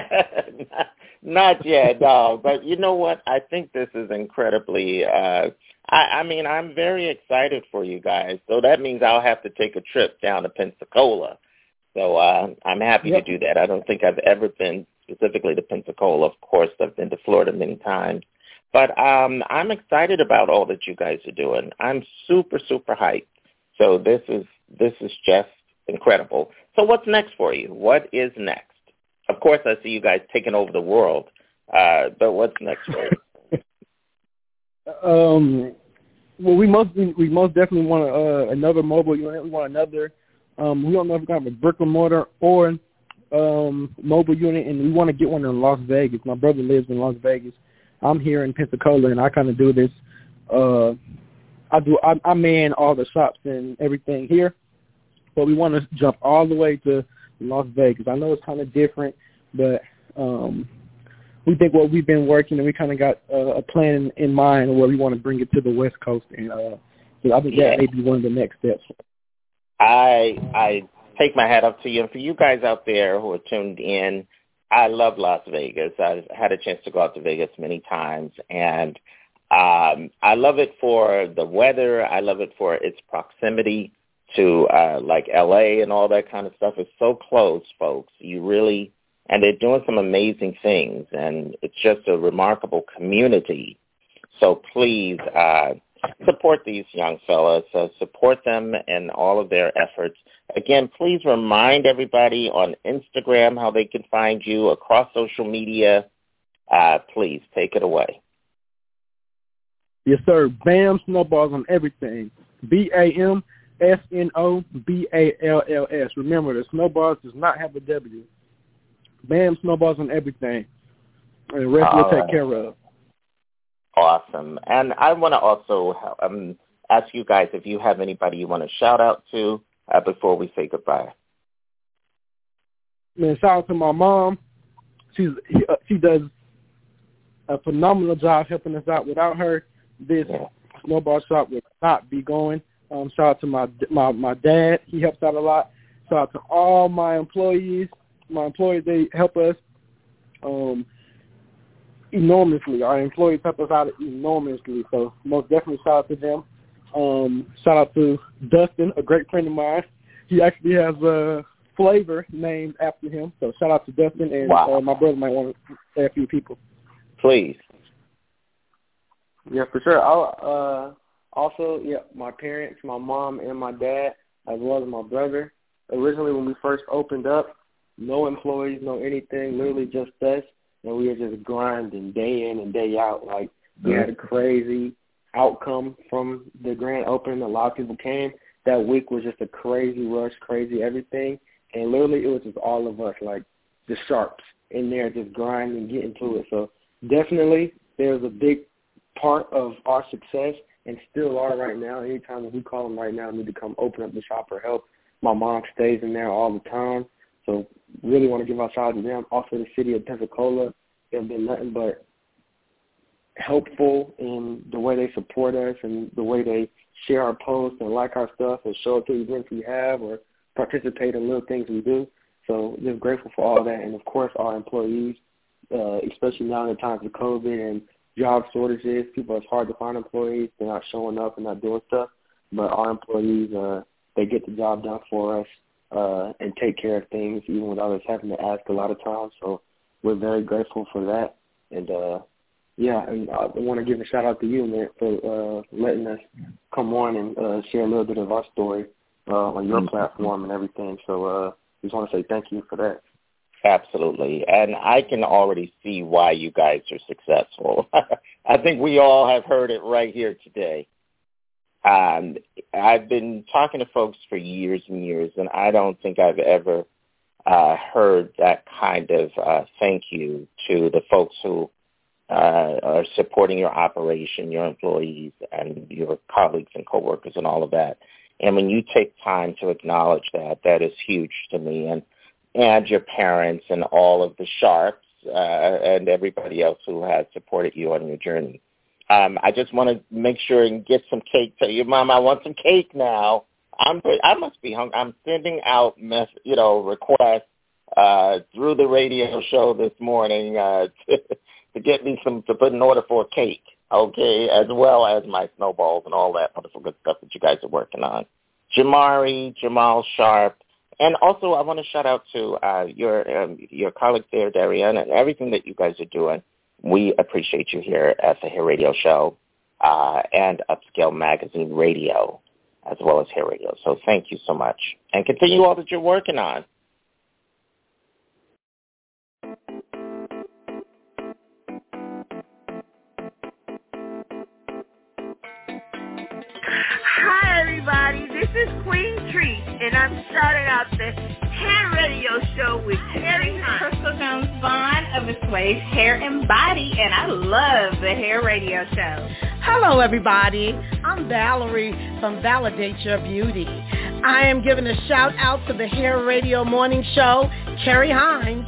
Not yet, no. But you know what? I think this is incredibly I'm very excited for you guys. So that means I'll have to take a trip down to Pensacola. So I'm happy to do that. I don't think I've ever been specifically to Pensacola. Of course, I've been to Florida many times. But I'm excited about all that you guys are doing. I'm super, super hyped. So this is just incredible. So what's next for you? What is next? Of course, I see you guys taking over the world. But what's next for you? Well, we most definitely want another mobile unit. We want another. We don't know if we're going to have a brick and mortar or mobile unit, and we want to get one in Las Vegas. My brother lives in Las Vegas. I'm here in Pensacola, and I kind of do this. I man all the shops and everything here, but we want to jump all the way to Las Vegas. I know it's kind of different, but we think what we've been working, and we kind of got a plan in mind where we want to bring it to the West Coast, and so I think that may be one of the next steps. I take my hat off to you, and for you guys out there who are tuned in, I love Las Vegas. I've had a chance to go out to Vegas many times, and I love it for the weather. I love it for its proximity to like L.A. and all that kind of stuff. It's so close, folks. And they're doing some amazing things, and it's just a remarkable community. So please support these young fellas. Support them in all of their efforts. Again, please remind everybody on Instagram how they can find you, across social media. Please take it away. Yes, sir. BAM Snowballs on everything. BAM SNOBALLS. Remember, the Snowballs does not have a W. BAM Snowballs on everything. And the rest we'll take care of. Awesome. And I want to also ask you guys if you have anybody you want to shout out to before we say goodbye. Man, shout out to my mom. She does a phenomenal job helping us out. Without her, this snowball shop would not be going. Shout out to my dad. He helps out a lot. Shout out to all my employees. My employees, they help us enormously. Our employees help us out enormously. So most definitely shout out to them. Shout out to Dustin, a great friend of mine. He actually has a flavor named after him. So shout out to Dustin, and my brother might want to say a few people. Please. Yeah, for sure. I'll also, my parents, my mom, and my dad, as well as my brother. Originally, when we first opened up, no employees, no anything, literally just us, and we were just grinding day in and day out. Like, we had a crazy outcome from the grand opening. A lot of people came. That week was just a crazy rush, crazy everything, and literally it was just all of us, like the sharps in there just grinding, getting to it. So definitely there's a big part of our success, and still are right now. Anytime that we call them right now, need to come open up the shop or help, my mom stays in there all the time. So really want to give our shout out to them. Also the city of Pensacola, they've been nothing but helpful in the way they support us and the way they share our posts and like our stuff and show up to events we have or participate in little things we do. So just grateful for all that. And, of course, our employees, especially now in the times of COVID and job shortages, it's hard to find employees. They're not showing up and not doing stuff. But our employees, they get the job done for us and take care of things even without us having to ask a lot of times. So we're very grateful for that. And, and I want to give a shout-out to you, man, for letting us come on and share a little bit of our story on your platform and everything. So just want to say thank you for that. Absolutely. And I can already see why you guys are successful. I think we all have heard it right here today. I've been talking to folks for years and years, and I don't think I've ever heard that kind of thank you to the folks who are supporting your operation, your employees, and your colleagues and coworkers and all of that. And when you take time to acknowledge that, that is huge to me. And your parents and all of the sharps and everybody else who has supported you on your journey. I just want to make sure and get some cake. Tell your mom I want some cake now. I must be hungry. I'm sending out requests through the radio show this morning to get me to put an order for a cake, okay, as well as my snowballs and all that wonderful good stuff that you guys are working on. Jamari, Jamal Sharp, and also I want to shout out to your colleague there, Darian, and everything that you guys are doing. We appreciate you here at the Hair Radio Show and Upscale Magazine Radio, as well as Hair Radio. So thank you so much. And continue all that you're working on. Hi, everybody. This is Queen Treat, and I'm starting out the Hair Radio Show with Terry Hines. Crystal Jones-Vaughn of the Sways Hair and Body, and I love the Hair Radio Show. Hello, everybody. I'm Valerie from Validate Your Beauty. I am giving a shout out to the Hair Radio Morning Show, Carrie Hines.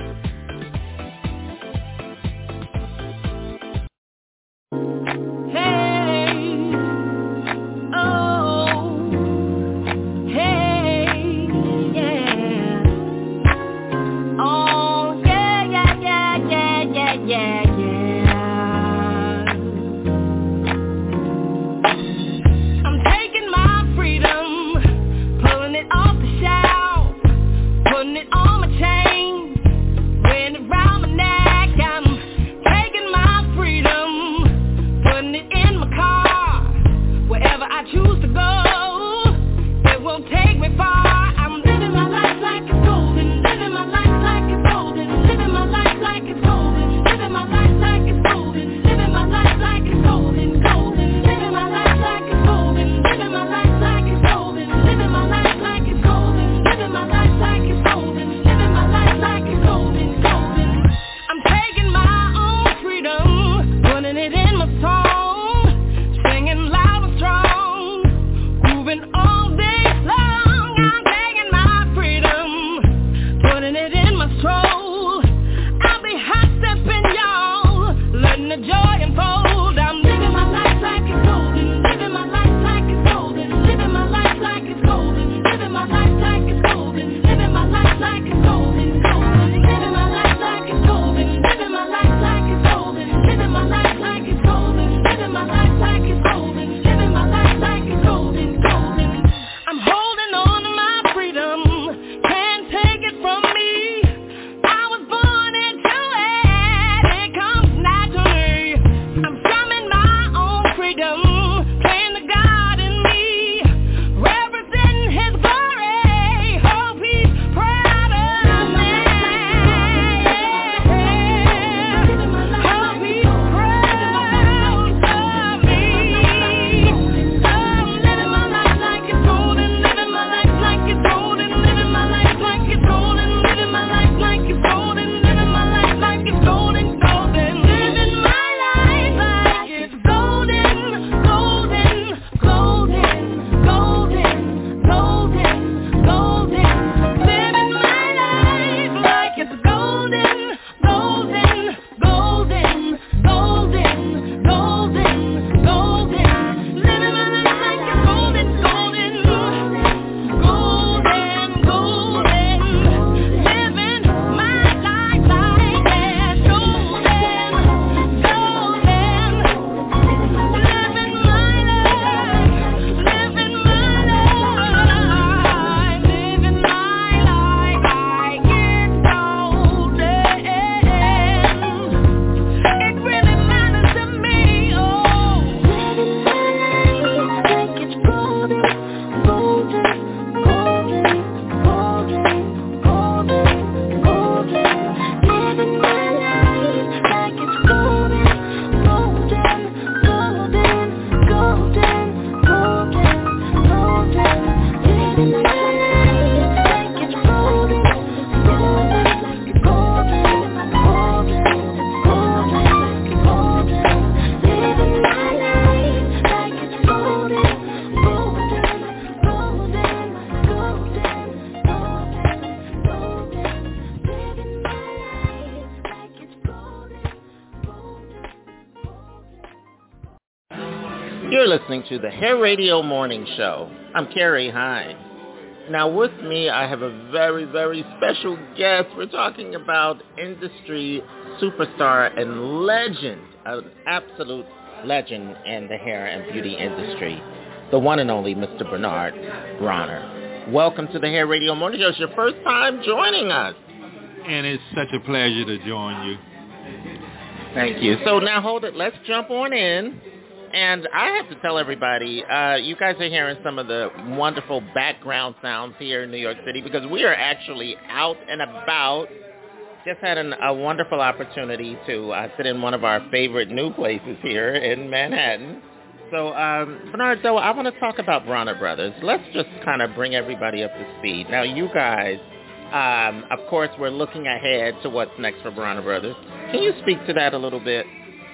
listening to the Hair Radio Morning Show. I'm Carrie Hines. Now with me, I have a very, very special guest. We're talking about industry superstar and legend, an absolute legend in the hair and beauty industry, the one and only Mr. Bernard Bronner. Welcome to the Hair Radio Morning Show. It's your first time joining us. And it's such a pleasure to join you. Thank you. So now hold it. Let's jump on in. And I have to tell everybody, you guys are hearing some of the wonderful background sounds here in New York City because we are actually out and about. Just had a wonderful opportunity to sit in one of our favorite new places here in Manhattan. So, Bernard, though, I want to talk about Bronner Brothers. Let's just kind of bring everybody up to speed. Now, you guys, of course, we're looking ahead to what's next for Bronner Brothers. Can you speak to that a little bit?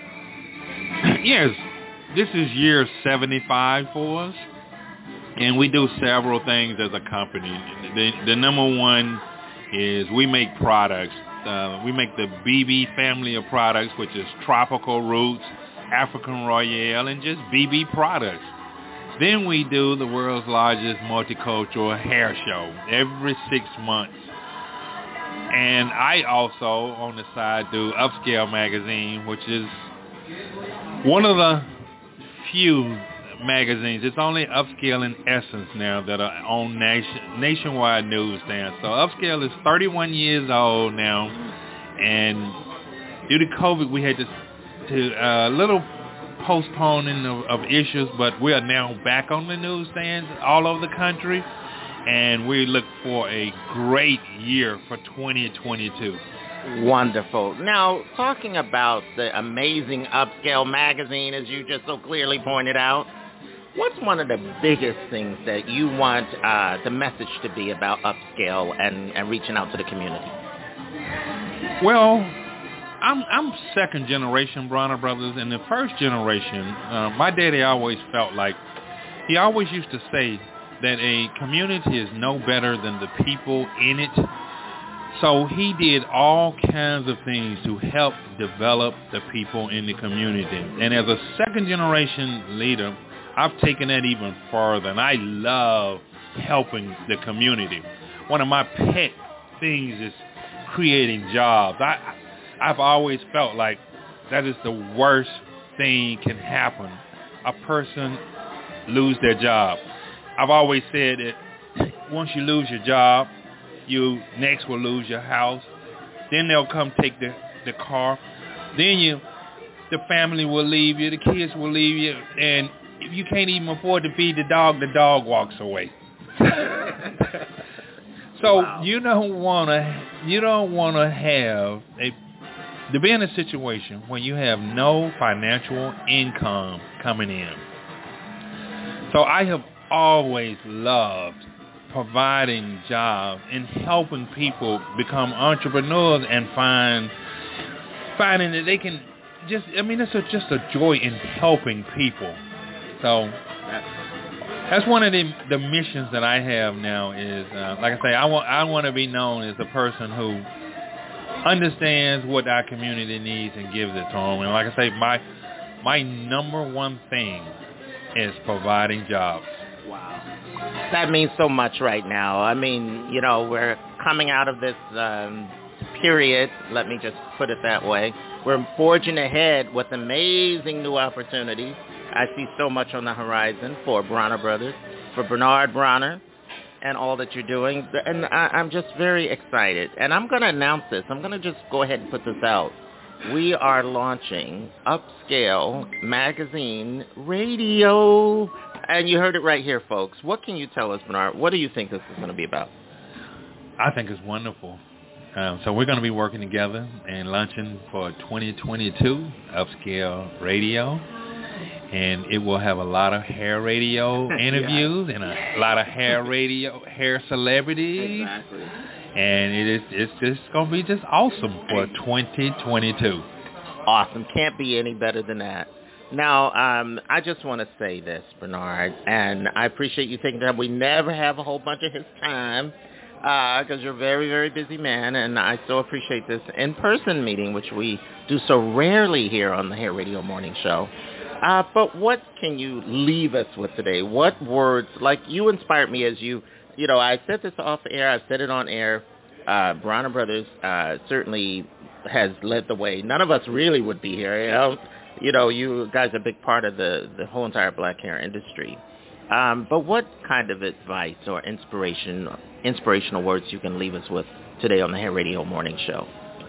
Yes. This is year 75 for us, and we do several things as a company. The number one is we make products. We make the BB family of products, which is Tropical Roots, African Royale, and just BB products. Then we do the world's largest multicultural hair show every 6 months. And I also, on the side, do Upscale Magazine, which is one of the few magazines. It's only Upscale and Essence now that are on nationwide newsstands. So Upscale is 31 years old now, and due to COVID, we had to little postponing of issues, but we are now back on the newsstands all over the country. And we look for a great year for 2022. Wonderful. Now, talking about the amazing Upscale magazine, as you just so clearly pointed out, what's one of the biggest things that you want the message to be about Upscale and reaching out to the community? Well, I'm second generation Bronner Brothers. In the first generation, my daddy always felt like, he always used to say that a community is no better than the people in it. So he did all kinds of things to help develop the people in the community. And as a second generation leader, I've taken that even further, and I love helping the community. One of my pet things is creating jobs. I've always felt like that is the worst thing can happen. A person lose their job. I've always said that once you lose your job, you next will lose your house. Then they'll come take the car. Then the family will leave you. The kids will leave you. And if you can't even afford to feed the dog walks away. So wow. You don't want to have to be in a situation where you have no financial income coming in. So I have always loved providing jobs and helping people become entrepreneurs and finding that they can it's just a joy in helping people. So that's one of the missions that I have now is, like I say, I want to be known as a person who understands what our community needs and gives it to them. And like I say, my number one thing is providing jobs. Wow. That means so much right now. I mean, we're coming out of this period, let me just put it that way. We're forging ahead with amazing new opportunities. I see so much on the horizon for Bronner Brothers, for Bernard Bronner, and all that you're doing. And I'm just very excited. And I'm going to announce this. I'm going to just go ahead and put this out. We are launching Upscale Magazine Radio. And you heard it right here, folks. What can you tell us, Bernard? What do you think this is going to be about? I think it's wonderful. So we're going to be working together and launching for 2022 Upscale Radio. And it will have a lot of hair radio interviews and a lot of hair celebrities. Exactly. And it's just going to be just awesome for 2022. Awesome. Can't be any better than that. Now, I just want to say this, Bernard, and I appreciate you taking time. We never have a whole bunch of his time because you're a very, very busy man, and I so appreciate this in-person meeting, which we do so rarely here on the Hair Radio Morning Show. But what can you leave us with today? What words, like you inspired me as you know, I said this off air, I said it on air. Bronner Brothers certainly has led the way. None of us really would be here. You know, you guys are a big part of the whole entire black hair industry. But what kind of advice or inspirational words you can leave us with today on the Hair Radio Morning Show?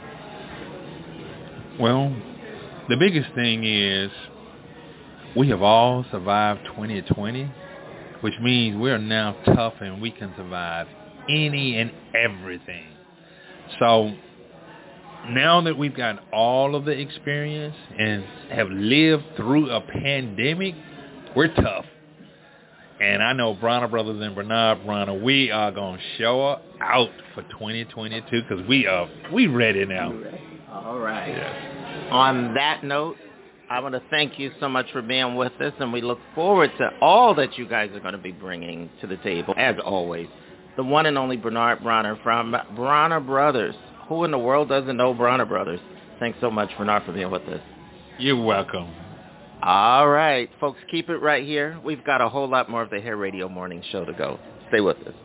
Well, the biggest thing is we have all survived 2020, which means we're now tough and we can survive any and everything. So now that we've got all of the experience and have lived through a pandemic, we're tough. And I know Bronner Brothers and Bernard Bronner, we are going to show out for 2022 because we ready now. All right. Yes. On that note, I want to thank you so much for being with us, and we look forward to all that you guys are going to be bringing to the table. As always, the one and only Bernard Bronner from Bronner Brothers. Who in the world doesn't know Bronner Brothers? Thanks so much, Bernard, for being with us. You're welcome. All right, folks, keep it right here. We've got a whole lot more of the Hair Radio Morning Show to go. Stay with us.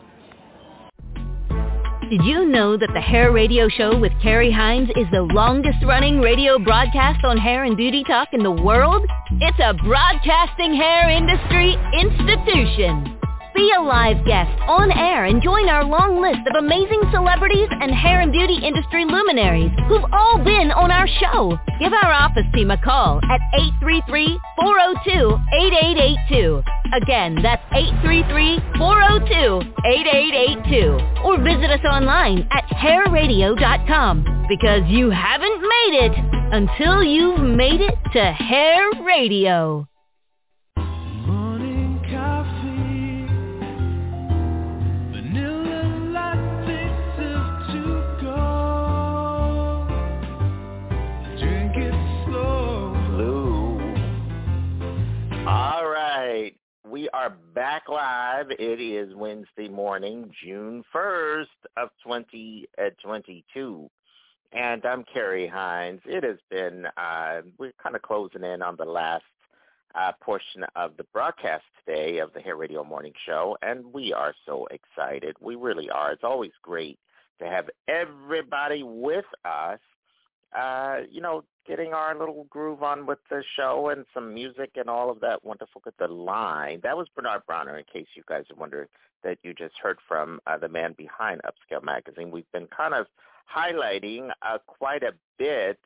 Did you know that the Hair Radio Show with Carrie Hines is the longest-running radio broadcast on hair and beauty talk in the world? It's a broadcasting hair industry institution. Be a live guest on air and join our long list of amazing celebrities and hair and beauty industry luminaries who've all been on our show. Give our office team a call at 833-402-8882. Again, that's 833-402-8882. Or visit us online at hairradio.com, because you haven't made it until you've made it to Hair Radio. We are back live. It is Wednesday morning, June 1st of 2022. And I'm Carrie Hines. It has been, we're kind of closing in on the last portion of the broadcast today of the Hair Radio Morning Show. And we are so excited. We really are. It's always great to have everybody with us. Getting our little groove on with the show and some music and all of that wonderful good the line. That was Bernard Bronner, in case you guys are wondering, that you just heard from the man behind Upscale Magazine. We've been kind of highlighting quite a bit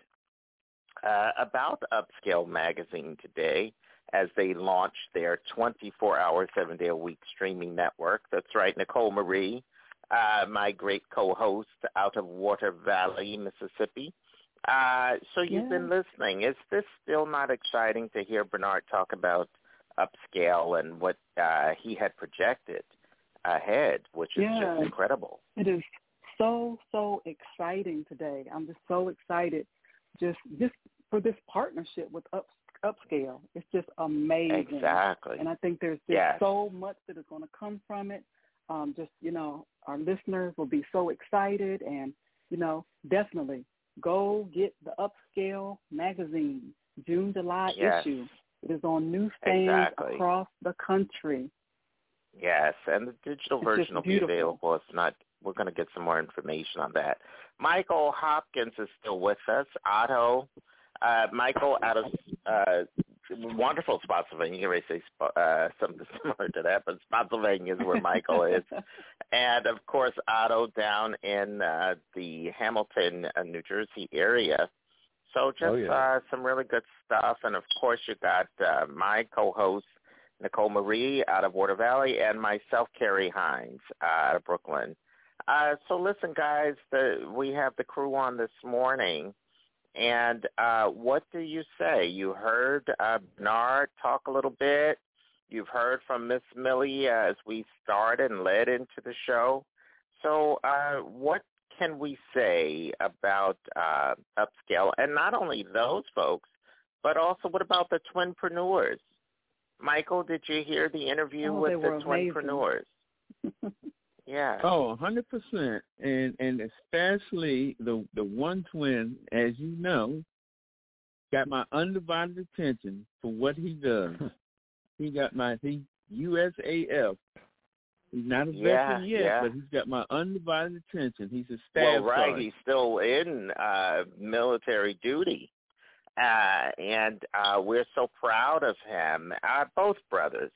about Upscale Magazine today as they launch their 24-hour, 7-day-a-week streaming network. That's right, Nicole Marie, my great co-host out of Water Valley, Mississippi. So you've been listening. Is this still not exciting to hear Bernard talk about Upscale and what he had projected ahead, which is just incredible? It is so exciting today. I'm just so excited just for this partnership with Upscale. It's just amazing. Exactly. And I think there's just so much that is going to come from it. Our listeners will be so excited, and, definitely go get the Upscale Magazine, June, July issue. It is on newsstands across the country. Yes, and the digital version will be available. If not, we're going to get some more information on that. Michael Hopkins is still with us. Michael out of wonderful Spotsylvania. You can say something similar to that, but Spotsylvania is where Michael is. And, of course, Otto down in the Hamilton, New Jersey area. So just some really good stuff. And, of course, you got my co-host, Nicole Marie, out of Water Valley, and myself, Carrie Hines, out of Brooklyn. So listen, guys, we have the crew on this morning. And what do you say? You heard Bernard talk a little bit. You've heard from Miss Millie as we started and led into the show. So what can we say about Upscale? And not only those folks, but also what about the Twinpreneurs? Michael, did you hear the interview with the Twinpreneurs? Yeah. Oh, 100%. And especially the one twin, as you know, got my undivided attention for what he does. He USAF. He's not a veteran yet, but he's got my undivided attention. He's a staff sergeant. He's still in military duty. And we're so proud of him. Both brothers.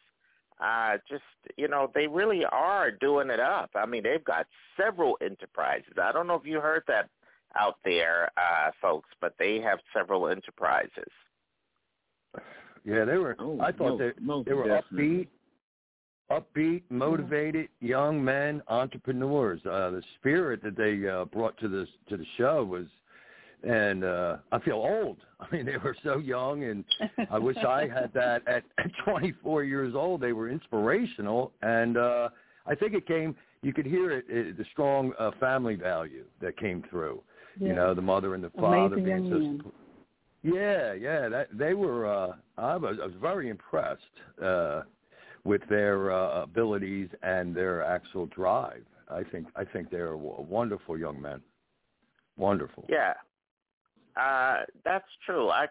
They really are doing it up. I mean, they've got several enterprises. I don't know if you heard that out there, folks, but they have several enterprises. Yeah, they were. I thought they were upbeat, motivated young men, entrepreneurs. The spirit that they brought to the show was, and I feel old. I mean, they were so young, and I wish I had that at 24 years old. They were inspirational, and I think it came. You could hear it, the strong family value that came through. Yeah. You know, the mother and the father being so. Yeah. They were. I was very impressed with their abilities and their actual drive. I think they're wonderful young men. Wonderful. Yeah. That's true. I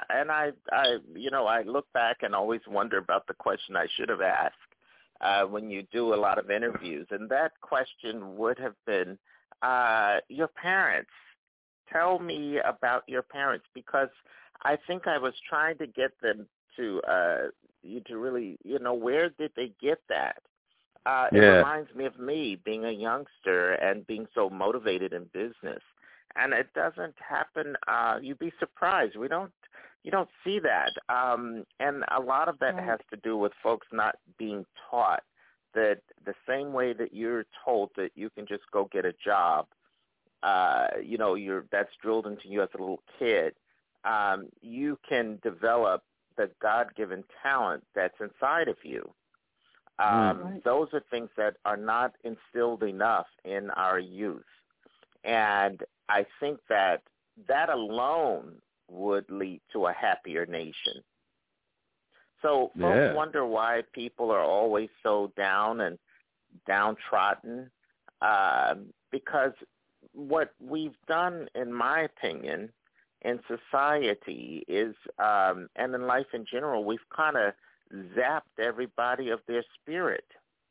look back and always wonder about the question I should have asked when you do a lot of interviews, and that question would have been, your parents. Tell me about your parents, because I think I was trying to get them to really, where did they get that? It reminds me of me being a youngster and being so motivated in business. And it doesn't happen. You'd be surprised. You don't see that. And a lot of that has to do with folks not being taught that the same way that you're told that you can just go get a job, that's drilled into you as a little kid. You can develop the God-given talent that's inside of you. Those are things that are not instilled enough in our youth. And I think that alone would lead to a happier nation. So folks wonder why people are always so down and downtrodden, because what we've done, in my opinion, in society is, and in life in general, we've kind of zapped everybody of their spirit.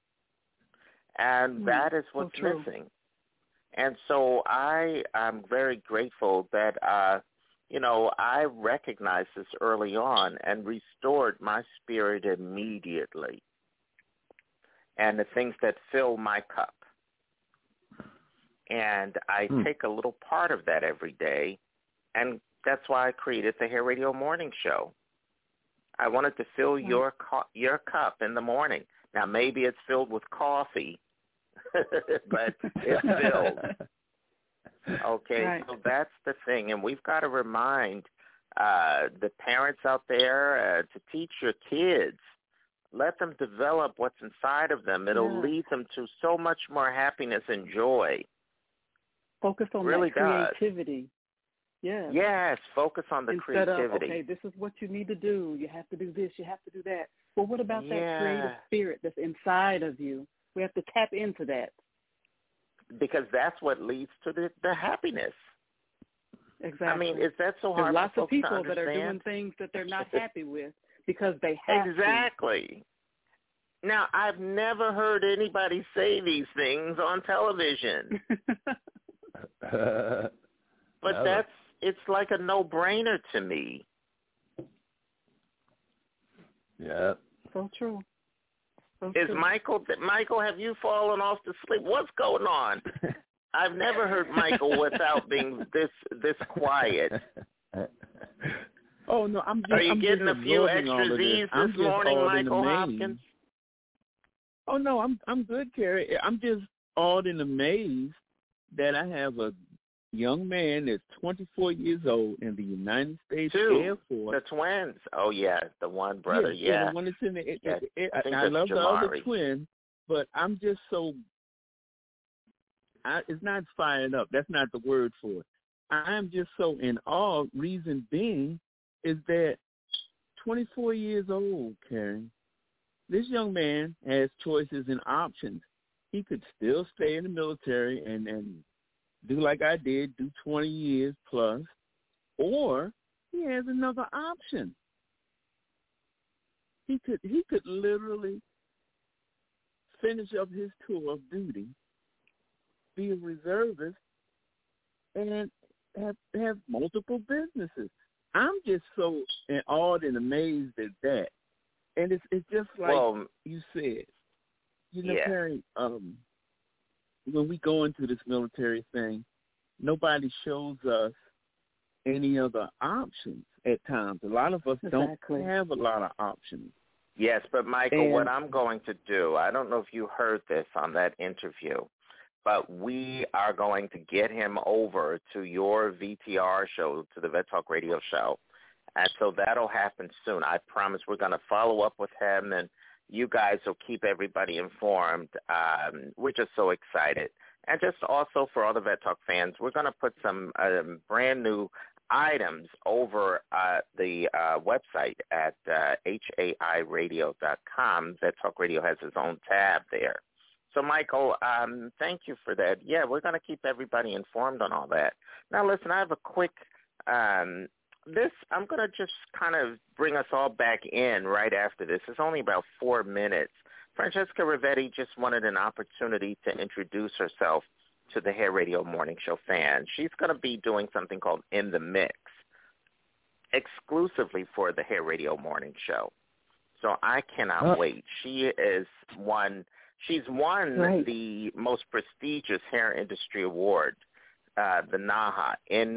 And that is what's missing. And so I'm very grateful that, I recognized this early on and restored my spirit immediately, and the things that fill my cup. And I take a little part of that every day, and that's why I created the Hair Radio Morning Show. I wanted to fill your cup in the morning. Now, maybe it's filled with coffee, but it's filled. Okay, so that's the thing, and we've got to remind the parents out there to teach your kids. Let them develop what's inside of them. It'll lead them to so much more happiness and joy. Focus on that creativity. Yeah. Yes, focus on the Instead creativity. Of, okay, this is what you need to do. You have to do this. You have to do that. Well, what about that creative spirit that's inside of you? We have to tap into that. Because that's what leads to the happiness. Exactly. I mean, is that so hard? There's lots for of people to understand? that are doing things that they're not happy with because they have Exactly. Now, I've never heard anybody say these things on television. But it's like a no-brainer to me. Yeah. So true. Michael, have you fallen off to sleep? What's going on? I've never heard Michael without being this quiet. Oh, no, Are you getting a few extra Z's this morning, Michael Hopkins? Oh, no, I'm good, Carrie. I'm just awed and amazed that I have a young man that's 24 years old in the United States Air Force. The twins. Oh, yeah, the one brother, yeah. The one that's in the I love Jamari. The other twin, but I'm just so, it's not fired up. That's not the word for it. I'm just so in awe. Reason being is that 24 years old, Karen, this young man has choices and options. He could still stay in the military and do like I did, do 20 years plus, or he has another option. He could literally finish up his tour of duty, be a reservist, and have multiple businesses. I'm just so awed and amazed at that. And it's just like you said. You know, Terry, when we go into this military thing, nobody shows us any other options at times. A lot of us don't have a lot of options. Yes, but Michael, what I'm going to do, I don't know if you heard this on that interview, but we are going to get him over to your VTR show, to the Vet Talk Radio show. And so that'll happen soon. I promise we're going to follow up with him, and you guys will keep everybody informed. We're just so excited. And just also for all the Vet Talk fans, we're going to put some brand new items over the website at hairadio.com. Vet Talk Radio has its own tab there. So, Michael, thank you for that. Yeah, we're going to keep everybody informed on all that. Now, listen, I have a quick I'm going to just kind of bring us all back in right after this. It's only about 4 minutes. Francesca Rivetti just wanted an opportunity to introduce herself to the Hair Radio Morning Show fans. She's going to be doing something called In the Mix, exclusively for the Hair Radio Morning Show. So I cannot wait. She's won the most prestigious hair industry award, the NAHA,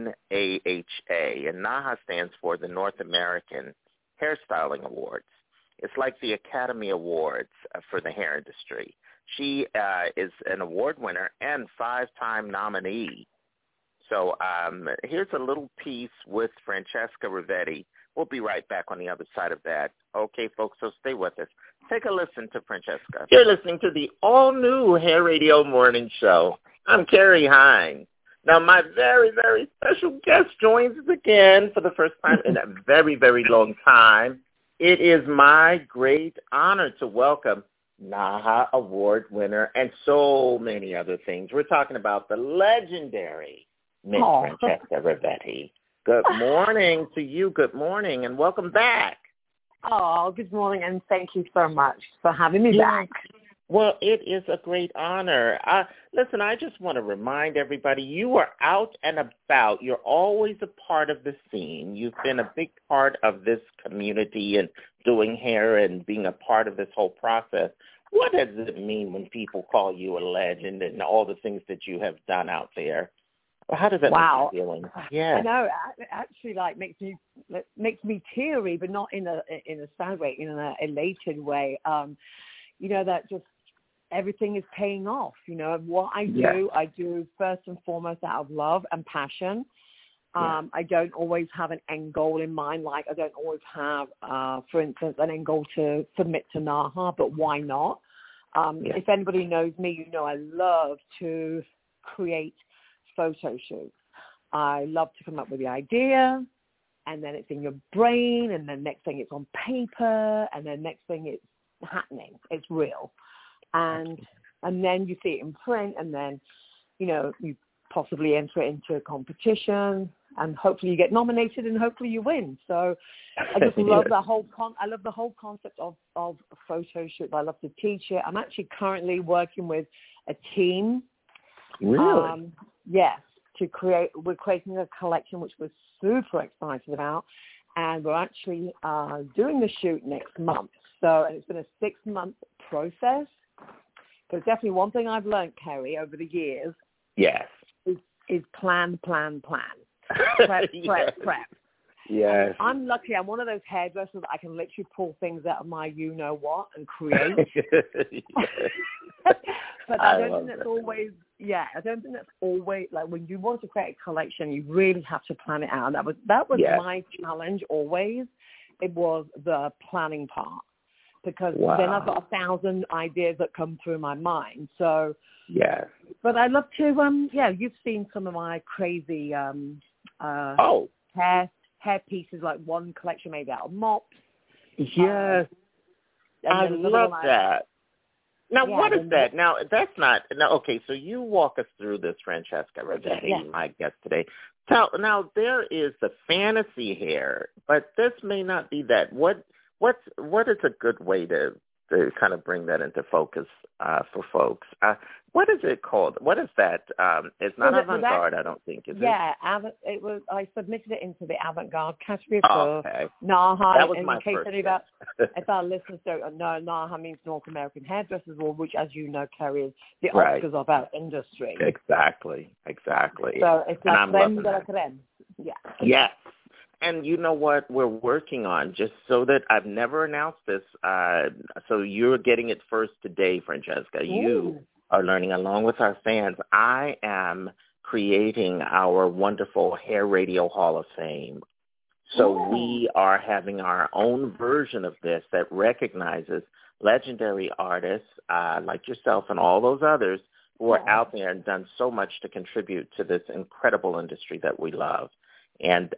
N-A-H-A. And NAHA stands for the North American Hairstyling Awards. It's like the Academy Awards for the hair industry. She is an award winner and 5-time nominee. So here's a little piece with Francesca Rivetti. We'll be right back on the other side of that. Okay, folks, so stay with us. Take a listen to Francesca. You're listening to the all-new Hair Radio Morning Show. I'm Carrie Hines. Now, my very, very special guest joins us again for the first time in a very, very long time. It is my great honor to welcome NAHA Award winner and so many other things. We're talking about the legendary Miss Francesca Rivetti. Good morning to you. Good morning, and welcome back. Oh, good morning, and thank you so much for having me back. Well, it is a great honor. Listen, I just want to remind everybody, you are out and about. You're always a part of the scene. You've been a big part of this community and doing hair and being a part of this whole process. What does it mean when people call you a legend and all the things that you have done out there? How does that make you feeling? Yeah, I know. It actually makes me teary, but not in a sad way, in an elated way. That just everything is paying off. What I do, I do first and foremost out of love and passion. I don't always have an end goal in mind. Like I don't always have, for instance, an end goal to submit to NAHA, but why not? If anybody knows me, I love to create photo shoots. I love to come up with the idea, and then it's in your brain, and then next thing it's on paper, and then next thing it's happening. It's real. And then you see it in print, and then, you possibly enter it into a competition, and hopefully you get nominated, and hopefully you win. So I just love the whole I love the whole concept of photo shoots. I love to teach it. I'm actually currently working with a team. Really? Yes, we're creating a collection which we're super excited about, and we're actually doing the shoot next month. So it's been a 6-month process. Because definitely one thing I've learned, Kerry, over the years, is plan. Prep. Yes. I'm lucky. I'm one of those hairdressers that I can literally pull things out of my you-know-what and create. But I don't think that's always, like when you want to create a collection, you really have to plan it out. And that was my challenge always. It was the planning part. Because then I've got 1,000 ideas that come through my mind. So, But I love to, you've seen some of my crazy hair pieces, like one collection made out of mops. Yes. I love that. Now, what is that? Now, that's not, okay, so you walk us through this, Francesca Rivetti, my guest today. Now there is the fantasy hair, but this may not be that. What is a good way to kind of bring that into focus for folks? What is it called? What is that? It's not avant-garde, I don't think, is it? Yeah, it was. I submitted it into the avant-garde category for NAHA. That was my first guess. If our listeners don't know, NAHA means North American Hairdressers Award, which, as you know, carries the Oscars of our industry. Exactly. So it's like creme de la creme. Yeah. Yes. And you know what we're working on, just so that I've never announced this, so you're getting it first today, Francesca. Ooh. You are learning along with our fans. I am creating our wonderful Hair Radio Hall of Fame. So we are having our own version of this that recognizes legendary artists like yourself and all those others who are out there and done so much to contribute to this incredible industry that we love. And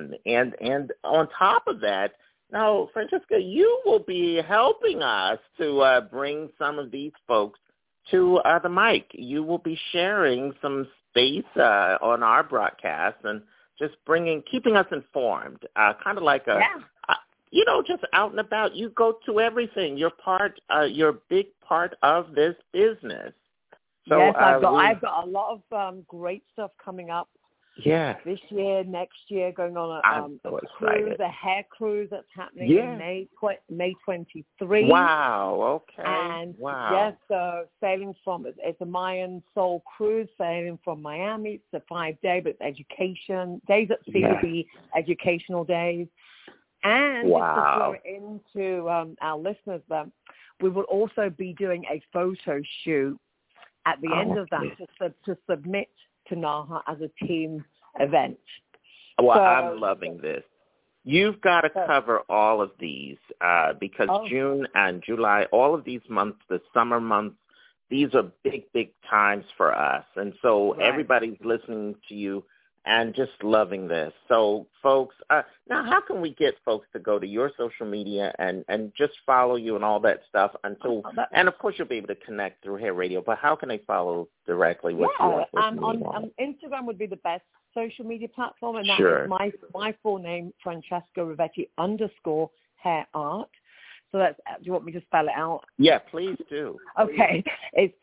on top of that, now, Francesca, you will be helping us to bring some of these folks to the mic. You will be sharing some space on our broadcast and just keeping us informed, kind of like just out and about. You go to everything. You're a big part of this business. So, yes, I've got a lot of great stuff coming up. Yeah. This year, next year, going on a hair cruise that's happening in May 23. Wow. Okay. And yes, so sailing it's a Mayan Soul cruise sailing from Miami. It's a 5-day, but it's days at sea will be educational days. And just to throw it into our listeners, we will also be doing a photo shoot at the end of that to submit to NAHA as a team event. Well, I'm loving this. You've got to cover all of these because June and July, all of these months, the summer months, these are big, big times for us. And so everybody's listening to you and just loving this. So, folks, now how can we get folks to go to your social media and just follow you and all that stuff until, and of course you'll be able to connect through Hair Radio, but how can they follow directly with you? On Instagram would be the best social media platform, and that is my full name, Francesca Rivetti _hair art. So that's, do you want me to spell it out? Yeah, please do. Okay. It's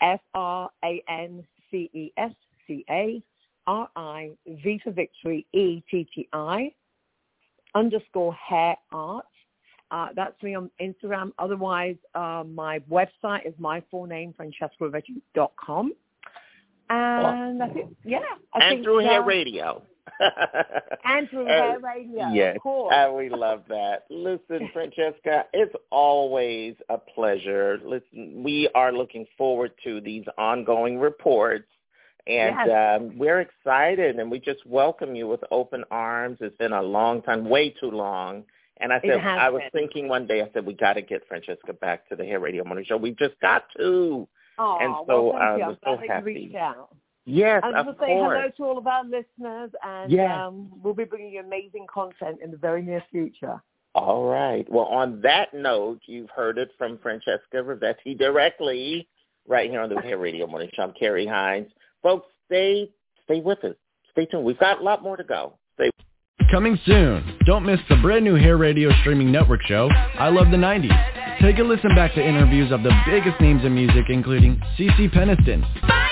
FRANCESCA RIV for Victory ETTI _hair art. That's me on Instagram. Otherwise, my website is my full name, francescarivetti.com. And I think, and through Hair Radio. And through Hair Radio, yes, of course. We love that. Listen, Francesca, it's always a pleasure. Listen, we are looking forward to these ongoing reports. And we're excited, and we just welcome you with open arms. It's been a long time, way too long. And I said, I was thinking one day, I said, we got to get Francesca back to the Hair Radio Morning Show. We just got to. Oh, and so thank you. we're so happy. Reached out. Yes, I just of say course. hello to all of our listeners, and we'll be bringing you amazing content in the very near future. All right. Well, on that note, you've heard it from Francesca Rivetti directly right here on the Hair Radio Morning Show. I'm Carrie Hines. Folks, stay with us. Stay tuned. We've got a lot more to go. Coming soon. Don't miss the brand new Hair Radio streaming network show, I Love the 90s. Take a listen back to interviews of the biggest names in music, including CeCe Peniston,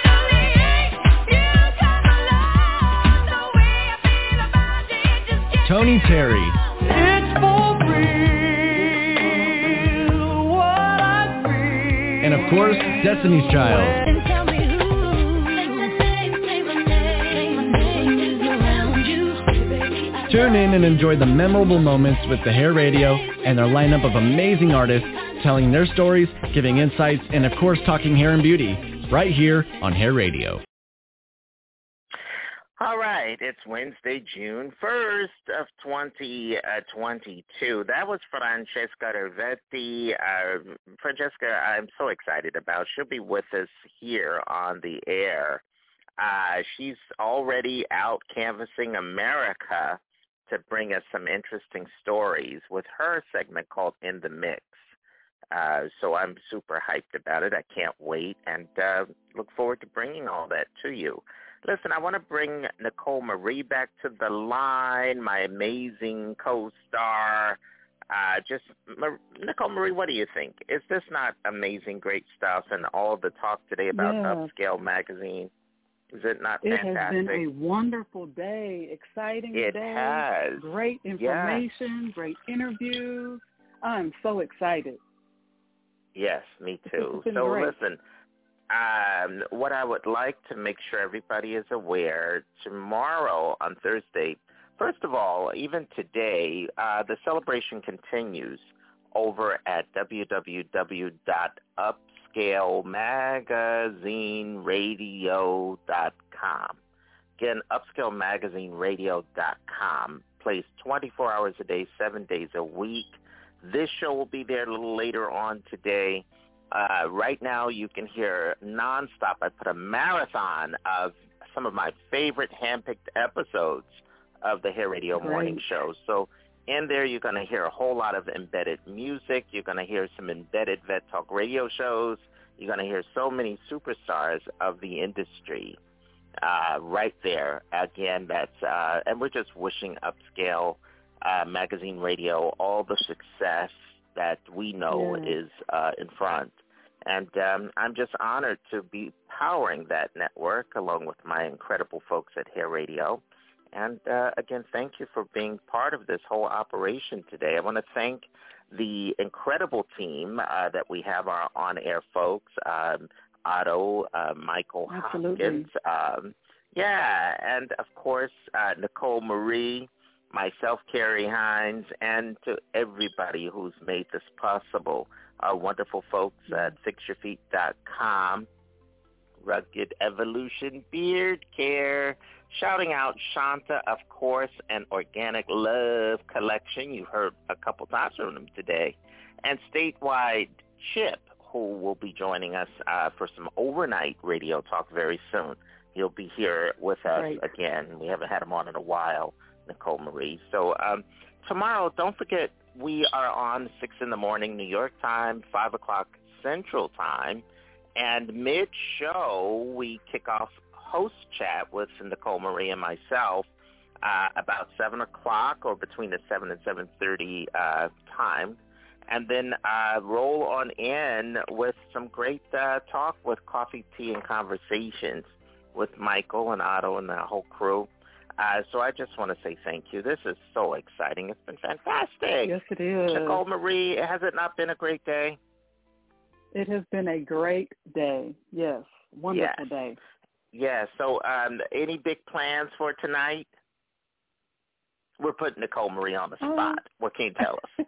Tony Terry, and of course, Destiny's Child. Tune in and enjoy the memorable moments with the Hair Radio and their lineup of amazing artists telling their stories, giving insights, and of course talking hair and beauty right here on Hair Radio. All right, it's Wednesday, June 1st of 2022. That was Francesca Rivetti. Francesca, I'm so excited about. She'll be with us here on the air. She's already out canvassing America to bring us some interesting stories with her segment called In the Mix. So I'm super hyped about it. I can't wait and look forward to bringing all that to you. Listen, I want to bring Nicole Marie back to the line, my amazing co-star. Nicole Marie, what do you think? Is this not amazing, great stuff, and all the talk today about Upscale Magazine? Is it not fantastic? It has been a wonderful day, exciting day. It has. Great information, great interviews. I'm so excited. Yes, me too. So great. Listen, what I would like to make sure everybody is aware, tomorrow on Thursday, first of all, even today, the celebration continues over at www.upscalemagazineradio.com. Again, upscalemagazineradio.com plays 24 hours a day, 7 days a week. This show will be there a little later on today. Right now, you can hear nonstop. I put a marathon of some of my favorite handpicked episodes of the Hair Radio Morning Show. So in there, you're going to hear a whole lot of embedded music. You're going to hear some embedded Vet Talk radio shows. You're going to hear so many superstars of the industry right there. Again, and we're just wishing Upscale Magazine Radio all the success that we know is in front. And I'm just honored to be powering that network along with my incredible folks at Hair Radio. And again, thank you for being part of this whole operation today. I want to thank the incredible team that we have, our on-air folks, Otto, Michael Hopkins. And, of course, Nicole Marie, myself, Carrie Hines, and to everybody who's made this possible. Our wonderful folks at FixYourFeet.com, Rugged Evolution Beard Care, shouting out Shanta, of course, and Organic Love Collection. You heard a couple times from them today. And Statewide Chip, who will be joining us for some overnight radio talk very soon. He'll be here with us again. We haven't had him on in a while, Nicole Marie. So tomorrow, don't forget, we are on 6 in the morning New York time, 5 o'clock Central time. And mid-show, we kick off host chat with Nicole Marie and myself about 7 o'clock or between the 7 and 7:30 time. And then roll on in with some great talk with Coffee, Tea, and Conversations with Michael and Otto and the whole crew. So I just want to say thank you. This is so exciting. It's been fantastic. Yes, it is. Nicole Marie, has it not been a great day? It has been a great day. Yes, wonderful day. Yeah, so any big plans for tonight? We're putting Nicole Marie on the spot. What can you tell us?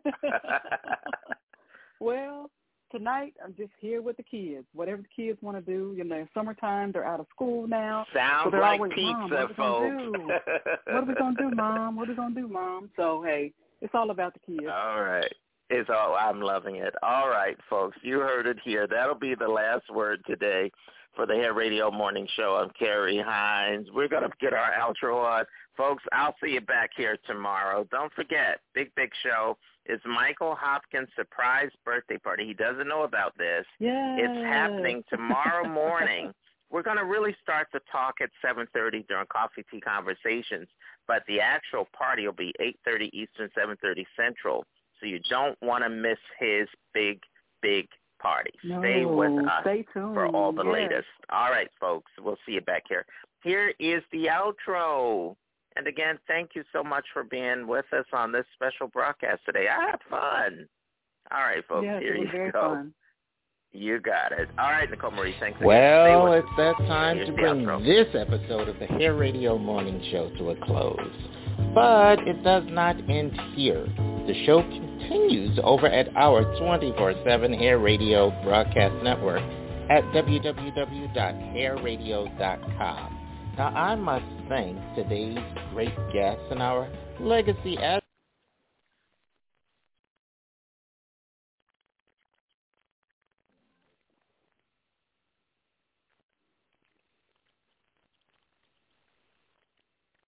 Well, tonight I'm just here with the kids. Whatever the kids want to do. You know, summertime, they're out of school now. Sounds so like always, pizza, folks. What are we going to do, Mom? What are we going to do, Mom? So, hey, it's all about the kids. All right. I'm loving it. All right, folks, you heard it here. That'll be the last word today for the Hair Radio Morning Show. I'm Carrie Hines. We're going to get our outro on. Folks, I'll see you back here tomorrow. Don't forget, big show is Michael Hopkins' surprise birthday party. He doesn't know about this. Yeah. It's happening tomorrow morning. We're going to really start the talk at 7:30 during Coffee Tea Conversations, but the actual party will be 8:30 Eastern, 7:30 Central. So you don't want to miss his big party. No, stay with us stay tuned. For all the latest. All right, folks, we'll see you back here. Here is the outro. And again, thank you so much for being with us on this special broadcast today. I had fun. All right, folks, here you go. Fun. You got it. All right, Nicole Marie, thanks again. Well, it's that time to bring this episode of the Hair Radio Morning Show to a close. But it does not end here. The show continues over at our 24/7 Hair Radio broadcast network at www.hairradio.com. Now, I must thank today's great guests and our legacy